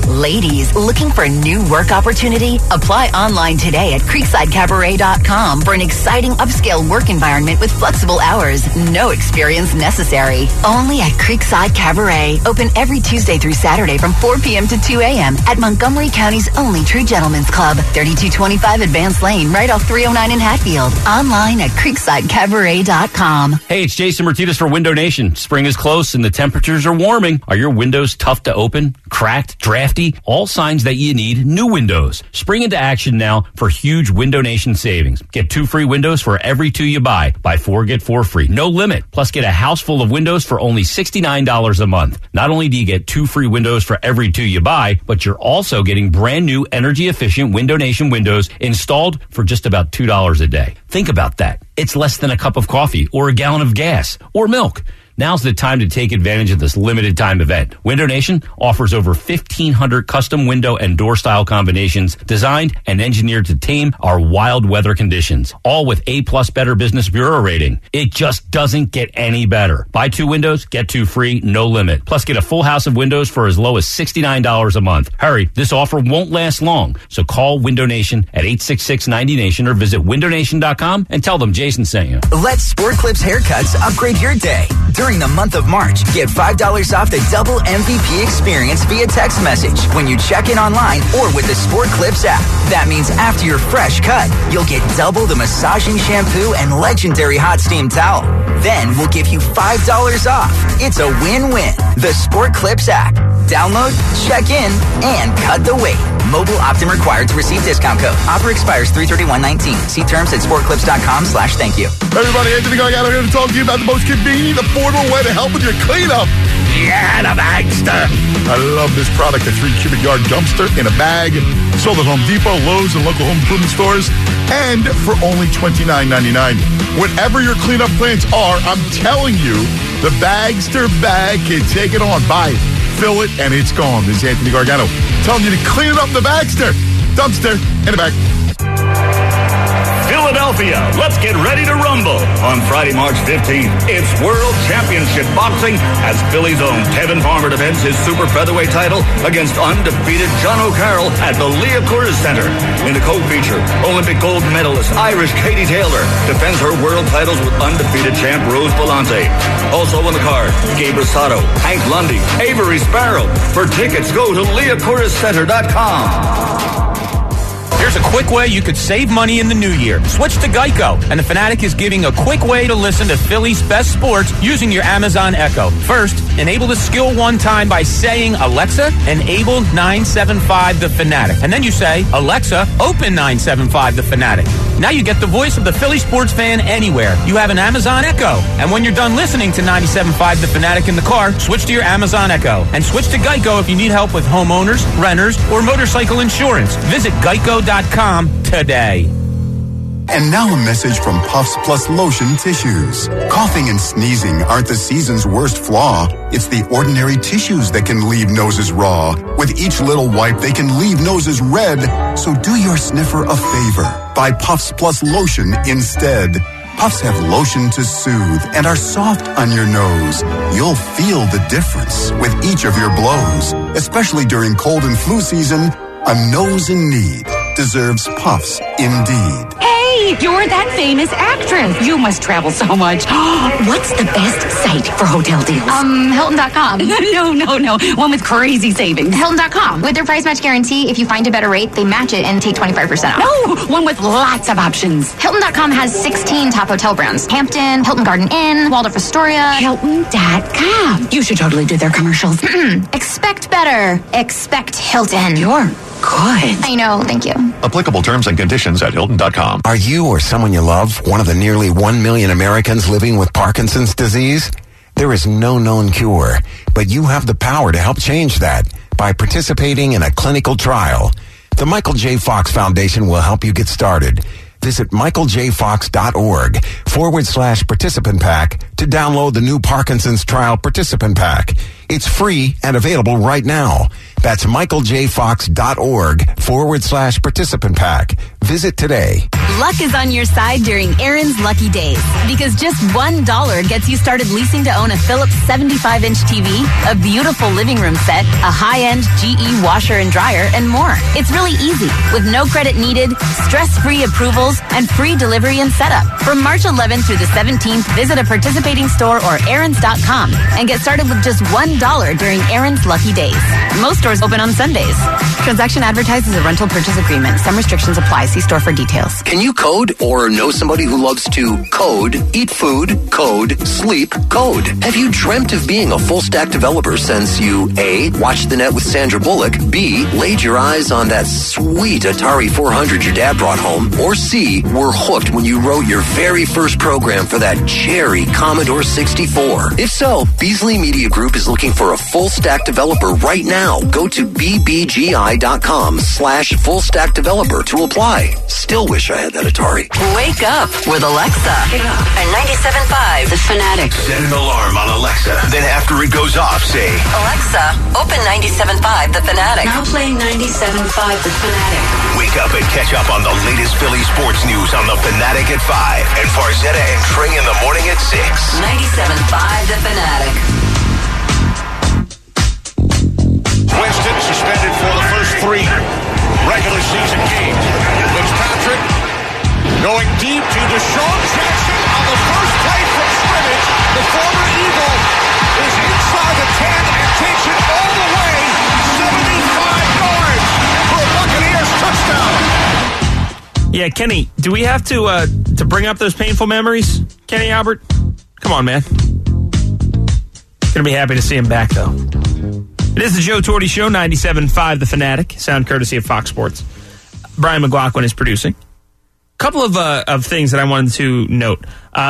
Speaker 19: Ladies, looking for a new work opportunity? Apply online today at CreeksideCabaret.com for an exciting upscale work environment with flexible hours. No experience necessary. Only at Creekside Cabaret. Open every Tuesday through Saturday from 4 p.m. to 2 a.m. at Montgomery County's only true gentleman's club, 3225 Advance Lane, right off 309 in Hatfield. Online at CreeksideCabaret.com.
Speaker 10: Hey, it's Jason Martinez for Window Nation. Spring is close and the temperatures are warming. Are your windows tough to open, cracked, drafty? All signs that you need new windows. Spring into action now for huge Window Nation savings. Get 2 free windows for every 2 you buy. Buy 4, get 4 free. No limit. Plus, get a house full of windows for only $69 a month. Not only do you get 2 free windows for every 2 you buy, but you're also getting brand new energy-efficient Window Nation windows installed for just about $2 a day. Think about that. It's less than a cup of coffee or a gallon of gas or milk. Now's the time to take advantage of this limited time event. Window Nation offers over 1,500 custom window and door style combinations designed and engineered to tame our wild weather conditions, all with A+ Better Business Bureau rating. It just doesn't get any better. Buy 2 windows, get 2 free, no limit. Plus, get a full house of windows for as low as $69 a month. Hurry, this offer won't last long. So call Window Nation at 866-90Nation or visit windownation.com and tell them Jason sent you.
Speaker 16: Let Sport Clips Haircuts upgrade your day. During the month of March, get $5 off the double MVP experience via text message when you check in online or with the Sport Clips app. That means after your fresh cut, you'll get double the massaging shampoo and legendary hot steam towel. Then we'll give you $5 off. It's a win-win. The Sport Clips app. Download, check in, and cut the wait. Mobile opt-in required to receive discount code. Offer expires 3/31/19. See terms at sportclips.com/thank you.
Speaker 21: Everybody, Anthony Gargano here to talk to you about the most convenient, affordable way to help with your cleanup. Yeah, the Bagster. I love this product, a 3 cubic yard dumpster in a bag. Sold at Home Depot, Lowe's, and local home improvement stores. And for only $29.99. Whatever your cleanup plans are, I'm telling you, the Bagster bag can take it on. Buy it, fill it, and it's gone. This is Anthony Gargano telling you to clean it up the Bagster. Dumpster in the bag.
Speaker 4: Philadelphia, let's get ready to rumble. On Friday, March 15th, it's World Championship Boxing as Philly's own Tevin Farmer defends his super featherweight title against undefeated John O'Carroll at the Leah Cordes Center. In the co-feature, Olympic gold medalist Irish Katie Taylor defends her world titles with undefeated champ Rose Volante. Also on the card, Gabe Rosado, Hank Lundy, Avery Sparrow. For tickets, go to LeahCordesCenter.com.
Speaker 3: Here's a quick way you could save money in the new year. Switch to Geico, and the Fanatic is giving a quick way to listen to Philly's best sports using your Amazon Echo. First, enable the skill one time by saying, Alexa, enable 975 The Fanatic. And then you say, Alexa, open 975 The Fanatic. Now you get the voice of the Philly sports fan anywhere. You have an Amazon Echo. And when you're done listening to 97.5 The Fanatic in the car, switch to your Amazon Echo. And switch to Geico if you need help with homeowners, renters, or motorcycle insurance. Visit Geico.com today.
Speaker 22: And now a message from Puffs Plus Lotion Tissues. Coughing and sneezing aren't the season's worst flaw. It's the ordinary tissues that can leave noses raw. With each little wipe, they can leave noses red. So do your sniffer a favor. Buy Puffs Plus Lotion instead. Puffs have lotion to soothe and are soft on your nose. You'll feel the difference with each of your blows. Especially during cold and flu season, a nose in need deserves Puffs indeed.
Speaker 23: Hey, you're that famous actress. You must travel so much. What's the best site for hotel deals?
Speaker 24: Hilton.com.
Speaker 23: No. One with crazy savings.
Speaker 24: Hilton.com. With their price match guarantee, if you find a better rate, they match it and take 25% off.
Speaker 23: No, one with lots of options.
Speaker 24: Hilton.com has 16 top hotel brands. Hampton, Hilton Garden Inn, Waldorf Astoria.
Speaker 23: Hilton.com. You should totally do their commercials.
Speaker 24: Expect better. Expect Hilton.
Speaker 23: You're good.
Speaker 24: I know, thank you.
Speaker 26: Applicable terms and conditions at Hilton.com.
Speaker 25: Are you or someone you love one of the nearly 1 million Americans living with Parkinson's disease? There is no known cure, but you have the power to help change that by participating in a clinical trial. The Michael J. Fox Foundation will help you get started. Visit michaeljfox.org/participant pack to download the new Parkinson's Trial Participant Pack. It's free and available right now. That's michaeljfox.org/participant pack. Visit today.
Speaker 19: Luck is on your side during Aaron's Lucky Days because just $1 gets you started leasing to own a Philips 75-inch TV, a beautiful living room set, a high-end GE washer and dryer, and more. It's really easy with no credit needed, stress-free approvals, and free delivery and setup. From March 11th through the 17th, visit a participating store or Aaron's.com and get started with just $1 during Aaron's Lucky Days. Most stores open on Sundays. Transaction advertised as a rental purchase agreement. Some restrictions apply. See store for details.
Speaker 2: Can you code or know somebody who loves to code, eat food, code, sleep, code? Have you dreamt of being a full-stack developer since you A, watched the net with Sandra Bullock, B, laid your eyes on that sweet Atari 400 your dad brought home, or C, were hooked when you wrote your very first program for that cherry Commodore 64? If so, Beasley Media Group is looking for a full-stack developer right now. Go to bbgi.com/full-stack developer to apply. Still wish I had that Atari.
Speaker 11: Wake up with Alexa at 97.5 The Fanatic.
Speaker 8: Set an alarm on Alexa. Then after it goes off, say,
Speaker 11: Alexa, open 97.5 The Fanatic. Now playing 97.5 The Fanatic.
Speaker 8: Wake up and catch up on the latest Philly sports news on The Fanatic at 5 and Farzetta and Trey in the morning at 6.
Speaker 11: 97.5 The Fanatic.
Speaker 5: Winston suspended for the first 3 regular season games. Fitzpatrick going deep to Deshaun Jackson on the first play from scrimmage. The former Eagle is inside the 10 and takes it all the way 75 yards for a Buccaneers touchdown.
Speaker 3: Yeah, Kenny, do we have to bring up those painful memories? Kenny Albert? Come on, man. Gonna be happy to see him back, though. It is the Joe Torty Show, 97.5 The Fanatic, sound courtesy of Fox Sports. Brian McLaughlin is producing. A couple of things that I wanted to note.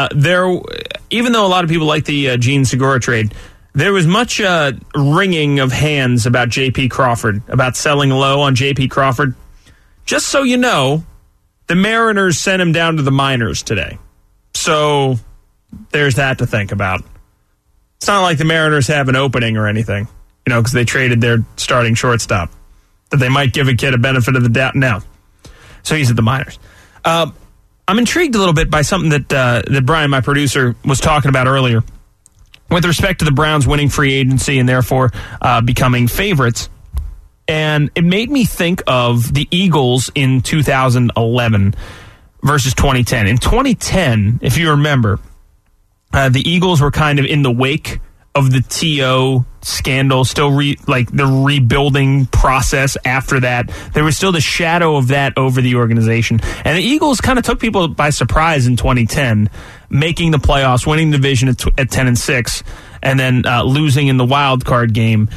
Speaker 3: Even though a lot of people like the Gene Segura trade, there was much wringing of hands about J.P. Crawford, about selling low on J.P. Crawford. Just so you know, the Mariners sent him down to the minors today. So there's that to think about. It's not like the Mariners have an opening or anything, because they traded their starting shortstop, that they might give a kid a benefit of the doubt now. So he's at the minors. I'm intrigued a little bit by something that Brian, my producer, was talking about earlier with respect to the Browns winning free agency and therefore becoming favorites. And it made me think of the Eagles in 2011 versus 2010. In 2010, if you remember, the Eagles were kind of in the wake of the T.O. scandal, still the rebuilding process after that. There was still the shadow of that over the organization. And the Eagles kind of took people by surprise in 2010, making the playoffs, winning the division at 10-6, and then losing in the wild card game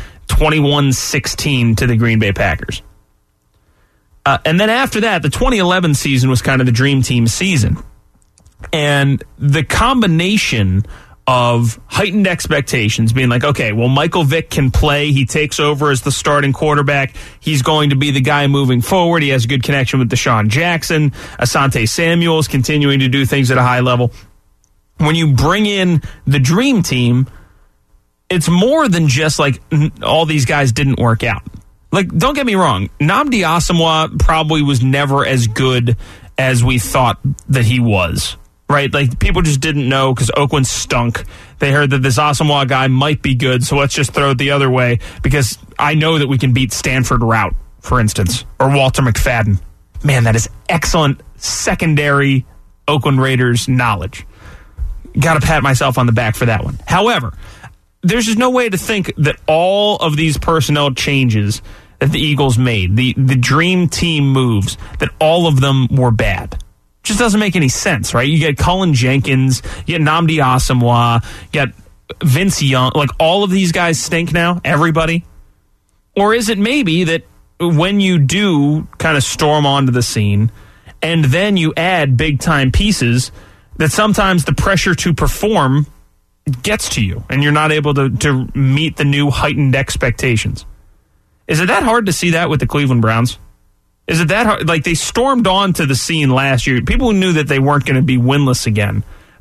Speaker 3: 21-16 to the Green Bay Packers. And then after that, the 2011 season was kind of the dream team season. And the combination of heightened expectations, being like, okay, well, Michael Vick can play. He takes over as the starting quarterback. He's going to be the guy moving forward. He has a good connection with Deshaun Jackson. Asante Samuel's continuing to do things at a high level. When you bring in the dream team, it's more than just like all these guys didn't work out. Like, don't get me wrong. Nnamdi Asomugha probably was never as good as we thought that he was. Right, like people just didn't know because Oakland stunk. They heard that this Asomugha guy might be good, so let's just throw it the other way because I know that we can beat Stanford Route, for instance, or Walter McFadden. Man, that is excellent secondary Oakland Raiders knowledge. Got to pat myself on the back for that one. However, there's just no way to think that all of these personnel changes that the Eagles made, the dream team moves, that all of them were bad. Just doesn't make any sense, right? You get Cullen Jenkins, you get Nnamdi Asomugha, you get Vince Young. Like, all of these guys stink now, everybody? Or is it maybe that when you do kind of storm onto the scene and then you add big-time pieces, that sometimes the pressure to perform gets to you and you're not able to meet the new heightened expectations? Is it that hard to see that with the Cleveland Browns? Is it that hard? Like, they stormed onto the scene last year. People knew that they weren't going to be winless again.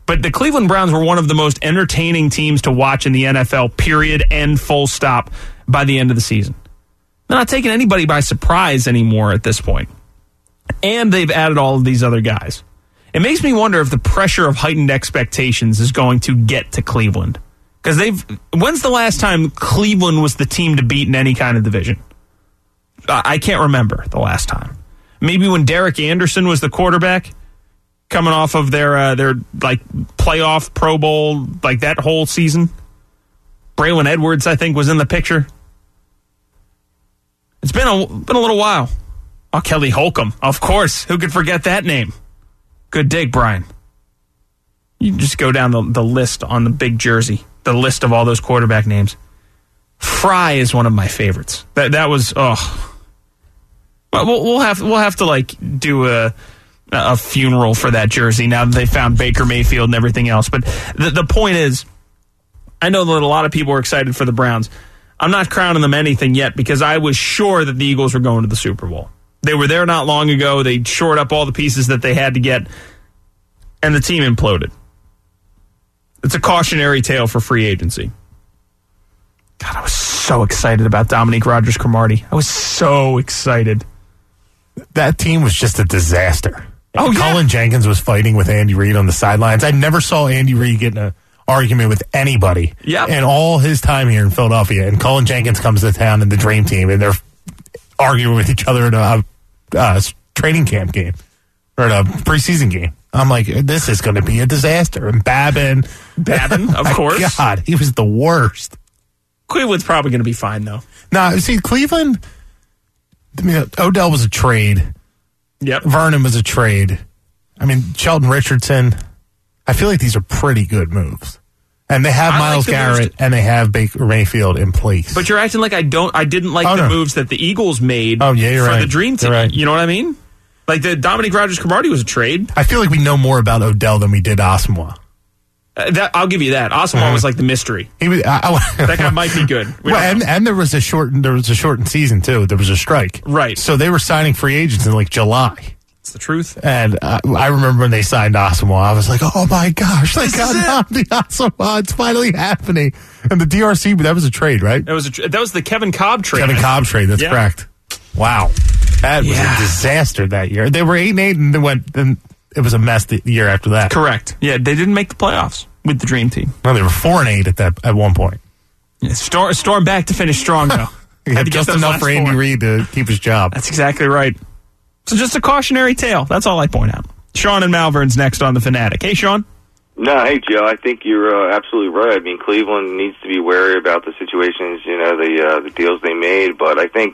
Speaker 3: But the Cleveland Browns were one of the most entertaining teams to watch in the NFL, period, and full stop, by the end of the season. They're not taking anybody by surprise anymore at this point. And they've added all of these other guys. It makes me wonder if the pressure of heightened expectations is going to get to Cleveland. Because when's the last time Cleveland was the team to beat in any kind of division? I can't remember the last time. Maybe when Derek Anderson was the quarterback, coming off of their like playoff Pro Bowl, like that whole season. Braylon Edwards, I think, was in the picture. It's been a little while. Oh, Kelly Holcomb, of course. Who could forget that name? Good dig, Brian. You just go down the list on the big jersey, the list of all those quarterback names. Fry is one of my favorites. That was we'll have to like do a funeral for that jersey now that they found Baker Mayfield and everything else. But the point is, I know that a lot of people are excited for the Browns. I'm not crowning them anything yet because I was sure that the Eagles were going to the Super Bowl. They were there not long ago. They shored up all the pieces that they had to get, and the team imploded. It's a cautionary tale for free agency. God, I was so excited about Dominique Rodgers-Cromartie. I was so excited.
Speaker 1: That team was just a disaster.
Speaker 3: Oh, yeah.
Speaker 1: Colin Jenkins was fighting with Andy Reid on the sidelines. I never saw Andy Reid get in an argument with anybody in all his time here in Philadelphia. And Colin Jenkins comes to town in the Dream Team, and they're arguing with each other in a training camp game or in a preseason game. I'm like, this is going to be a disaster. And Babin,
Speaker 3: of course.
Speaker 1: God, he was the worst.
Speaker 3: Cleveland's probably going to be fine, though.
Speaker 1: No, see, Cleveland, I mean, Odell was a trade.
Speaker 3: Yep.
Speaker 1: Vernon was a trade. I mean, Sheldon Richardson. I feel like these are pretty good moves. And they have Myles Garrett and they have Baker Mayfield in place.
Speaker 3: But you're acting like I didn't like the moves that the Eagles made
Speaker 1: for
Speaker 3: the Dream Team.
Speaker 1: Right.
Speaker 3: You know what I mean? Like the Dominique Rodgers-Cromartie was a trade.
Speaker 1: I feel like we know more about Odell than we did Asamoah.
Speaker 3: I'll give you that. Asamoah was like the mystery. That guy might be good.
Speaker 1: And there was a shortened season too. There was a strike.
Speaker 3: Right.
Speaker 1: So they were signing free agents in like July.
Speaker 3: It's the truth.
Speaker 1: And I remember when they signed Asamoah, I was like, oh my gosh, they got the Asamoah. It's finally happening. And the DRC, that was a trade, right?
Speaker 3: That was the Kevin Cobb trade.
Speaker 1: Kevin Cobb trade, that's correct. Wow. That was a disaster that year. They were 8-8 and then it was a mess the year after that.
Speaker 3: Correct. Yeah, they didn't make the playoffs with the Dream Team.
Speaker 1: No, they were 4-8 at one point.
Speaker 3: Yeah, storm back to finish strong, though.
Speaker 1: Just enough for Andy Reid to keep his job.
Speaker 3: That's exactly right. So just a cautionary tale. That's all I point out. Sean and Malvern's next on The Fanatic. Hey, Sean.
Speaker 6: No, hey, Joe. I think you're absolutely right. I mean, Cleveland needs to be wary about the situations, the deals they made. But I think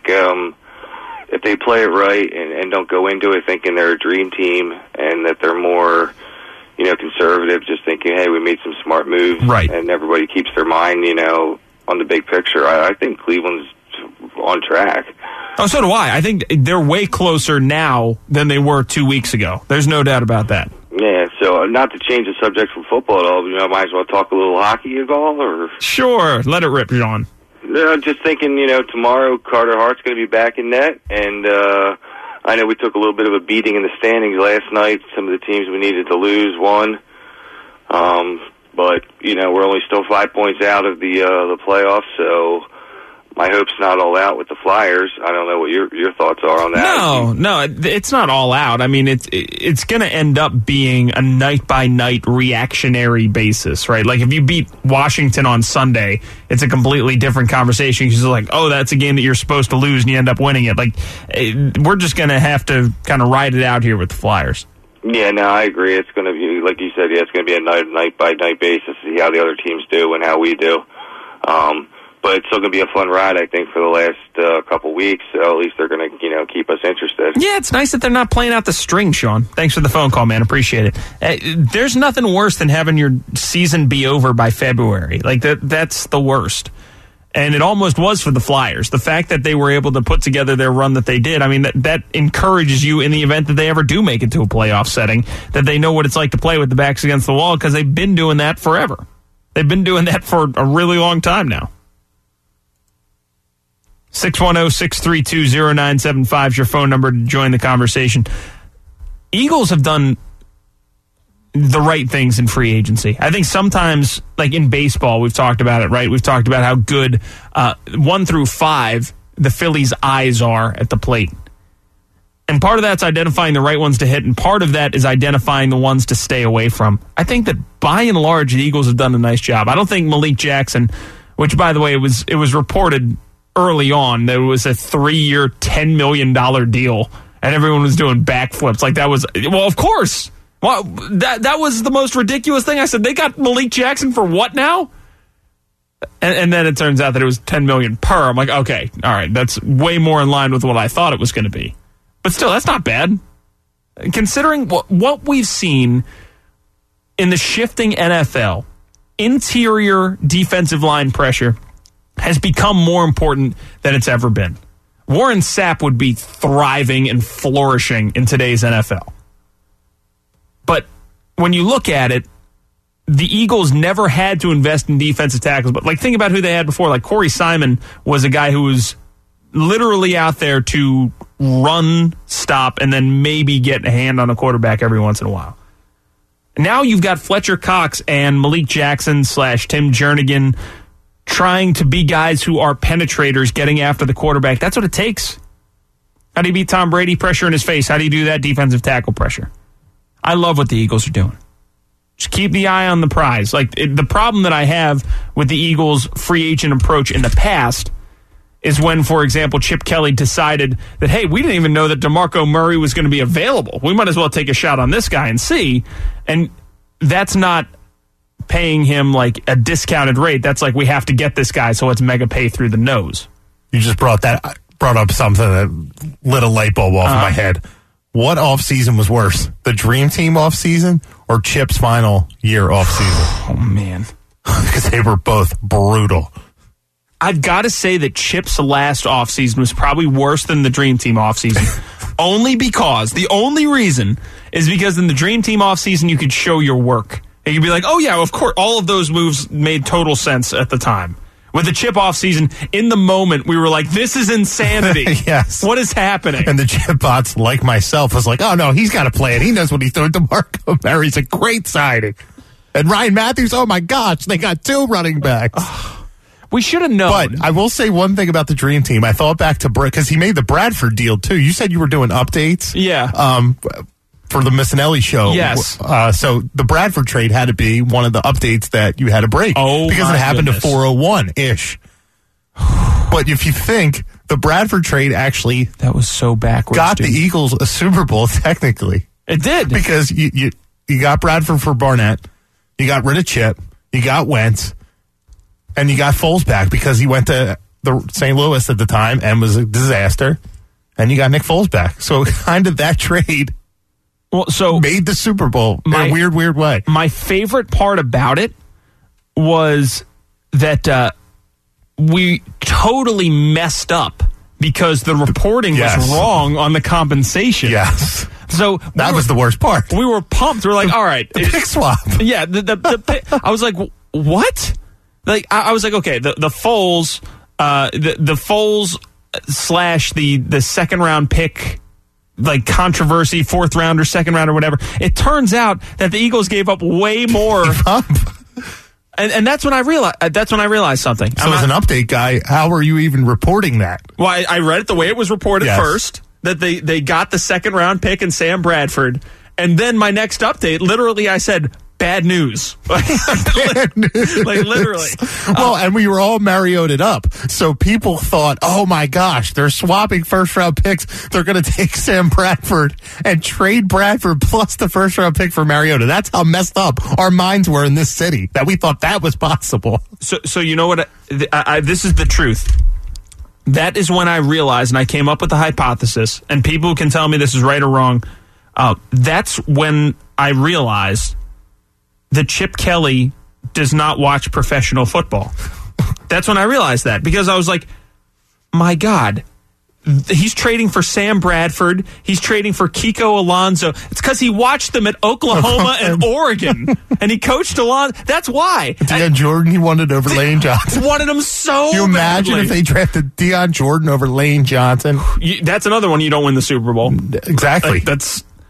Speaker 6: if they play it right and don't go into it thinking they're a dream team and that they're more, conservative, just thinking, hey, we made some smart moves,
Speaker 3: right,
Speaker 6: and everybody keeps their mind, on the big picture, I think Cleveland's on track.
Speaker 3: Oh, so do I. I think they're way closer now than they were 2 weeks ago. There's no doubt about that.
Speaker 6: Yeah, so not to change the subject from football at all, might as well talk a little hockey at all, or?
Speaker 3: Sure, let it rip, John.
Speaker 6: Just thinking, tomorrow Carter Hart's going to be back in net, and I know we took a little bit of a beating in the standings last night. Some of the teams we needed to lose won, but we're only still 5 points out of the playoffs, so my hope's not all out with the Flyers. I don't know what your thoughts are on that.
Speaker 3: No, it's not all out. I mean, it's going to end up being a night-by-night reactionary basis, right? Like, if you beat Washington on Sunday, it's a completely different conversation because it's like, oh, that's a game that you're supposed to lose and you end up winning it. Like, we're just going to have to kind of ride it out here with the Flyers.
Speaker 6: Yeah, no, I agree. It's going to be, like you said, it's going to be a night-by-night basis to see how the other teams do and how we do. But it's still going to be a fun ride, I think, for the last couple weeks. So at least they're going to, keep us interested.
Speaker 3: Yeah, it's nice that they're not playing out the string, Sean. Thanks for the phone call, man. Appreciate it. There's nothing worse than having your season be over by February. Like, that's the worst. And it almost was for the Flyers. The fact that they were able to put together their run that they did, I mean, that encourages you in the event that they ever do make it to a playoff setting, that they know what it's like to play with the backs against the wall because they've been doing that forever. They've been doing that for a really long time now. 610-632-0975 is your phone number to join the conversation. Eagles have done the right things in free agency. I think sometimes, like in baseball, we've talked about it, right? We've talked about how good 1 through 5 the Phillies' eyes are at the plate. And part of that's identifying the right ones to hit, and part of that is identifying the ones to stay away from. I think that by and large, the Eagles have done a nice job. I don't think Malik Jackson, which, by the way, it was reported early on that it was a 3-year, $10 million deal, and everyone was doing backflips. Like that was, well, of course. Well, that was the most ridiculous thing. I said, they got Malik Jackson for what now? And then it turns out that it was $10 million per. I'm like, okay, all right, that's way more in line with what I thought it was going to be. But still, that's not bad. Considering what we've seen in the shifting NFL, interior defensive line pressure has become more important than it's ever been. Warren Sapp would be thriving and flourishing in today's NFL. But when you look at it, the Eagles never had to invest in defensive tackles. But like, think about who they had before. Like Corey Simon was a guy who was literally out there to run, stop, and then maybe get a hand on a quarterback every once in a while. Now you've got Fletcher Cox and Malik Jackson / Tim Jernigan trying to be guys who are penetrators, getting after the quarterback. That's what it takes. How do you beat Tom Brady? Pressure in his face. How do you do that? Defensive tackle pressure. I love what the Eagles are doing. Just keep the eye on the prize. Like the problem that I have with the Eagles' free agent approach in the past is when, for example, Chip Kelly decided that, hey, we didn't even know that DeMarco Murray was going to be available. We might as well take a shot on this guy and see. And that's not paying him like a discounted rate. That's like, we have to get this guy, so let's mega pay through the nose.
Speaker 1: You just brought up something that lit a light bulb off of my head. What offseason was worse, the Dream Team offseason or Chip's final year offseason?
Speaker 3: Oh, man.
Speaker 1: Because they were both brutal.
Speaker 3: I've got to say that Chip's last offseason was probably worse than the Dream Team offseason. The only reason is because in the Dream Team offseason, you could show your work. And you'd be like, oh, yeah, of course, all of those moves made total sense at the time. With the Chip offseason, in the moment, we were like, this is insanity.
Speaker 1: Yes.
Speaker 3: What is happening?
Speaker 1: And the Chip bots, like myself, was like, oh, no, he's got a plan. He knows what he's doing. DeMarco Murray's a great signing. And Ryan Matthews, oh, my gosh, they got 2 running backs.
Speaker 3: We should have known.
Speaker 1: But I will say one thing about the Dream Team. I thought back to because he made the Bradford deal, too. You said you were doing updates.
Speaker 3: Yeah.
Speaker 1: For the Missinelli show.
Speaker 3: Yes.
Speaker 1: So the Bradford trade had to be one of the updates that you had to break.
Speaker 3: Oh,
Speaker 1: because it happened to 401-ish. But if you think the Bradford trade actually
Speaker 3: that was so backwards,
Speaker 1: got the Eagles a Super Bowl, technically.
Speaker 3: It did.
Speaker 1: Because you got Bradford for Barnett, you got rid of Chip, you got Wentz, and you got Foles back because he went to the St. Louis at the time and was a disaster, and you got Nick Foles back. So kind of that trade made the Super Bowl in a weird way.
Speaker 3: My favorite part about it was that we totally messed up because the reporting was wrong on the compensation.
Speaker 1: Yes.
Speaker 3: So
Speaker 1: that was the worst part.
Speaker 3: We were pumped. We're like, all right.
Speaker 1: The pick swap.
Speaker 3: Yeah. The I was like, what? Like, I was like, okay, the Foles, the Foles / the second round pick, like controversy, 4th round or 2nd round or whatever. It turns out that the Eagles gave up way more. And that's when I realized something.
Speaker 1: So as an update guy, how are you even reporting that?
Speaker 3: Well, I read it the way it was reported first, that they got the 2nd round pick in Sam Bradford. And then my next update, literally I said, bad news.
Speaker 1: Bad news.
Speaker 3: Like literally.
Speaker 1: Well, and we were all Marioted up. So people thought, oh my gosh, they're swapping 1st round picks. They're going to take Sam Bradford and trade Bradford plus the 1st round pick for Mariota. That's how messed up our minds were in this city, that we thought that was possible.
Speaker 3: So you know what? This is the truth. That is when I realized, and I came up with the hypothesis, and people can tell me this is right or wrong. That's when I realized that Chip Kelly does not watch professional football. That's when I realized that, because I was like, my God, he's trading for Sam Bradford. He's trading for Kiko Alonso. It's because he watched them at Oklahoma and Oregon, and he coached Alonso. That's why.
Speaker 1: Deion Jordan, he wanted over Lane Johnson.
Speaker 3: Wanted him so
Speaker 1: Can you imagine if they drafted Deion Jordan over Lane Johnson?
Speaker 3: That's another one you don't win the Super Bowl.
Speaker 1: Exactly.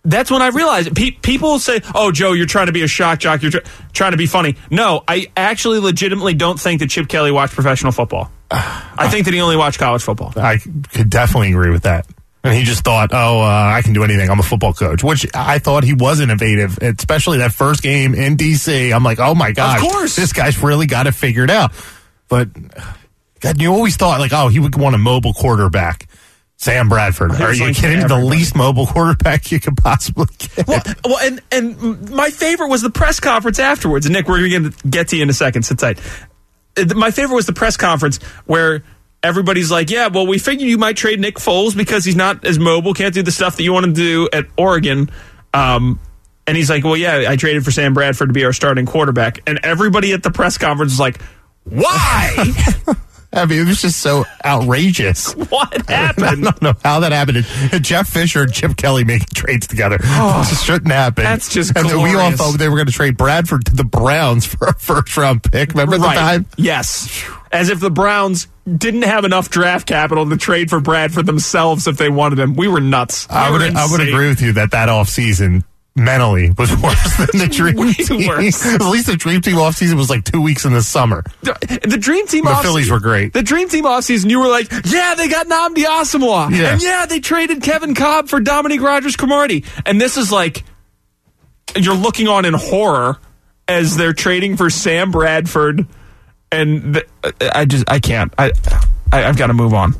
Speaker 3: That's when I realized people say, "Oh, Joe, you're trying to be a shock jock. You're trying to be funny." No, I actually legitimately don't think that Chip Kelly watched professional football. I think that he only watched college football.
Speaker 1: I could definitely agree with that. And he just thought, I can do anything. I'm a football coach, which I thought he was innovative, especially that first game in D.C. I'm like, oh, my gosh.
Speaker 3: Of course.
Speaker 1: This guy's really got it figured out. But God, you always thought, he would want a mobile quarterback. Sam Bradford. Are you kidding me? The least mobile quarterback you could possibly get.
Speaker 3: Well, and my favorite was the press conference afterwards. And Nick, we're going to get to you in a second. Sit tight. My favorite was the press conference where everybody's like, yeah, well, we figured you might trade Nick Foles because he's not as mobile, can't do the stuff that you want to do at Oregon. And he's like, well, yeah, I traded for Sam Bradford to be our starting quarterback. And everybody at the press conference was like, why?
Speaker 1: I mean, it was just so outrageous.
Speaker 3: What happened?
Speaker 1: I don't know how that happened. Jeff Fisher and Chip Kelly making trades together. It just shouldn't happen.
Speaker 3: That's just
Speaker 1: and
Speaker 3: glorious.
Speaker 1: We all thought they were going to trade Bradford to the Browns for a first-round pick. Remember the time?
Speaker 3: Yes. As if the Browns didn't have enough draft capital to trade for Bradford themselves if they wanted him. We were nuts.
Speaker 1: I would agree with you that offseason mentally was worse than the Dream Team.
Speaker 3: Worse.
Speaker 1: At least the Dream Team offseason was like 2 weeks in the summer.
Speaker 3: The Dream Team
Speaker 1: The Phillies were great.
Speaker 3: The Dream Team offseason, you were like, yeah, they got Nnamdi Asomugha.
Speaker 1: Yeah.
Speaker 3: And yeah, they traded Kevin Cobb for Dominique Rodgers-Cromartie. And this is like, you're looking on in horror as they're trading for Sam Bradford. And I can't. I've got to move on.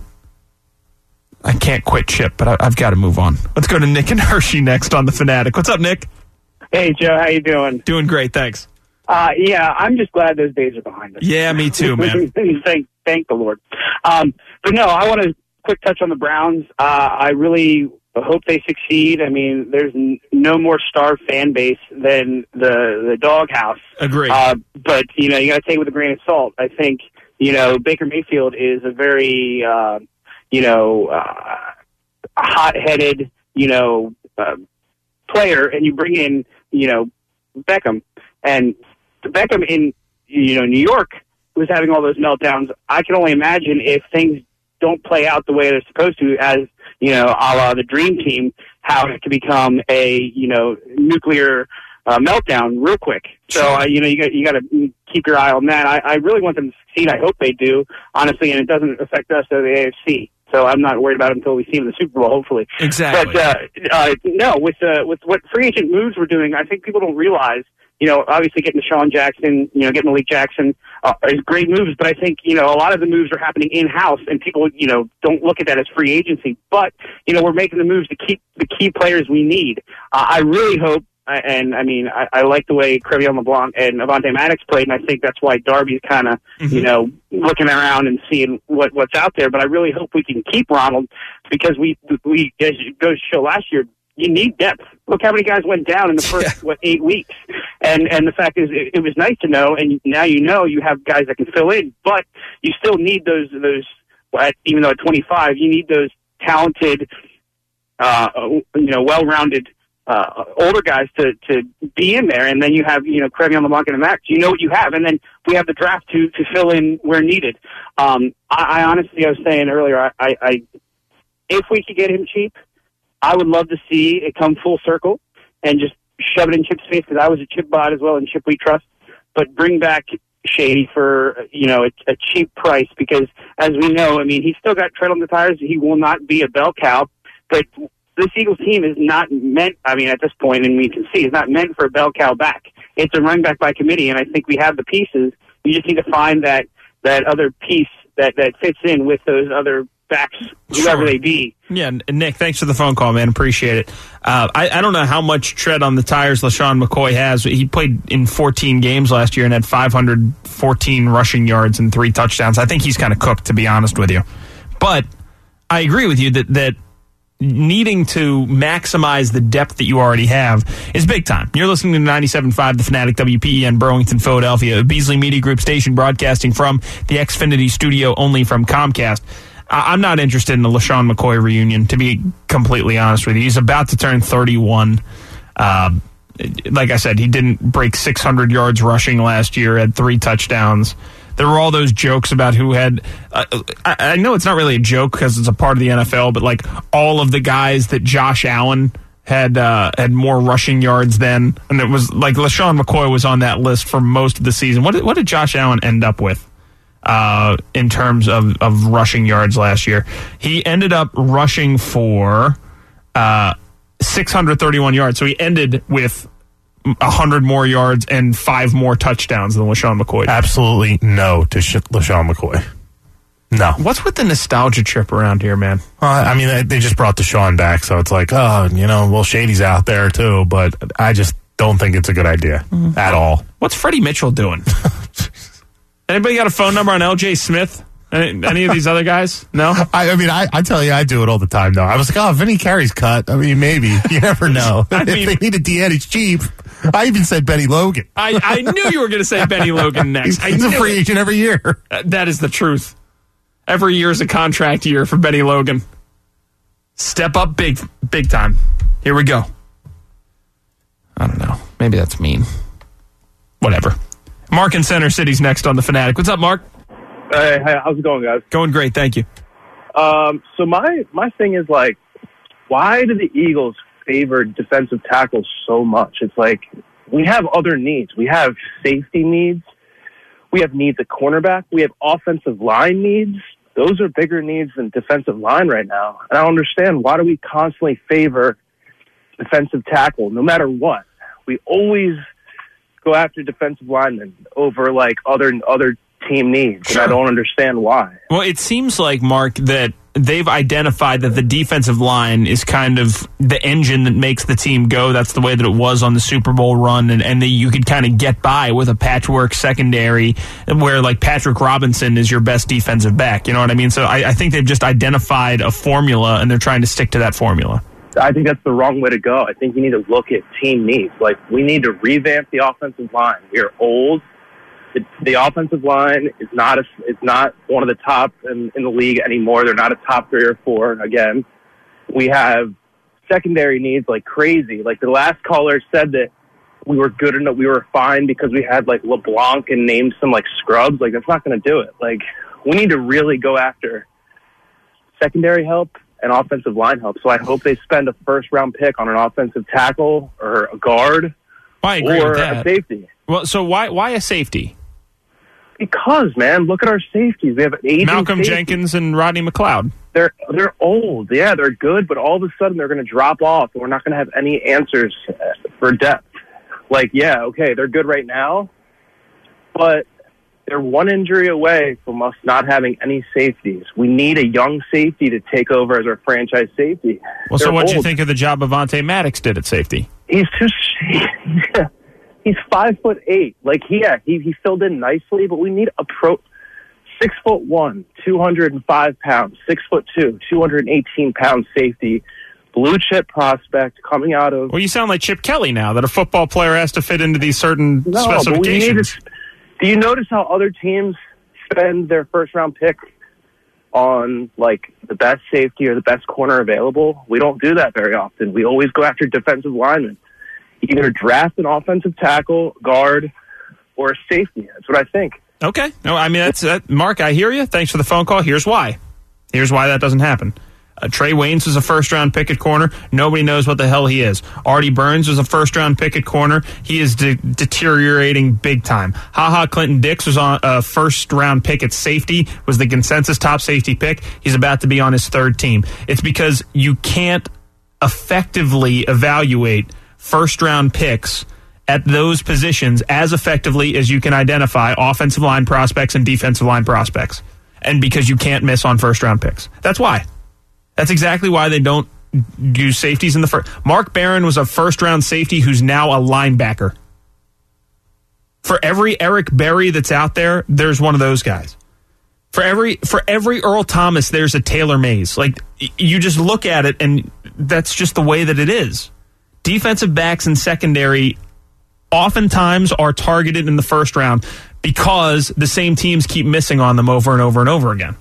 Speaker 3: I can't quit Chip, but I've got to move on. Let's go to Nick and Hershey next on The Fanatic. What's up, Nick?
Speaker 7: Hey, Joe. How you doing?
Speaker 3: Doing great, thanks.
Speaker 7: Yeah, I'm just glad those days are behind us.
Speaker 3: Yeah, me too, man.
Speaker 7: Thank the Lord. But no, I want to quick touch on the Browns. I really hope they succeed. I mean, there's no more star fan base than the Doghouse.
Speaker 3: Agree.
Speaker 7: But, you got to take it with a grain of salt. I think, Baker Mayfield is a very... hot-headed, player, and you bring in, Beckham. And Beckham in, New York was having all those meltdowns. I can only imagine if things don't play out the way they're supposed to, as, a la the Dream Team, how it can become a, nuclear meltdown real quick. So, you got to keep your eye on that. I really want them to succeed. I hope they do, honestly, and it doesn't affect us or the AFC. So I'm not worried about it until we see him in the Super Bowl, hopefully.
Speaker 3: Exactly.
Speaker 7: But no, with what free agent moves we're doing, I think people don't realize. Obviously getting Deshaun Jackson, getting Malik Jackson is great moves. But I think a lot of the moves are happening in house, and people don't look at that as free agency. But we're making the moves to keep the key players we need. I really hope. And I mean, I like the way Crevion LeBlanc and Avonte Maddox played, and I think that's why Darby's kind of, looking around and seeing what's out there. But I really hope we can keep Ronald, because we as it goes to show last year, you need depth. Look how many guys went down in the first 8 weeks, and the fact is, it was nice to know, and now you have guys that can fill in, but you still need those. Even though at 25, you need those talented, well-rounded. Older guys to be in there, and then you have Crevion LeBlanc and Max. You know what you have, and then we have the draft to fill in where needed. I honestly, I was saying earlier, I if we could get him cheap, I would love to see it come full circle and just shove it in Chip's face, because I was a Chip bot as well, and Chip we trust. But bring back Shady for a cheap price, because as we know, I mean, he's still got tread on the tires. He will not be a bell cow, but this Eagles team is not meant, I mean, at this point, and we can see, it's not meant for a bell cow back. It's a running back by committee, and I think we have the pieces. You just need to find that other piece that fits in with those other backs, whoever they be.
Speaker 3: Yeah, Nick, thanks for the phone call, man. Appreciate it. I don't know how much tread on the tires LaShawn McCoy has. He played in 14 games last year and had 514 rushing yards and 3 touchdowns. I think he's kind of cooked, to be honest with you. But I agree with you that needing to maximize the depth that you already have is big time. You're listening to 97.5 The Fanatic, WPEN, Burlington, Philadelphia, a Beasley Media Group station broadcasting from the Xfinity studio only from Comcast. I'm not interested in the LaShawn McCoy reunion, to be completely honest with you. He's about to turn 31. Like I said, he didn't break 600 yards rushing last year, had 3 touchdowns. There were all those jokes about who had I know it's not really a joke because it's a part of the NFL, but like all of the guys that Josh Allen had more rushing yards then, and it was like LaShawn McCoy was on that list for most of the season. What did Josh Allen end up with in terms of rushing yards last year? He ended up rushing for 631 yards, so he ended with 100 more yards and 5 more touchdowns than LaShawn McCoy.
Speaker 1: Absolutely no to LaShawn McCoy. No.
Speaker 3: What's with the nostalgia trip around here, man?
Speaker 1: I mean, they just brought Deshaun back, so it's like, Shady's out there too, but I just don't think it's a good idea at all.
Speaker 3: What's Freddie Mitchell doing? Anybody got a phone number on L.J. Smith? Any of these other guys? No?
Speaker 1: I tell you, I do it all the time, though. I was like, Vinny Carey's cut. I mean, maybe. You never know. If they need a DN, he's cheap. I even said Benny Logan.
Speaker 3: I knew you were going to say Benny Logan next.
Speaker 1: He's a free agent every year.
Speaker 3: That is the truth. Every year is a contract year for Benny Logan. Step up big time. Here we go. I don't know. Maybe that's mean. Whatever. Mark in Center City's next on The Fanatic. What's up, Mark?
Speaker 9: Hey, how's it going, guys?
Speaker 3: Going great, thank you.
Speaker 9: So my thing is, like, why do the Eagles favor defensive tackles so much? It's like we have other needs. We have safety needs. We have needs at cornerback. We have offensive line needs. Those are bigger needs than defensive line right now. And I don't understand, why do we constantly favor defensive tackle no matter what? We always go after defensive linemen over like other team needs.
Speaker 3: Sure.
Speaker 9: And I don't understand why.
Speaker 3: Well, it seems like, Mark, that they've identified that the defensive line is kind of the engine that makes the team go. That's the way that it was on the Super Bowl run, and you could kind of get by with a patchwork secondary where, like, Patrick Robinson is your best defensive back. You know what I mean? So I think they've just identified a formula, and they're trying to stick to that formula.
Speaker 9: I think that's the wrong way to go. I think you need to look at team needs. Like, we need to revamp the offensive line. We are old. The offensive line is not one of the top in the league anymore. They're not a top 3 or 4. Again, we have secondary needs like crazy. Like the last caller said that we were good enough, we were fine because we had like LeBlanc and named some like scrubs. Like that's not going to do it. Like we need to really go after secondary help and offensive line help. So I hope they spend a first-round pick on an offensive tackle or a guard or a safety.
Speaker 3: Well, so why a safety?
Speaker 9: Because, man, look at our safeties. We have aging
Speaker 3: Malcolm
Speaker 9: safeties.
Speaker 3: Jenkins and Rodney McLeod.
Speaker 9: They're old. Yeah, they're good, but all of a sudden they're going to drop off, and we're not going to have any answers for depth. Like, yeah, okay, they're good right now, but they're one injury away from us not having any safeties. We need a young safety to take over as our franchise safety.
Speaker 3: Well, so what do you think of the job Avonte Maddox did at safety?
Speaker 9: He's too... He's 5'8". Like, he filled in nicely, but we need a 6'1", 205 pounds, 6'2", 218 pound safety, blue chip prospect coming out of.
Speaker 3: Well, you sound like Chip Kelly now, that a football player has to fit into these certain specifications.
Speaker 9: Do you notice how other teams spend their first round pick on like the best safety or the best corner available? We don't do that very often. We always go after defensive linemen. Either draft an offensive tackle, guard, or a safety. That's what I think.
Speaker 3: Okay. No, I mean, that's Mark, I hear you. Thanks for the phone call. Here's why that doesn't happen. Trey Waynes was a first-round pick at corner. Nobody knows what the hell he is. Artie Burns was a first-round pick at corner. He is deteriorating big time. HaHa Clinton-Dix was on a first-round pick at safety, was the consensus top safety pick. He's about to be on his third team. It's because you can't effectively evaluate first-round picks at those positions as effectively as you can identify offensive line prospects and defensive line prospects. And because you can't miss on first-round picks. That's why. That's exactly why they don't use safeties in the first. Mark Barron was a first-round safety who's now a linebacker. For every Eric Berry that's out there, there's one of those guys. For every Earl Thomas, there's a Taylor Mays. Like, you just look at it, and that's just the way that it is. Defensive backs and secondary oftentimes are targeted in the first round because the same teams keep missing on them over and over and over again.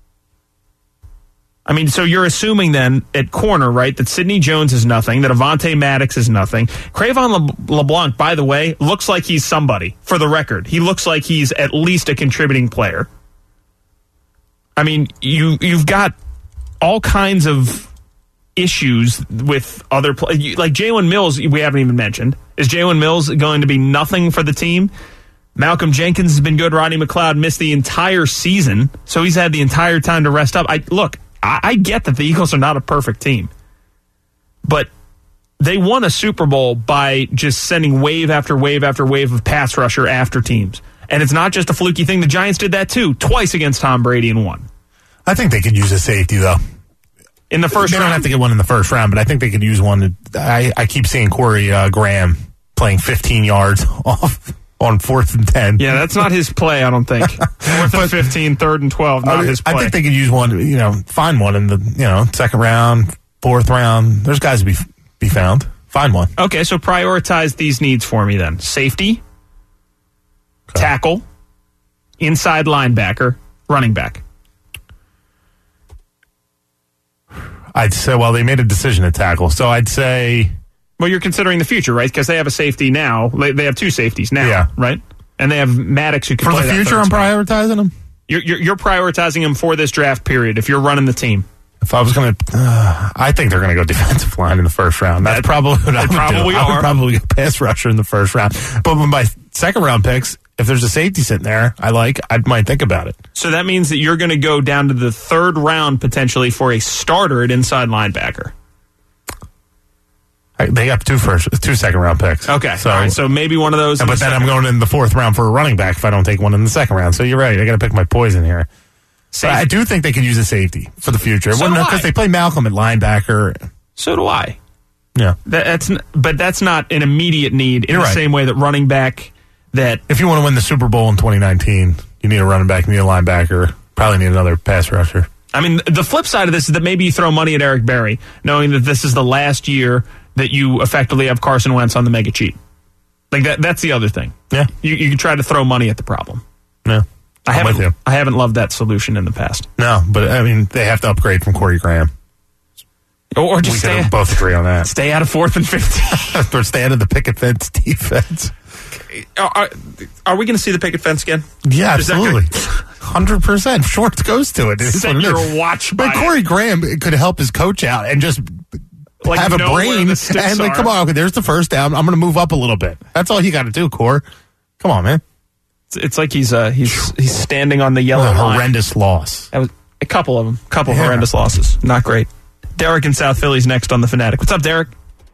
Speaker 3: I mean, so you're assuming then at corner, right, that Sidney Jones is nothing, that Avonte Maddox is nothing. Cravon LeBlanc, by the way, looks like he's somebody, for the record. He looks like he's at least a contributing player. I mean, you've got all kinds of issues with other players. Like Jalen Mills, we haven't even mentioned. Is Jalen Mills going to be nothing for the team? Malcolm Jenkins has been good. Rodney McLeod missed the entire season, so he's had the entire time to rest up. I get that the Eagles are not a perfect team, but they won a Super Bowl by just sending wave after wave after wave of pass rusher after teams. And it's not just a fluky thing. The Giants did that too, twice against Tom Brady and won.
Speaker 1: I think they could use a safety, though.
Speaker 3: In the first round?
Speaker 1: They don't have to get one in the first round, but I think they could use one. I keep seeing Corey Graham playing 15 yards off on 4th and 10.
Speaker 3: Yeah, that's not his play, I don't think. 4th and 15, 3rd and 12, not his play.
Speaker 1: I think they could use one, find one in the, second round, 4th round. There's guys to be found. Find one.
Speaker 3: Okay, so prioritize these needs for me then. Safety, tackle, inside linebacker, running back.
Speaker 1: I'd say, they made a decision at tackle, so I'd say...
Speaker 3: Well, you're considering the future, right? Because they have a safety now. They have 2 safeties now, right? And they have Maddox who can play
Speaker 1: for the future. I'm prioritizing them.
Speaker 3: You're prioritizing them for this draft period. If you're running the team,
Speaker 1: if I was going to, I think they're going to go defensive line in the first round. That's probably what I would do. I would probably go pass rusher in the first round. But when my second round picks, if there's a safety sitting there, I might think about it.
Speaker 3: So that means that you're going to go down to the 3rd round potentially for a starter at inside linebacker.
Speaker 1: They got two second round picks.
Speaker 3: Okay, so maybe one of those.
Speaker 1: But then I'm going in the 4th round for a running back if I don't take one in the second round. So you're right. I got to pick my poison here. But I do think they could use a safety for the future. Because they play Malcolm at linebacker.
Speaker 3: So do I.
Speaker 1: Yeah,
Speaker 3: but that's not an immediate need in the same way that running back. That
Speaker 1: if you want to win the Super Bowl in 2019, you need a running back, you need a linebacker, probably need another pass rusher.
Speaker 3: I mean, the flip side of this is that maybe you throw money at Eric Berry, knowing that this is the last year that you effectively have Carson Wentz on the mega cheat. Like that's the other thing.
Speaker 1: Yeah,
Speaker 3: you can try to throw money at the problem.
Speaker 1: Yeah,
Speaker 3: I haven't loved that solution in the past.
Speaker 1: No, but I mean they have to upgrade from Corey Graham.
Speaker 3: Or just
Speaker 1: we can both agree on that.
Speaker 3: Stay out of 4th and 15.
Speaker 1: Or stay out of the picket fence defense.
Speaker 3: Are we going to see the picket fence again?
Speaker 1: Yeah, absolutely. 100%. Shorts goes to it.
Speaker 3: Set your watch by
Speaker 1: But Corey Graham could help his coach out and just have a brain and come on, okay, there's the first down. I'm going to move up a little bit. That's all you got to do, Core. Come on, man.
Speaker 3: It's like he's standing on the yellow line.
Speaker 1: Horrendous loss.
Speaker 3: That was a couple of them. Horrendous losses. Not great. Derek in South Philly's next on The Fanatic. What's up, Derek?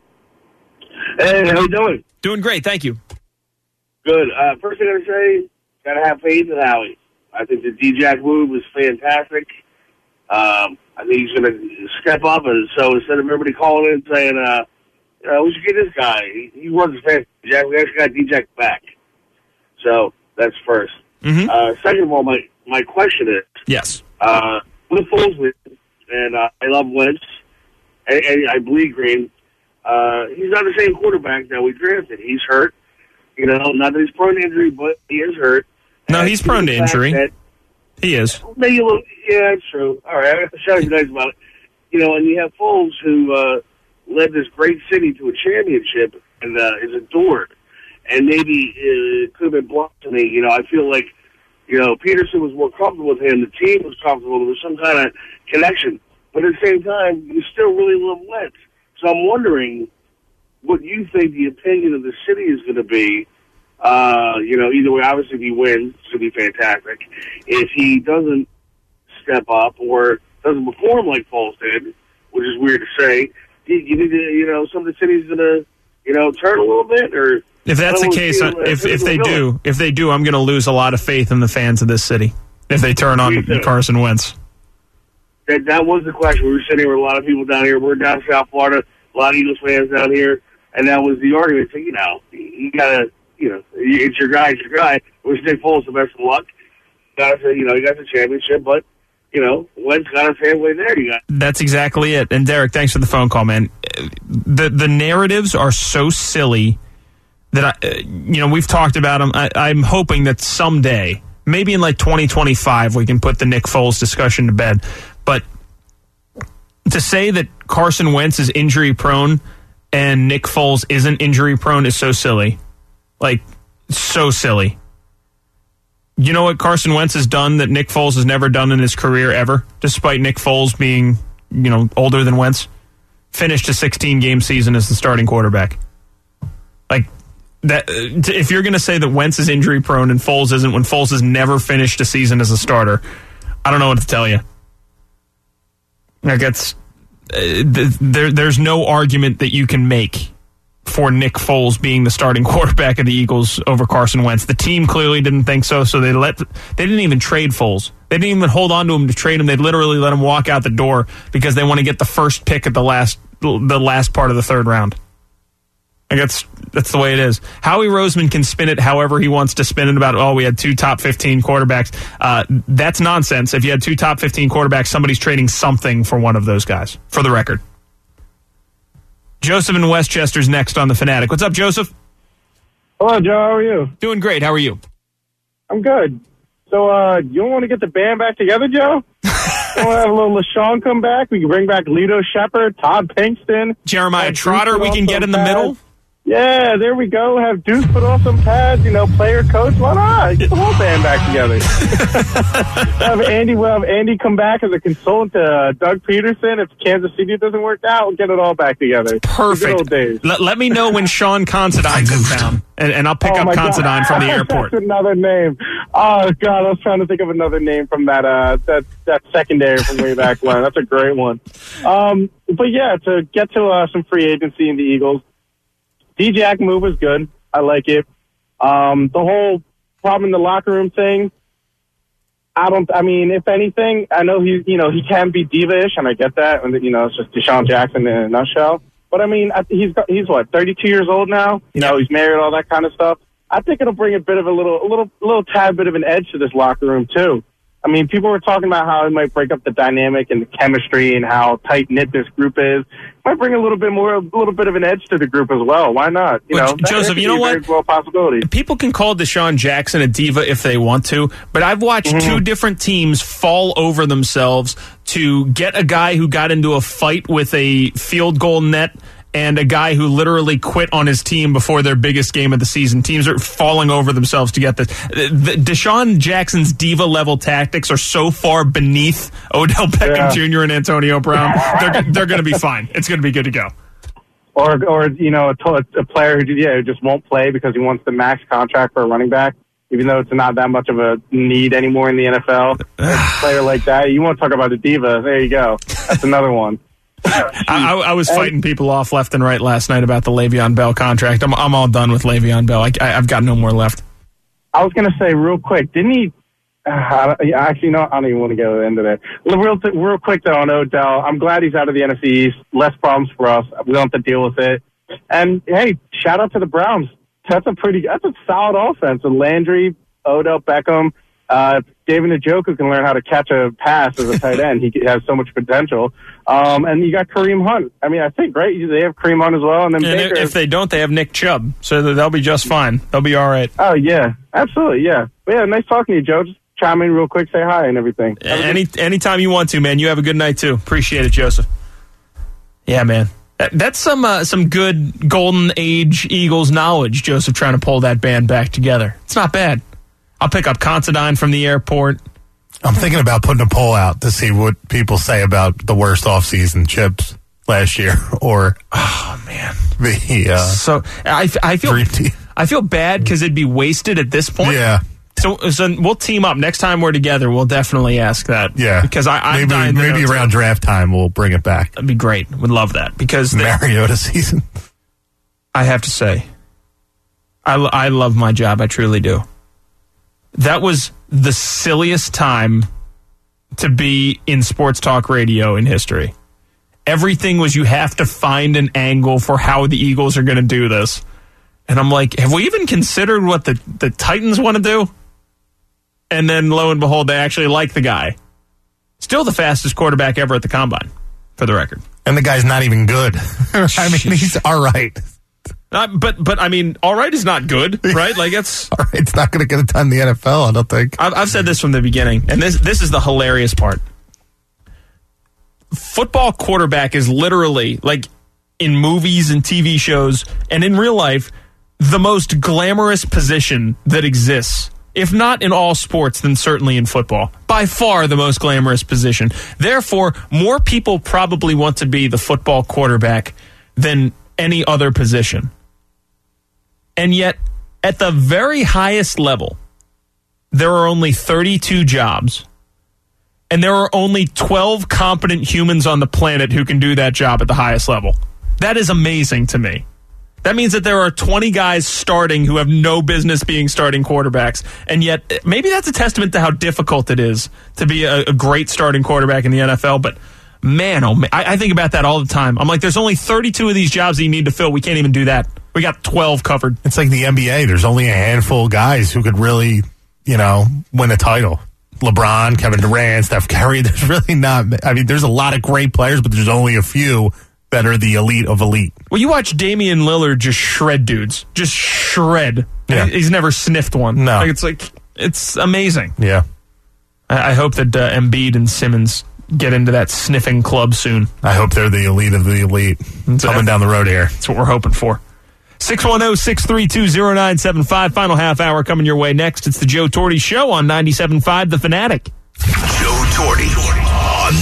Speaker 12: Hey, how you doing?
Speaker 3: Doing great, thank you.
Speaker 12: Good. First thing I'm going to say, got to have faith in Howie. I think the D-Jack move was fantastic. I think he's going to step up, and so instead of everybody calling in and saying, we should get this guy. He runs as fast as Jack. We actually got D-Jack back. So that's first.
Speaker 3: Mm-hmm.
Speaker 12: Second of all, my question is,
Speaker 3: yes,
Speaker 12: with Foles wins, and I love Wentz, and I bleed green. He's not the same quarterback that we drafted. He's hurt. Not that he's prone to injury, but he is hurt.
Speaker 3: No, he's prone to injury. He is.
Speaker 12: Maybe a little, yeah, it's true. All right, I got to shout you guys about it. And you have Foles who led this great city to a championship and is adored. And maybe it could have been blocked to me. I feel like, Peterson was more comfortable with him. The team was comfortable. There was some kind of connection. But at the same time, you still really love Wentz. So I'm wondering what you think the opinion of the city is going to be. Either way, obviously if he wins, it's going to be fantastic. If he doesn't step up or doesn't perform like Foles did, which is weird to say, you need to, some of the city's going to, turn a little bit, or...
Speaker 3: If that's the case, if they do, I'm going to lose a lot of faith in the fans of this city if they turn on Carson Wentz.
Speaker 12: That was the question. We were sitting here with a lot of people down here. We're down in South Florida, a lot of Eagles fans down here, and that was the argument. So, you got to, it's your guy, Wish Nick Foles the best of luck. You got the championship, but, Wentz got a family there.
Speaker 3: That's exactly it. And Derek, thanks for the phone call, man. The narratives are so silly that we've talked about them. I'm hoping that someday, maybe in like 2025, we can put the Nick Foles discussion to bed. But to say that Carson Wentz is injury prone and Nick Foles isn't injury prone is so silly. Like, so silly. You know what Carson Wentz has done that Nick Foles has never done in his career ever, despite Nick Foles being, older than Wentz? finished a 16-game season as the starting quarterback. Like, that, if you're going to say that Wentz is injury-prone and Foles isn't, when Foles has never finished a season as a starter, I don't know what to tell you. Like, there's no argument that you can make for Nick Foles being the starting quarterback of the Eagles over Carson Wentz. The team clearly didn't think so they didn't even trade Foles. They didn't even hold on to him to trade him. They'd literally let him walk out the door because they want to get the first pick at the last part of the third round. Like that's the way it is. Howie Roseman can spin it however he wants to spin it about, we had 2 top 15 quarterbacks. That's nonsense. If you had 2 top 15 quarterbacks, somebody's trading something for one of those guys, for the record. Joseph in Westchester's next on The Fanatic. What's up, Joseph?
Speaker 13: Hello, Joe. How are you?
Speaker 3: Doing great. How are you?
Speaker 13: I'm good. So, you don't want to get the band back together, Joe? You want to have a little LaShawn come back? We can bring back Lito Shepherd, Todd Pinkston.
Speaker 3: Jeremiah Trotter we can get in the middle?
Speaker 13: Yeah, there we go. Have Deuce put off some pads, player coach. Why not? Get the whole band back together. We'll have Andy come back as a consultant to Doug Peterson. If Kansas City doesn't work out, we'll get it all back together.
Speaker 3: Perfect.
Speaker 13: Good old days.
Speaker 3: Let me know when Sean Considine's in town, and I'll pick up Considine from the airport.
Speaker 13: That's another name. Oh, God, I was trying to think of another name from that secondary from way back when. That's a great one. But, yeah, to get to some free agency in the Eagles, D-Jack move was good. I like it. The whole problem in the locker room thing, if anything, I know he can be diva-ish, and I get that. And, it's just Deshaun Jackson in a nutshell. But, he's what, 32 years old now? He's married, all that kind of stuff. I think it'll bring a bit of a little tad bit of an edge to this locker room, too. People were talking about how it might break up the dynamic and the chemistry and how tight-knit this group is. It might bring a little bit of an edge to the group as well. Why not?
Speaker 3: Joseph, you know what?
Speaker 13: Very well possibility.
Speaker 3: People can call Deshaun Jackson a diva if they want to, but I've watched 2 different teams fall over themselves to get a guy who got into a fight with a field goal net and a guy who literally quit on his team before their biggest game of the season. Teams are falling over themselves to get this. Deshaun Jackson's diva-level tactics are so far beneath Odell Beckham Jr. and Antonio Brown. They're going to be fine. It's going to be good to go.
Speaker 13: Or a player who just won't play because he wants the max contract for a running back, even though it's not that much of a need anymore in the NFL. A player like that, you want to talk about a diva, there you go. That's another one.
Speaker 3: I was fighting people off left and right last night about the Le'Veon Bell contract. I'm all done with Le'Veon Bell. I've got no more left.
Speaker 13: I was going to say real quick, didn't he? Actually, no, I don't even want to go into that. Real quick though on Odell, I'm glad he's out of the NFC East. Less problems for us. We don't have to deal with it. And hey, shout out to the Browns. That's a solid offense. And Landry, Odell Beckham. David Njoku can learn how to catch a pass as a tight end. He has so much potential. And you got Kareem Hunt. I think, right? They have Kareem Hunt as well. And then Baker,
Speaker 3: if they don't, they have Nick Chubb. So they'll be just fine. They'll be all right.
Speaker 13: Oh, yeah. Absolutely, yeah. But yeah, nice talking to you, Joe. Just chime in real quick, say hi and everything.
Speaker 3: Anytime you want to, man. You have a good night, too. Appreciate it, Joseph. Yeah, man. That's some good golden age Eagles knowledge, Joseph, trying to pull that band back together. It's not bad. I'll pick up Considine from the airport.
Speaker 1: I'm thinking about putting a poll out to see what people say about the worst offseason chips last year, or
Speaker 3: so I feel bad because it'd be wasted at this point.
Speaker 1: Yeah.
Speaker 3: So we'll team up next time we're together. We'll definitely ask that.
Speaker 1: Yeah,
Speaker 3: because
Speaker 1: maybe around draft time we'll bring it back.
Speaker 3: That'd be great. Would love that because
Speaker 1: Mariota season.
Speaker 3: I have to say, I love my job. I truly do. That was the silliest time to be in sports talk radio in history. Everything was you have to find an angle for how the Eagles are going to do this. And I'm like, have we even considered what the Titans want to do? And then lo and behold, they actually like the guy. Still the fastest quarterback ever at the Combine, for the record.
Speaker 1: And the guy's not even good. He's all right.
Speaker 3: But all right is not good, right? Like it's
Speaker 1: all right. It's not going to get it done in the NFL. I don't think.
Speaker 3: I've said this from the beginning, and this is the hilarious part. Football quarterback is literally, like in movies and TV shows and in real life, the most glamorous position that exists If not in all sports, then certainly in football. By far the most glamorous position. Therefore, more people probably want to be the football quarterback than any other position. And yet, at the very highest level, there are only 32 jobs. And there are only 12 competent humans on the planet who can do that job at the highest level. That is amazing to me. That means that there are 20 guys starting who have no business being starting quarterbacks. And yet, maybe that's a testament to how difficult it is to be a great starting quarterback in the NFL. But man, oh man, I think about that all the time. I'm like, there's only 32 of these jobs that you need to fill. We can't even do that. We got 12 covered.
Speaker 1: It's like the NBA. There's only a handful of guys who could really, win a title. LeBron, Kevin Durant, Steph Curry. There's really not. I mean, there's a lot of great players, but there's only a few that are the elite of elite.
Speaker 3: Well, you watch Damian Lillard just shred dudes. Just shred.
Speaker 1: Yeah.
Speaker 3: He's never sniffed one.
Speaker 1: No.
Speaker 3: It's amazing.
Speaker 1: Yeah.
Speaker 3: I hope that Embiid and Simmons get into that sniffing club soon.
Speaker 1: I hope they're the elite of the elite. Coming down the road here.
Speaker 3: That's what we're hoping for. 610-632-0975. Final half hour coming your way next. It's the Joe Torte Show on 97.5 The Fanatic.
Speaker 8: Joe Torte on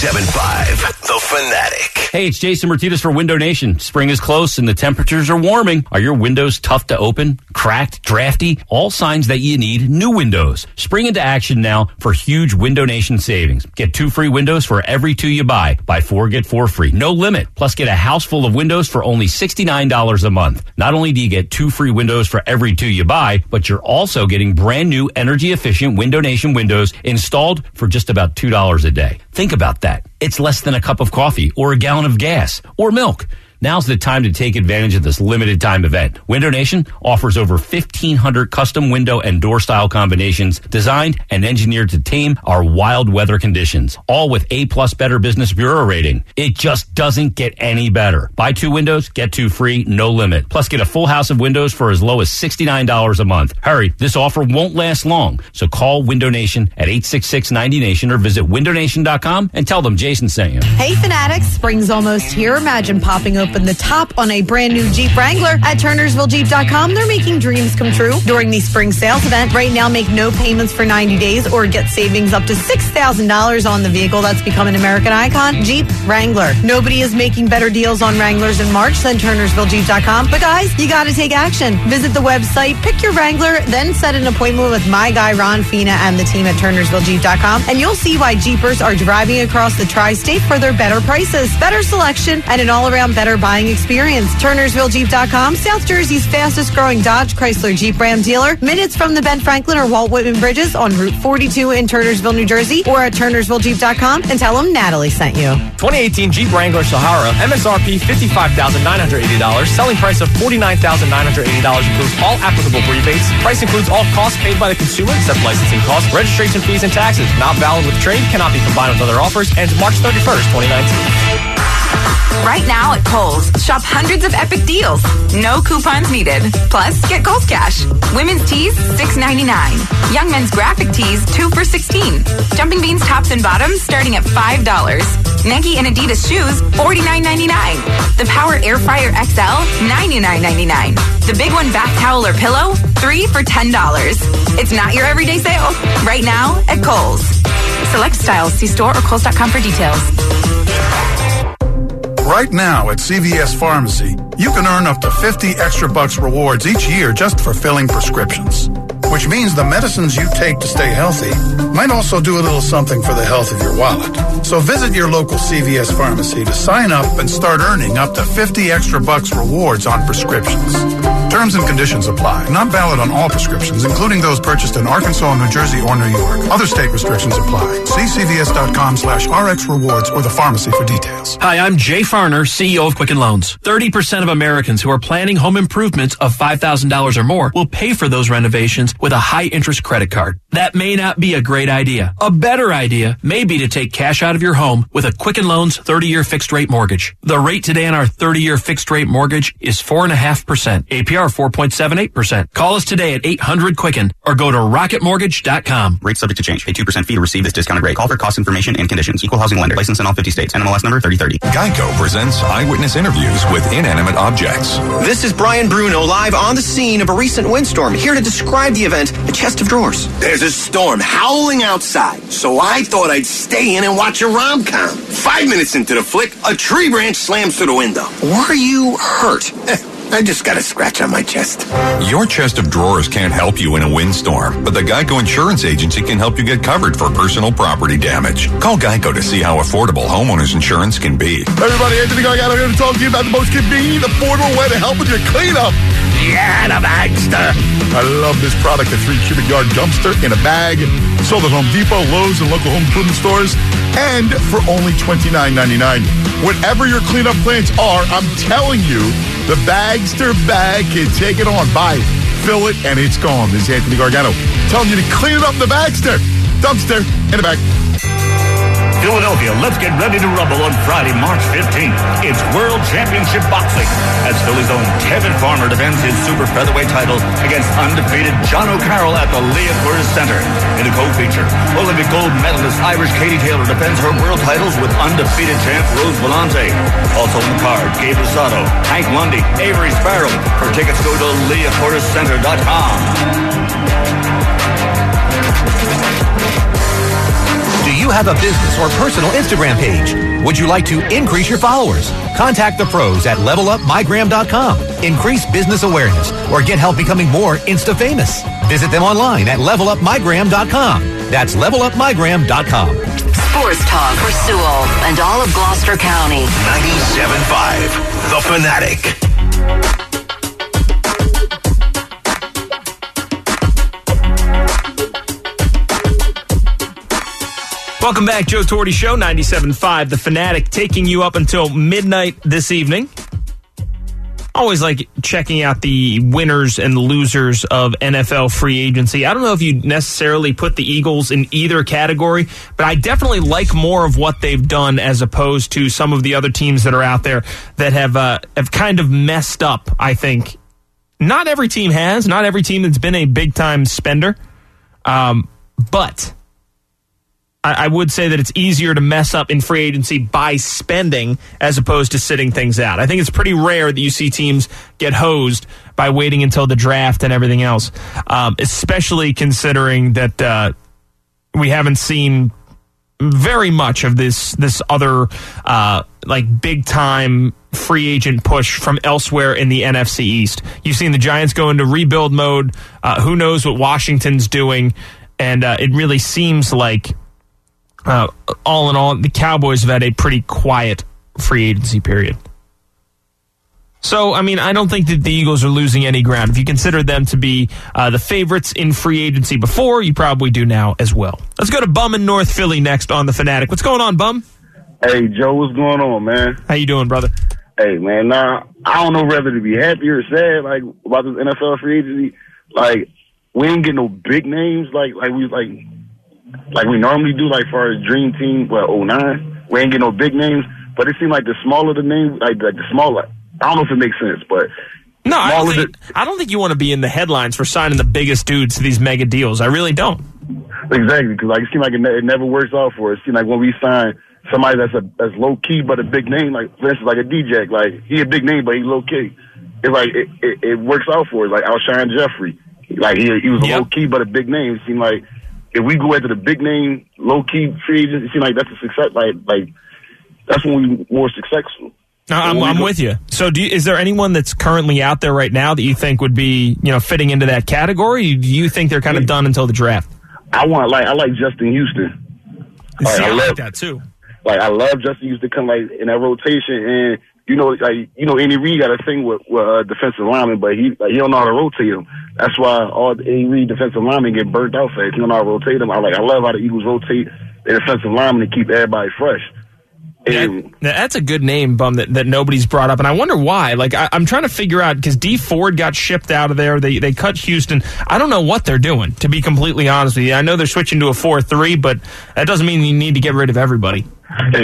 Speaker 8: 97.5 The Fanatic.
Speaker 10: Hey, it's Jason Martinez for Window Nation. Spring is close and the temperatures are warming. Are your windows tough to open, cracked, drafty? All signs that you need new windows. Spring into action now for huge Window Nation savings. Get 2 free windows for every 2 you buy. Buy 4, get 4 free. No limit. Plus get a house full of windows for only $69 a month. Not only do you get 2 free windows for every 2 you buy, but you're also getting brand new energy efficient Window Nation windows installed for just about $2 a day. Think about that. It's less than a cup of coffee or a gallon of gas or milk. Now's the time to take advantage of this limited time event. Window Nation offers over 1,500 custom window and door style combinations designed and engineered to tame our wild weather conditions, all with A+ Better Business Bureau rating. It just doesn't get any better. Buy 2 windows, get 2 free, no limit. Plus get a full house of windows for as low as $69 a month. Hurry, this offer won't last long. So call Window Nation at 866-90Nation or visit windownation.com and tell them Jason sent you.
Speaker 14: Hey Fanatics, spring's almost here. Imagine popping open the top on a brand new Jeep Wrangler. At TurnersvilleJeep.com, they're making dreams come true during the spring sales event. Right now, make no payments for 90 days or get savings up to $6,000 on the vehicle that's become an American icon, Jeep Wrangler. Nobody is making better deals on Wranglers in March than TurnersvilleJeep.com. But guys, you got to take action. Visit the website, pick your Wrangler, then set an appointment with my guy Ron Fina and the team at TurnersvilleJeep.com, and you'll see why Jeepers are driving across the tri-state for their better prices, better selection, and an all-around better buying experience. TurnersvilleJeep.com, South Jersey's fastest growing Dodge, Chrysler, Jeep, Ram dealer. Minutes from the Ben Franklin or Walt Whitman bridges on Route 42 in Turnersville, New Jersey, or at TurnersvilleJeep.com and tell them Natalie sent you.
Speaker 15: 2018 Jeep Wrangler Sahara, MSRP $55,980, selling price of $49,980, includes all applicable rebates. Price includes all costs paid by the consumer, except licensing costs, registration fees, and taxes. Not valid with trade, cannot be combined with other offers, ends March 31st, 2019.
Speaker 17: Right now at Kohl's, shop hundreds of epic deals. No coupons needed. Plus, get Kohl's Cash. Women's tees, $6.99. Young men's graphic tees, 2 for $16. Jumping Beans tops and bottoms starting at $5. Nike and Adidas shoes, $49.99. The Power Air Fryer XL, $99.99. The Big One bath towel or pillow, 3 for $10. It's not your everyday sale. Right now at Kohl's. Select styles. See store or Kohl's.com for details.
Speaker 21: Right now at CVS Pharmacy, you can earn up to 50 extra bucks rewards each year just for filling prescriptions. Which means the medicines you take to stay healthy might also do a little something for the health of your wallet. So visit your local CVS Pharmacy to sign up and start earning up to 50 extra bucks rewards on prescriptions. Terms and conditions apply. Not valid on all prescriptions, including those purchased in Arkansas, New Jersey, or New York. Other state restrictions apply. See CVS.com/RX rewards or the pharmacy for details.
Speaker 18: Hi, I'm Jay Farner, CEO of Quicken Loans. 30% of Americans who are planning home improvements of $5,000 or more will pay for those renovations with a high-interest credit card. That may not be a great idea. A better idea may be to take cash out of your home with a Quicken Loans 30-year fixed-rate mortgage. The rate today on our 30-year fixed-rate mortgage is 4.5%. APR 4.78%. Call us today at 800-QUICKEN or go to rocketmortgage.com.
Speaker 4: Rate subject to change. Pay 2% fee to receive this discounted rate. Call for cost information and conditions. Equal housing lender. License in all 50 states. NMLS number 3030.
Speaker 26: Geico presents eyewitness interviews with inanimate objects.
Speaker 16: This is Brian Bruno live on the scene of a recent windstorm, here to describe the event, A Chest of Drawers.
Speaker 20: There's a storm howling outside, so I thought I'd stay in and watch a rom-com. 5 minutes into the flick, a tree branch slams through the window.
Speaker 16: Were you hurt?
Speaker 20: I just got a scratch on my chest.
Speaker 26: Your chest of drawers can't help you in a windstorm, but the Geico Insurance Agency can help you get covered for personal property damage. Call Geico to see how affordable homeowners insurance can be.
Speaker 21: Everybody, Anthony Gargano here to talk to you about the most convenient, affordable way to help with your cleanup. Yeah, the Bagster. I love this product, a 3 cubic yard dumpster in a bag. Sold at Home Depot, Lowe's, and local home improvement stores. And for only $29.99. Whatever your cleanup plans are, I'm telling you, the Bagster bag can take it on. Buy it, fill it, and it's gone. This is Anthony Gargano telling you to clean it up the Bagster. Dumpster in the bag.
Speaker 22: Philadelphia, let's get ready to rumble on Friday, March 15th. It's World Championship Boxing as Philly's own Kevin Farmer defends his super featherweight title against undefeated John O'Carroll at the Leah Cordes Center. In a co-feature, Olympic gold medalist Irish Katie Taylor defends her world titles with undefeated champ Rose Volante. Also on the card, Gabe Rosado, Hank Lundy, Avery Sparrow. For tickets, go to LeahCordesCenter.com.
Speaker 23: Do you have a business or personal Instagram page? Would you like to increase your followers? Contact the pros at levelupmygram.com. Increase business awareness or get help becoming more Insta-famous. Visit them online at levelupmygram.com. That's levelupmygram.com.
Speaker 11: Sports talk for Sewell and all of Gloucester County.
Speaker 8: 97.5, The Fanatic.
Speaker 3: Welcome back, Joe Torti Show, 97.5, The Fanatic, taking you up until midnight this evening. Always like checking out the winners and losers of NFL free agency. I don't know if you necessarily put the Eagles in either category, but I definitely like more of what they've done as opposed to some of the other teams that are out there that have kind of messed up, I think. Not every team has. Not every team that's been a big-time spender. But I would say that it's easier to mess up in free agency by spending as opposed to sitting things out. I think it's pretty rare that you see teams get hosed by waiting until the draft and everything else, especially considering that we haven't seen very much of this other like big-time free agent push from elsewhere in the NFC East. You've seen the Giants go into rebuild mode. Who knows what Washington's doing? And it really seems like all in all, the Cowboys have had a pretty quiet free agency period. So, I mean, I don't think that the Eagles are losing any ground. If you consider them to be the favorites in free agency before, you probably do now as well. Let's go to Bum in North Philly next on The Fanatic. What's going on, Bum?
Speaker 24: Hey, Joe, what's going on, man?
Speaker 3: How you doing, brother?
Speaker 24: Hey, man, now, I don't know whether to be happy or sad, like, about this NFL free agency. Like, we ain't getting no big names like we normally do, like, for our dream team, 09. We ain't getting no big names, but it seemed like the smaller the name, like the smaller, I don't know if it makes sense, but
Speaker 3: no, I don't think you want to be in the headlines for signing the biggest dudes to these mega deals. I really don't.
Speaker 24: Exactly, because like it seems like it never works out for us. It seems like when we sign somebody that's low key but a big name, like for instance, like a DJ, like he a big name but he low key. It's like it works out for us. Like Alshon Jeffrey, like he was a low key but a big name. It seemed like if we go after the big name, low key free agents, it seems like that's a success. Like that's when we more successful.
Speaker 3: No, I'm with you. So, is there anyone that's currently out there right now that you think would be, fitting into that category? Do you think they're kind of done until the draft?
Speaker 24: I like Justin Houston.
Speaker 3: I like that too.
Speaker 24: Like I love Justin Houston come like in that rotation, and Andy Reid got a thing with defensive linemen, but he don't know how to rotate them. That's why all the Andy Reid defensive linemen get burnt out fast. He don't know how to rotate them. I love how the Eagles rotate their defensive linemen to keep everybody fresh.
Speaker 3: That's a good name, Bum, that nobody's brought up, and I wonder why. Like, I'm trying to figure out, because D. Ford got shipped out of there. They cut Houston. I don't know what they're doing, to be completely honest with you. I know they're switching to a 4-3, but that doesn't mean you need to get rid of everybody.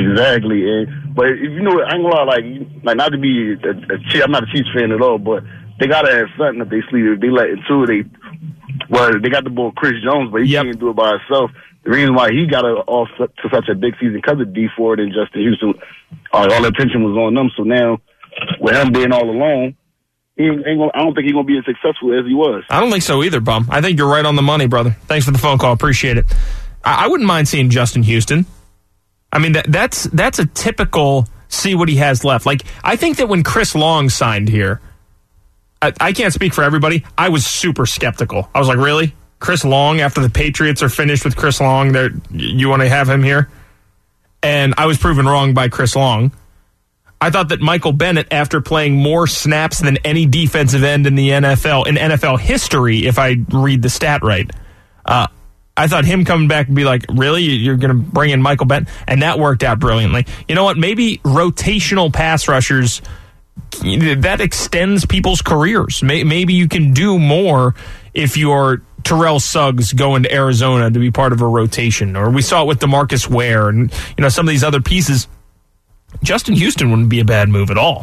Speaker 24: Exactly. But, I ain't gonna lie, like not to be I'm not a Chiefs fan at all, but they gotta have something up their sleeve. If they let into it, they got the boy Chris Jones, but he can't do it by himself. The reason why he got off to such a big season because of D Ford and Justin Houston, all the attention was on them. So now, with him being all alone, I don't think he's going to be as successful as he was.
Speaker 3: I don't think so either, Bum. I think you're right on the money, brother. Thanks for the phone call. Appreciate it. I wouldn't mind seeing Justin Houston. I mean, that's a typical see what he has left. Like, I think that when Chris Long signed here, I can't speak for everybody. I was super skeptical. I was like, really? Chris Long, after the Patriots are finished with Chris Long, you want to have him here? And I was proven wrong by Chris Long. I thought that Michael Bennett, after playing more snaps than any defensive end in the NFL, in NFL history, if I read the stat right, I thought him coming back and be like, really? You're going to bring in Michael Bennett? And that worked out brilliantly. You know what? Maybe rotational pass rushers, that extends people's careers. Maybe you can do more if you're Terrell Suggs going to Arizona to be part of a rotation. Or we saw it with DeMarcus Ware and some of these other pieces. Justin Houston wouldn't be a bad move at all.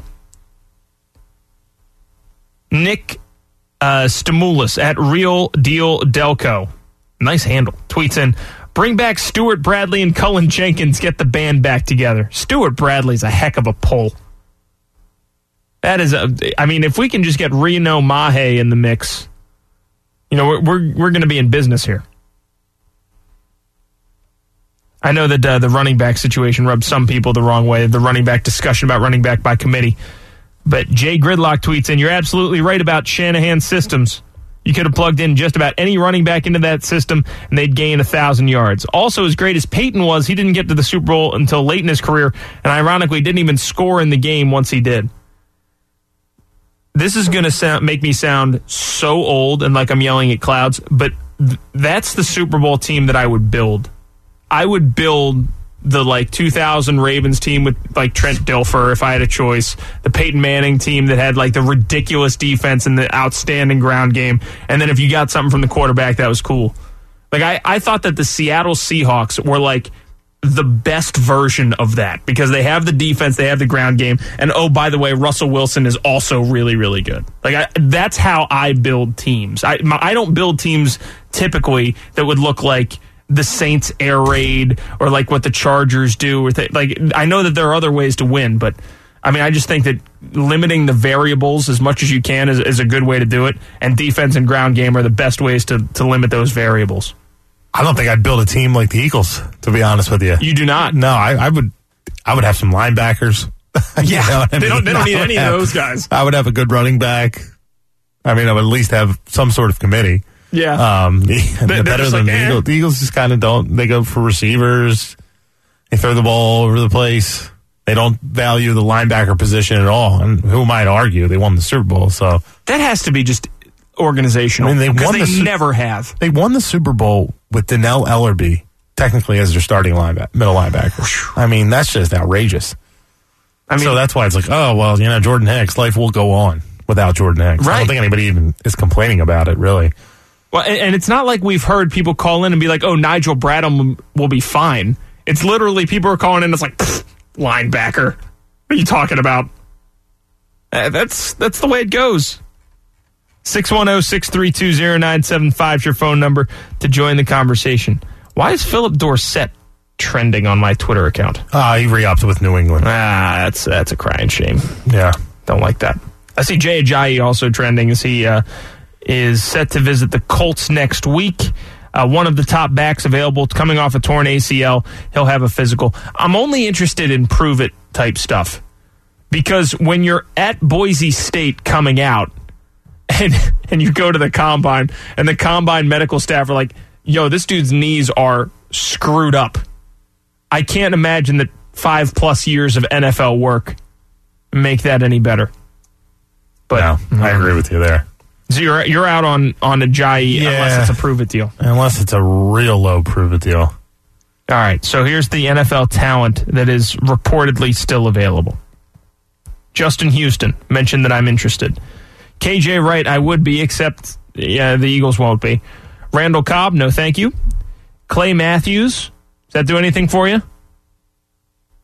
Speaker 3: Nick Stimulus at Real Deal Delco. Nice handle. Tweets in, bring back Stuart Bradley and Cullen Jenkins. Get the band back together. Stuart Bradley's a heck of a pull. That is if we can just get Reno Mahe in the mix, we're going to be in business here. I know that the running back situation rubbed some people the wrong way, the running back discussion about running back by committee. But Jay Gridlock tweets in, you're absolutely right about Shanahan's systems. You could have plugged in just about any running back into that system, and they'd gain 1,000 yards. Also, as great as Peyton was, he didn't get to the Super Bowl until late in his career, and ironically didn't even score in the game once he did. This is going to make me sound so old and like I'm yelling at clouds, but that's the Super Bowl team that I would build. I would build the 2000 Ravens team with Trent Dilfer if I had a choice. The Peyton Manning team that had the ridiculous defense and the outstanding ground game. And then if you got something from the quarterback, that was cool. I thought that the Seattle Seahawks were the best version of that because they have the defense, they have the ground game, and oh, by the way, Russell Wilson is also really, really good. That's how I build teams. I don't build teams typically that would look like the Saints air raid or what the Chargers do. Or I know that there are other ways to win, but I just think that limiting the variables as much as you can is a good way to do it, and defense and ground game are the best ways to limit those variables.
Speaker 1: I don't think I'd build a team like the Eagles, to be honest with you.
Speaker 3: You do not?
Speaker 1: No, I would have some linebackers.
Speaker 3: Yeah, they don't need any of those guys.
Speaker 1: I would have a good running back. I would at least have some sort of committee.
Speaker 3: Yeah.
Speaker 1: Better than the Eagles. The Eagles just kind of don't. They go for receivers. They throw the ball over the place. They don't value the linebacker position at all. And who might argue they won the Super Bowl? So that
Speaker 3: has to be just organizational.
Speaker 1: They
Speaker 3: never have.
Speaker 1: They won the Super Bowl with Donnell Ellerbe technically as their starting middle linebacker. That's just outrageous. So that's why it's Jordan Hicks, life will go on without Jordan Hicks.
Speaker 3: Right.
Speaker 1: I don't think anybody even is complaining about it, really.
Speaker 3: Well, and it's not like we've heard people call in and be like, oh, Nigel Bradham will be fine. It's literally people are calling in, it's linebacker. What are you talking about? That's the way it goes. 610-632-0975 is your phone number to join the conversation. Why is Philip Dorsett trending on my Twitter account?
Speaker 1: He re-upped with New England.
Speaker 3: That's a crying shame.
Speaker 1: Yeah.
Speaker 3: Don't like that. I see Jay Ajayi also trending as he is set to visit the Colts next week. One of the top backs available coming off a torn ACL. He'll have a physical. I'm only interested in prove-it type stuff because when you're at Boise State coming out and you go to the combine and the combine medical staff are like, yo, this dude's knees are screwed up. I can't imagine that 5+ years of NFL work make that any better. But
Speaker 1: no, I agree with you there.
Speaker 3: So you're out on Ajayi unless it's a prove-it deal.
Speaker 1: Unless it's a real low prove-it deal.
Speaker 3: All right, so here's the NFL talent that is reportedly still available. Justin Houston mentioned that I'm interested. KJ Wright, I would be, except the Eagles won't be. Randall Cobb, no thank you. Clay Matthews, does that do anything for you?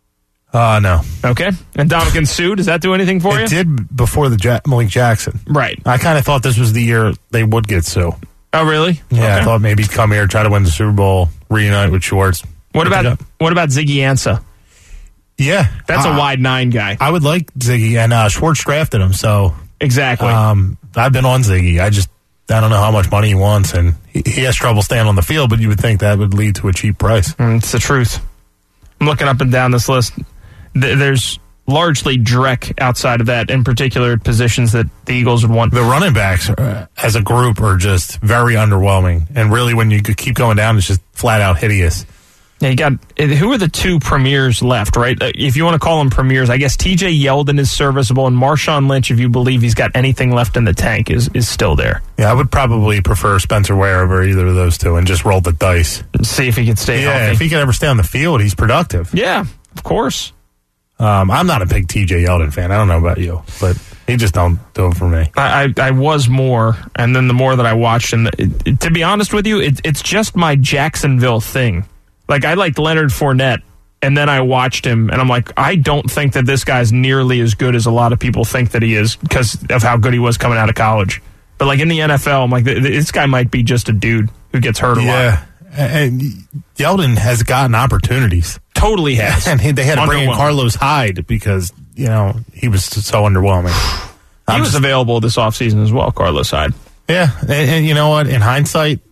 Speaker 1: No.
Speaker 3: Okay. And Ndamukong Suh, does that do anything for you?
Speaker 1: It did before the Malik Jackson.
Speaker 3: Right.
Speaker 1: I kind of thought this was the year they would get Suh.
Speaker 3: Oh, really?
Speaker 1: Yeah,
Speaker 3: Okay.
Speaker 1: I thought maybe he'd come here, try to win the Super Bowl, reunite with Schwartz.
Speaker 3: What about Ziggy Ansah?
Speaker 1: Yeah.
Speaker 3: That's a wide 9 guy.
Speaker 1: I would like Ziggy, and Schwartz drafted him, so.
Speaker 3: Exactly.
Speaker 1: I've been on Ziggy. I don't know how much money he wants, and he has trouble staying on the field, but you would think that would lead to a cheap price.
Speaker 3: It's the truth. I'm looking up and down this list. There's largely Drek outside of that, in particular positions that the Eagles would want.
Speaker 1: The running backs as a group are just very underwhelming, and really when you keep going down, it's just flat out hideous.
Speaker 3: Yeah, you got who are the 2 premiers left, right? If you want to call them premiers, I guess TJ Yeldon is serviceable, and Marshawn Lynch, if you believe he's got anything left in the tank, is still there.
Speaker 1: Yeah, I would probably prefer Spencer Ware over either of those 2 and just roll the dice.
Speaker 3: See if he can stay healthy.
Speaker 1: Yeah, if he can ever stay on the field, he's productive.
Speaker 3: Yeah, of course.
Speaker 1: I'm not a big TJ Yeldon fan. I don't know about you, but he just don't do it for me.
Speaker 3: I was more, and then the more that I watched, and to be honest with you, it's just my Jacksonville thing. Like, I liked Leonard Fournette, and then I watched him, and I'm like, I don't think that this guy's nearly as good as a lot of people think that he is because of how good he was coming out of college. But, like, in the NFL, I'm like, this guy might be just a dude who gets hurt a lot.
Speaker 1: Yeah, and Yeldon has gotten opportunities.
Speaker 3: Totally has.
Speaker 1: And they had to bring in Carlos Hyde because, he was so underwhelming.
Speaker 3: He was available this offseason as well, Carlos Hyde.
Speaker 1: Yeah, and you know what? In hindsight,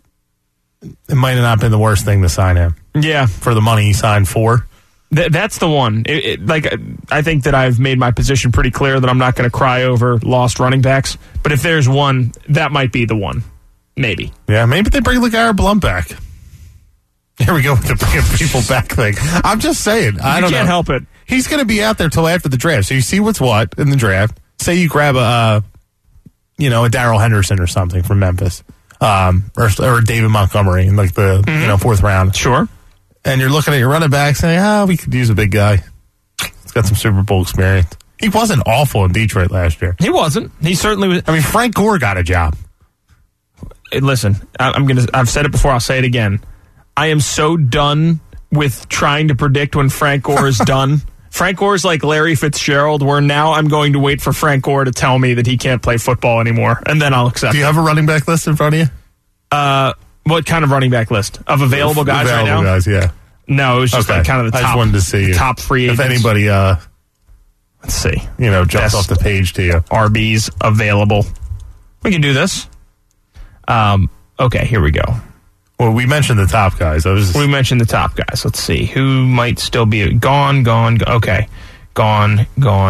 Speaker 1: it might have not been the worst thing to sign him.
Speaker 3: Yeah.
Speaker 1: For the money he signed for.
Speaker 3: That's the one. I think that I've made my position pretty clear that I'm not going to cry over lost running backs. But if there's one, that might be the one. Maybe.
Speaker 1: Yeah, maybe they bring LeGarrette Blount back. Here we go with the bringing people back thing. I'm just saying. I don't know.
Speaker 3: You can't help it.
Speaker 1: He's going to be out there till after the draft. So you see what's what in the draft. Say you grab a Darrell Henderson or something from Memphis. Or David Montgomery in like the 4th round.
Speaker 3: Sure.
Speaker 1: And you're looking at your running back saying, we could use a big guy. He's got some Super Bowl experience. He wasn't awful in Detroit last year.
Speaker 3: He wasn't. He certainly was.
Speaker 1: I mean, Frank Gore got a job.
Speaker 3: Listen, I've said it before, I'll say it again. I am so done with trying to predict when Frank Gore is done. Frank Gore's like Larry Fitzgerald, where now I'm going to wait for Frank Gore to tell me that he can't play football anymore, and then I'll accept it.
Speaker 1: Do you have a running back list in front of you?
Speaker 3: What kind of running back list? Of available guys right now?
Speaker 1: Available guys, yeah.
Speaker 3: No, it was just like kind of the top.
Speaker 1: I just wanted to see
Speaker 3: top free agents.
Speaker 1: If anybody,
Speaker 3: let's see,
Speaker 1: jumps off the page to you.
Speaker 3: RBs available. We can do this. Okay, here we go.
Speaker 1: Well, we mentioned the top guys.
Speaker 3: We mentioned the top guys. Let's see. Who might still be gone. Okay. Gone.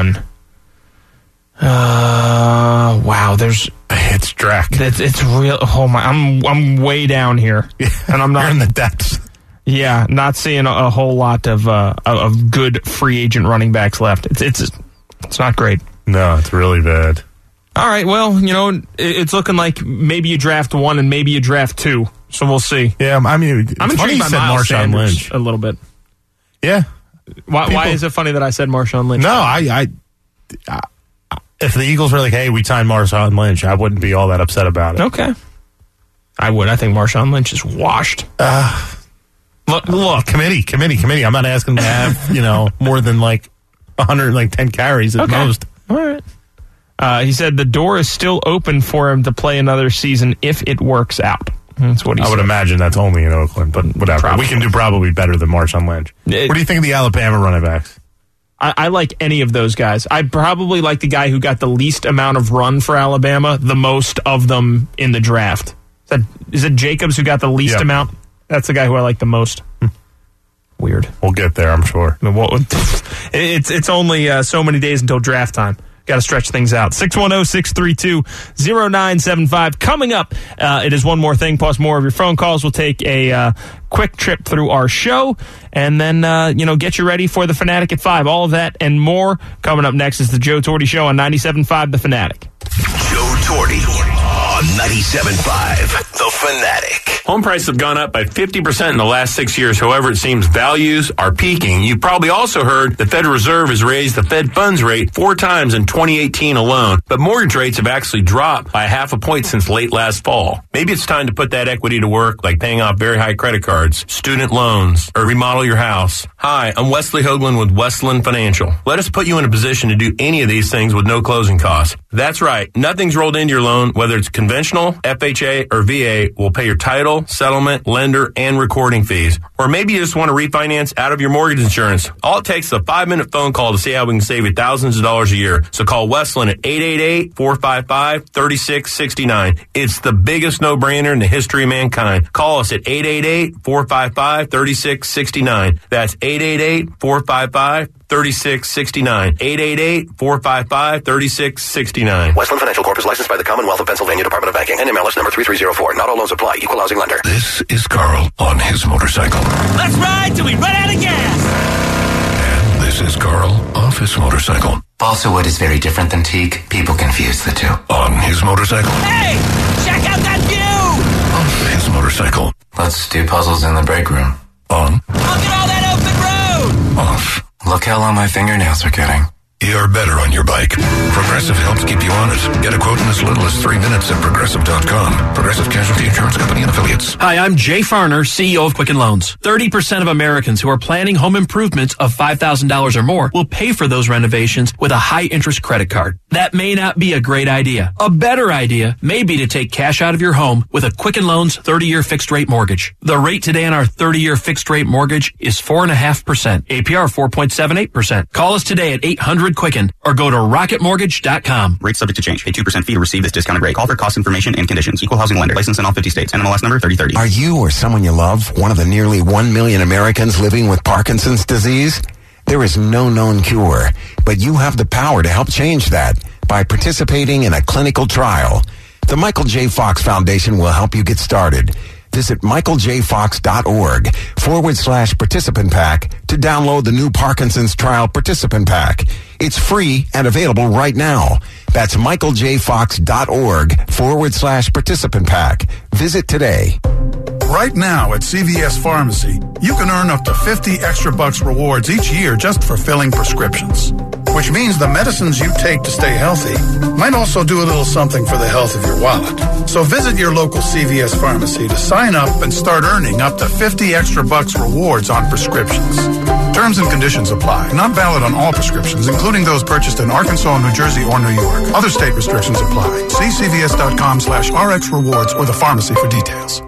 Speaker 3: Wow,
Speaker 1: it's Drek.
Speaker 3: It's real. Oh my, I'm way down here.
Speaker 1: Yeah,
Speaker 3: and I'm not
Speaker 1: you're in the depths.
Speaker 3: Yeah, not seeing a whole lot of good free agent running backs left. It's not great.
Speaker 1: No, it's really bad.
Speaker 3: All right, well, it's looking like maybe you draft 1 and maybe you draft 2. So we'll see.
Speaker 1: Yeah, I mean,
Speaker 3: I'm intrigued by Miles Sanders
Speaker 1: Lynch
Speaker 3: a little bit.
Speaker 1: Yeah.
Speaker 3: Why is it funny that I said Marshawn Lynch?
Speaker 1: No, I if the Eagles were like, hey, we signed Marshawn Lynch, I wouldn't be all that upset about it.
Speaker 3: Okay. I would. I think Marshawn Lynch is washed. Look.
Speaker 1: Committee. I'm not asking to have, more than like 110 carries at most.
Speaker 3: All right. He said the door is still open for him to play another season if it works out. That's what he said.
Speaker 1: I would imagine that's only in Oakland, but whatever.
Speaker 3: Probably.
Speaker 1: We can do probably better than Marshawn Lynch. What do you think of the Alabama running backs?
Speaker 3: I like any of those guys. I probably like the guy who got the least amount of run for Alabama, the most of them in the draft. Is it Jacobs who got the least amount? That's the guy who I like the most. Weird.
Speaker 1: We'll get there, I'm sure.
Speaker 3: It's only so many days until draft time. Got to stretch things out. 610-632-0975. Coming up, it is One More Thing, plus more of your phone calls. We'll take a quick trip through our show and then, get you ready for the Fanatic at 5. All of that and more coming up next is the Joe Torti Show on 97.5 The Fanatic.
Speaker 8: Joe Torti on 97.5, The Fanatic.
Speaker 2: Home prices have gone up by 50% in the last 6 years. However, it seems values are peaking. You've probably also heard the Federal Reserve has raised the Fed funds rate 4 times in 2018 alone. But mortgage rates have actually dropped by 0.5 point since late last fall. Maybe it's time to put that equity to work, like paying off very high credit cards, student loans, or remodel your house. Hi, I'm Wesley Hoagland with Westland Financial. Let us put you in a position to do any of these things with no closing costs. That's right. Nothing's rolled into your loan, whether it's conventional, FHA, or VA. Will pay your title, settlement, lender, and recording fees. Or maybe you just want to refinance out of your mortgage insurance. All it takes is a 5-minute phone call to see how we can save you thousands of dollars a year. So call Westland at 888-455-3669. It's the biggest no-brainer in the history of mankind. Call us at 888-455-3669. That's 888-455-3669. 888-455-3669.
Speaker 8: Westland Financial Corp is licensed by the Commonwealth of Pennsylvania Department of Banking and MLS number 3304. Not all loans apply. Equal housing lender.
Speaker 5: This is Carl on his motorcycle.
Speaker 6: Let's ride till we run out of gas.
Speaker 5: And this is Carl off his motorcycle.
Speaker 7: Balsa wood is very different than teak. People confuse the two.
Speaker 5: On his motorcycle.
Speaker 6: Hey, check out that view.
Speaker 5: Off his motorcycle.
Speaker 7: Let's do puzzles in the break room.
Speaker 5: On.
Speaker 6: Look at all that open road.
Speaker 5: Off.
Speaker 7: Look how long my fingernails are getting.
Speaker 5: You're better on your bike. Progressive helps keep you honest. Get a quote in as little as 3 minutes at Progressive.com. Progressive Casualty Insurance Company and Affiliates.
Speaker 18: Hi, I'm Jay Farner, CEO of Quicken Loans. 30% of Americans who are planning home improvements of $5,000 or more will pay for those renovations with a high-interest credit card. That may not be a great idea. A better idea may be to take cash out of your home with a Quicken Loans 30-year fixed-rate mortgage. The rate today on our 30-year fixed-rate mortgage is 4.5%. APR 4.78%. Call us today at 800-QUICKEN or go to rocketmortgage.com.
Speaker 4: Rates subject to change. Pay 2% fee to receive this discounted rate. Call for cost information and conditions. Equal housing lender. License in all 50 states. NMLS number 3030.
Speaker 19: Are you or someone you love one of the nearly 1 million Americans living with Parkinson's disease? There is no known cure, but you have the power to help change that by participating in a clinical trial. The Michael J. Fox Foundation will help you get started. Visit michaeljfox.org/participant pack to download the new Parkinson's Trial Participant Pack. It's free and available right now. That's michaeljfox.org/participant pack. Visit today.
Speaker 21: Right now at CVS Pharmacy, you can earn up to 50 extra bucks rewards each year just for filling prescriptions. Which means the medicines you take to stay healthy might also do a little something for the health of your wallet. So visit your local CVS Pharmacy to sign up and start earning up to 50 extra bucks rewards on prescriptions. Terms and conditions apply. Not valid on all prescriptions, including those purchased in Arkansas, New Jersey, or New York. Other state restrictions apply. See cvs.com/RX rewards or the pharmacy for details.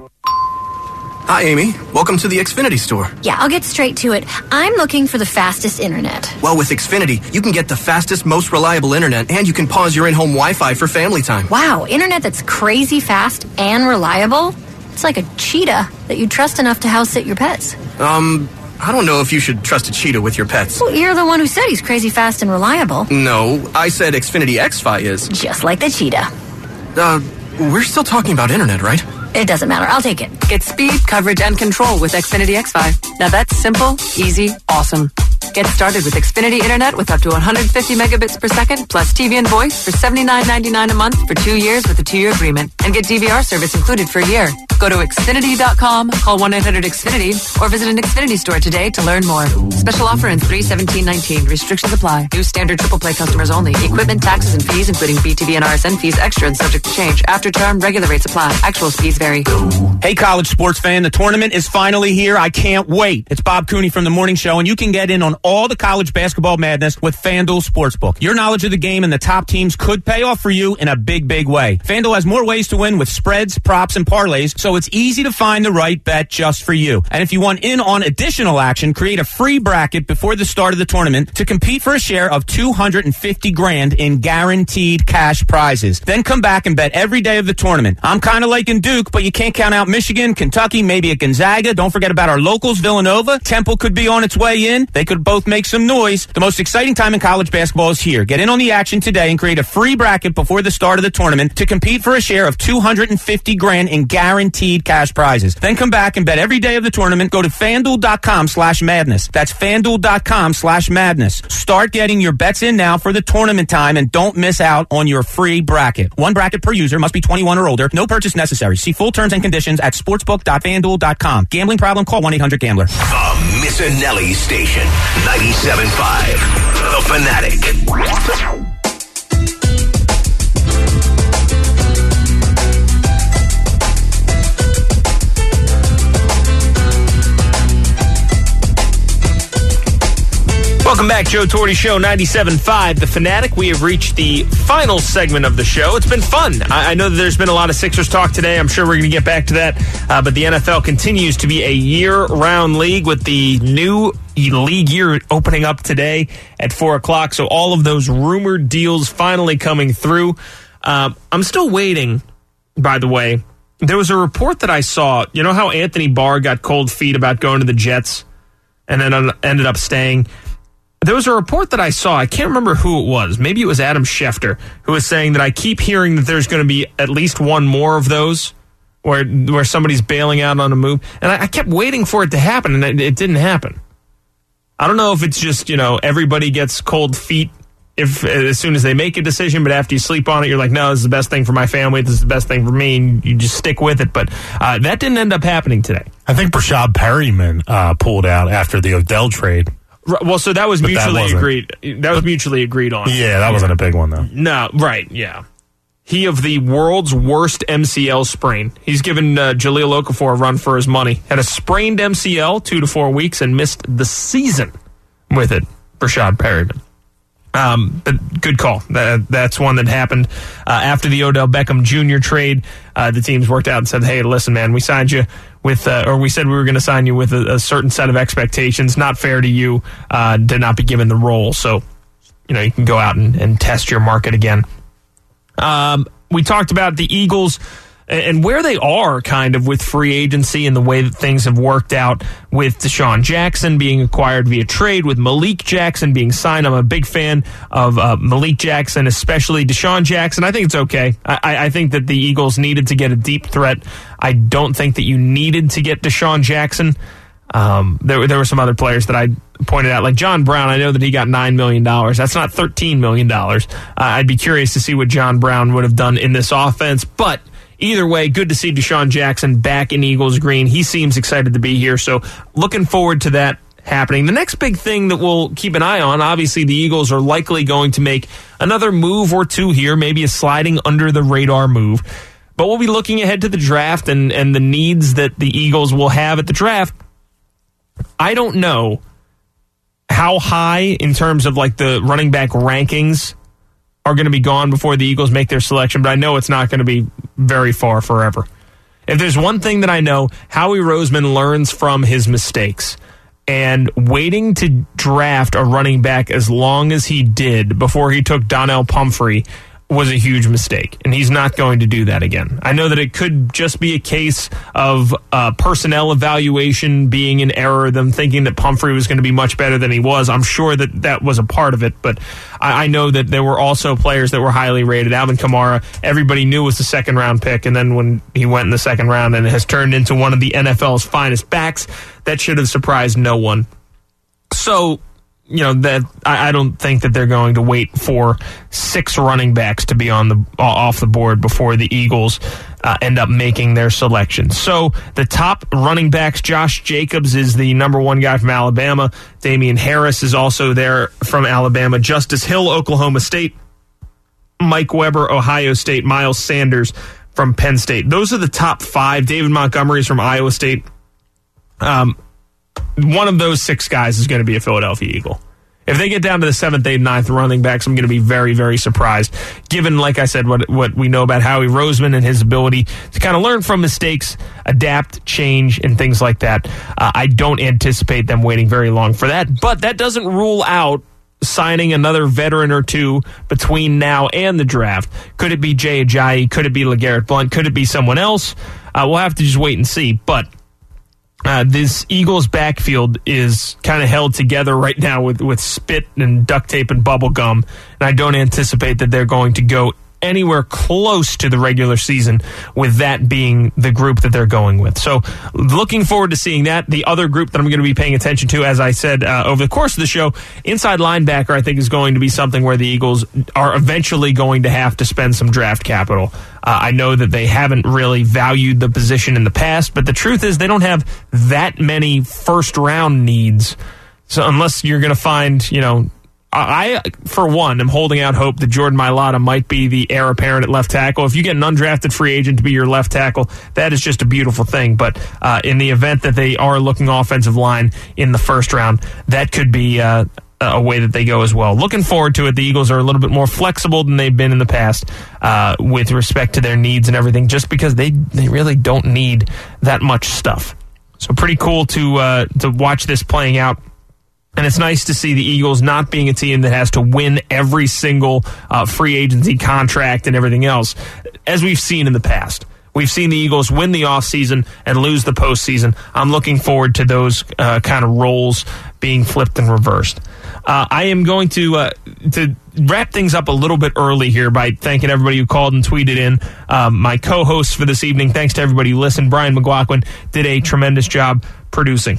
Speaker 25: Hi, Amy. Welcome to the Xfinity store.
Speaker 27: Yeah, I'll get straight to it. I'm looking for the fastest internet.
Speaker 25: Well, with Xfinity, you can get the fastest, most reliable internet, and you can pause your in-home Wi-Fi for family time.
Speaker 27: Wow, internet that's crazy fast and reliable? It's like a cheetah that you trust enough to house sit your pets.
Speaker 25: I don't know if you should trust a cheetah with your pets.
Speaker 27: Well, you're the one who said he's crazy fast and reliable.
Speaker 25: No, I said Xfinity X-Fi is.
Speaker 27: Just like the cheetah.
Speaker 25: We're still talking about internet, right?
Speaker 27: It doesn't matter. I'll take it.
Speaker 28: Get speed, coverage, and control with Xfinity X5. Now that's simple, easy, awesome. Get started with Xfinity Internet with up to 150 megabits per second, plus TV and voice for $79.99 a month for 2 years with a 2-year agreement. And get DVR service included for a year. Go to Xfinity.com, call 1-800-XFINITY, or visit an Xfinity store today to learn more. Special offer ends 3/17/19. Restrictions apply. New standard triple play customers only. Equipment, taxes, and fees, including BTV and RSN fees, extra and subject to change. After term, regular rates apply. Actual speeds vary.
Speaker 3: Hey, college sports fan, the tournament is finally here. I can't wait. It's Bob Cooney from The Morning Show, and you can get in on all the college basketball madness with FanDuel Sportsbook. Your knowledge of the game and the top teams could pay off for you in a big, big way. FanDuel has more ways to win with spreads, props, and parlays, so it's easy to find the right bet just for you. And if you want in on additional action, create a free bracket before the start of the tournament to compete for a share of $250,000 in guaranteed cash prizes. Then come back and bet every day of the tournament. I'm kind of liking Duke, but you can't count out Michigan, Kentucky, maybe a Gonzaga. Don't forget about our locals, Villanova. Temple could be on its way in. They could both make some noise. The most exciting time in college basketball is here. Get in on the action today and create a free bracket before the start of the tournament to compete for a share of $250,000 in guaranteed cash prizes. Then come back and bet every day of the tournament. Go to FanDuel.com/madness. That's FanDuel.com/madness. Start getting your bets in now for the tournament time and don't miss out on your free bracket. One bracket per user, must be 21 or older. No purchase necessary. See full terms and conditions at sportsbook.fanduel.com. Gambling problem? Call 1-800-GAMBLER.
Speaker 8: The Missinelli Station, 97.5, The Fanatic.
Speaker 3: Welcome back, Joe Torre Show, 97.5, The Fanatic. We have reached the final segment of the show. It's been fun. I know that there's been a lot of Sixers talk today. I'm sure we're going to get back to that. But the NFL continues to be a year-round league with the new league year opening up today at 4 o'clock. So all of those rumored deals finally coming through. I'm still waiting, by the way. There was a report that I saw. You know how Anthony Barr got cold feet about going to the Jets and then ended up staying? There was a report that I saw, I can't remember who it was, maybe it was Adam Schefter, who was saying that I keep hearing that there's going to be at least one more of those where somebody's bailing out on a move. And I kept waiting for it to happen, and it didn't happen. I don't know if it's just, everybody gets cold feet as soon as they make a decision, but after you sleep on it, you're like, no, this is the best thing for my family, this is the best thing for me, and you just stick with it. But that didn't end up happening today.
Speaker 1: I think Brashad Perryman pulled out after the Odell trade.
Speaker 3: Well, so that was mutually agreed. That was mutually agreed on.
Speaker 1: Yeah, that wasn't a big one, though.
Speaker 3: No, right, yeah. He of the world's worst MCL sprain. He's given Jahlil Okafor a run for his money. Had a sprained MCL 2 to 4 weeks and missed the season with it. Brashad Perryman. But good call. That's one that happened after the Odell Beckham Jr. trade. The teams worked out and said, hey, listen, man, we signed you with, or we said we were going to sign you with a certain set of expectations. Not fair to you to not be given the role. So, you can go out and test your market again. We talked about the Eagles and where they are kind of with free agency and the way that things have worked out with Deshaun Jackson being acquired via trade, with Malik Jackson being signed. I'm a big fan of Malik Jackson, especially Deshaun Jackson. I think it's okay. I think that the Eagles needed to get a deep threat. I don't think that you needed to get Deshaun Jackson. There were some other players that I pointed out, like John Brown. I know that he got $9 million. That's not $13 million. I'd be curious to see what John Brown would have done in this offense, but either way, good to see Deshaun Jackson back in Eagles green. He seems excited to be here, so looking forward to that happening. The next big thing that we'll keep an eye on, obviously the Eagles are likely going to make another move or two here, maybe a sliding under the radar move. But we'll be looking ahead to the draft and the needs that the Eagles will have at the draft. I don't know how high in terms of like the running back rankings are going to be gone before the Eagles make their selection, but I know it's not going to be very far forever. If there's one thing that I know, Howie Roseman learns from his mistakes. And waiting to draft a running back as long as he did before he took Donnell Pumphrey was a huge mistake, and he's not going to do that again. I know that it could just be a case of personnel evaluation being an error, them thinking that Pumphrey was going to be much better than he was. I'm sure that was a part of it, but I know that there were also players that were highly rated. Alvin Kamara, everybody knew was the second-round pick, and then when he went in the second round and has turned into one of the NFL's finest backs, that should have surprised no one. So, that I don't think that they're going to wait for 6 running backs to be off the board before the Eagles end up making their selection. So the top running backs, Josh Jacobs is the number 1 guy from Alabama. Damian Harris is also there from Alabama. Justice Hill, Oklahoma State. Mike Weber, Ohio State. Miles Sanders from Penn State. Those are the top 5. David Montgomery is from Iowa State. One of those 6 guys is going to be a Philadelphia Eagle. If they get down to the 7th, 8th, 9th running backs, I'm going to be very, very surprised, given, like I said, what we know about Howie Roseman and his ability to kind of learn from mistakes, adapt, change, and things like that. I don't anticipate them waiting very long for that, but that doesn't rule out signing another veteran or two between now and the draft. Could it be Jay Ajayi? Could it be LeGarrette Blount? Could it be someone else? We'll have to just wait and see, but This Eagles backfield is kind of held together right now with spit and duct tape and bubble gum, and I don't anticipate that they're going to go anywhere close to the regular season with that being the group that they're going with. So looking forward to seeing that. The other group that I'm going to be paying attention to, as I said over the course of the show, inside linebacker I think is going to be something where the Eagles are eventually going to have to spend some draft capital. I know that they haven't really valued the position in the past, but the truth is they don't have that many first-round needs. So unless you're going to find, I, for one, am holding out hope that Jordan Mailata might be the heir apparent at left tackle. If you get an undrafted free agent to be your left tackle, that is just a beautiful thing. But in the event that they are looking offensive line in the first round, that could be a way that they go as well. Looking forward to it. The Eagles are a little bit more flexible than they've been in the past with respect to their needs and everything, just because they really don't need that much stuff. So pretty cool to watch this playing out. And it's nice to see the Eagles not being a team that has to win every single free agency contract and everything else, as we've seen in the past. We've seen the Eagles win the offseason and lose the postseason. I'm looking forward to those kind of roles being flipped and reversed. I am going to wrap things up a little bit early here by thanking everybody who called and tweeted in. My co-hosts for this evening, thanks to everybody who listened. Brian McLaughlin did a tremendous job producing.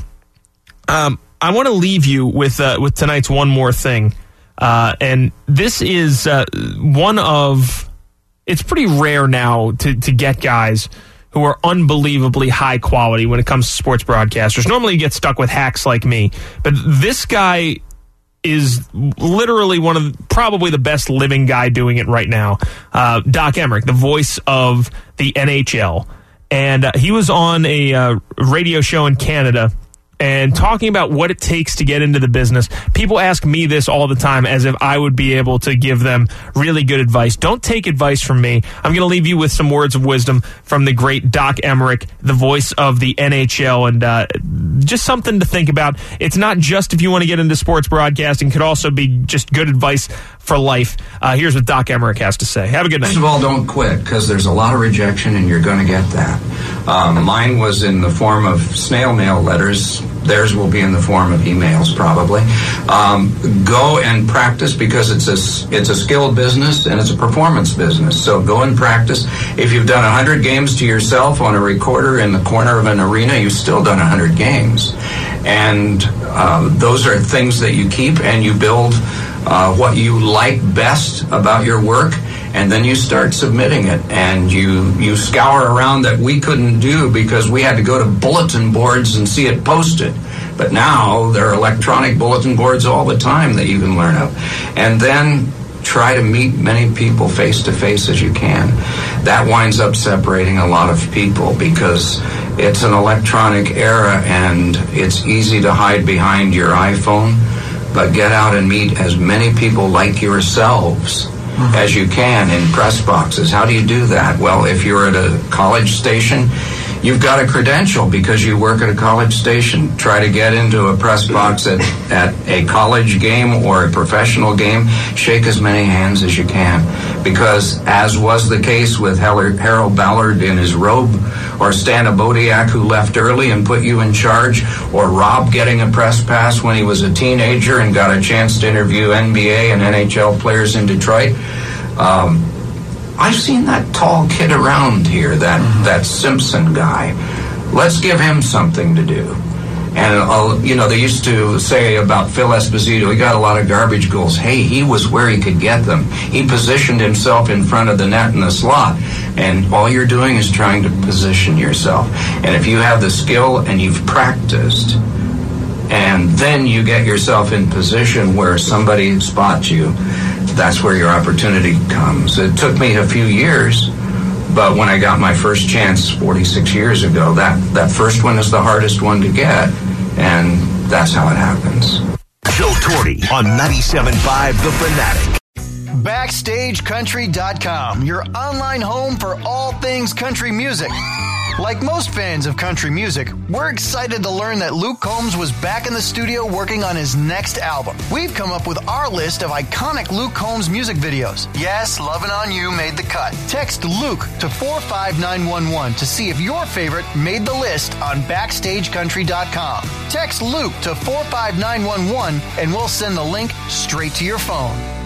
Speaker 3: I want to leave you with tonight's one more thing, and this is one of. It's pretty rare now to get guys who are unbelievably high quality when it comes to sports broadcasters. Normally, you get stuck with hacks like me, but this guy is literally probably the best living guy doing it right now. Doc Emmerich, the voice of the NHL, and he was on a radio show in Canada. And talking about what it takes to get into the business. People ask me this all the time as if I would be able to give them really good advice. Don't take advice from me. I'm going to leave you with some words of wisdom from the great Doc Emmerich, the voice of the NHL, and just something to think about. It's not just if you want to get into sports broadcasting. It could also be just good advice for life. Here's what Doc Emmerich has to say. Have a good night.
Speaker 9: First of all, don't quit, because there's a lot of rejection, and you're going to get that. Mine was in the form of snail mail letters. Theirs will be in the form of emails, probably. Go and practice, because it's a skill business and it's a performance business. So go and practice. If you've done 100 games to yourself on a recorder in the corner of an arena, you've still done 100 games. And those are things that you keep, and you build what you like best about your work. And then you start submitting it, and you scour around that we couldn't do because we had to go to bulletin boards and see it posted. But now there are electronic bulletin boards all the time that you can learn of. And then try to meet many people face to face as you can. That winds up separating a lot of people because it's an electronic era and it's easy to hide behind your iPhone. But get out and meet as many people like yourselves as you can in press boxes. How do you do that? Well, if you're at a college station, you've got a credential because you work at a college station. Try to get into a press box at a college game or a professional game. Shake as many hands as you can, because as was the case with Harold Ballard in his robe, or Stan Abodiak, who left early and put you in charge, or Rob getting a press pass when he was a teenager and got a chance to interview NBA and NHL players in Detroit. I've seen that tall kid around here, that Simpson guy. Let's give him something to do. And, they used to say about Phil Esposito, he got a lot of garbage goals. Hey, he was where he could get them. He positioned himself in front of the net in the slot. And all you're doing is trying to position yourself. And if you have the skill and you've practiced, and then you get yourself in position where somebody spots you, that's where your opportunity comes. It took me a few years, but when I got my first chance 46 years ago, that first one is the hardest one to get, and that's how it happens.
Speaker 8: Joe Torre on 97.5 The Fanatic.
Speaker 10: BackstageCountry.com, your online home for all things country music. Like most fans of country music, we're excited to learn that Luke Combs was back in the studio working on his next album. We've come up with our list of iconic Luke Combs music videos. Yes, Lovin' On You made the cut. Text Luke to 45911 to see if your favorite made the list on BackstageCountry.com. Text Luke to 45911 and we'll send the link straight to your phone.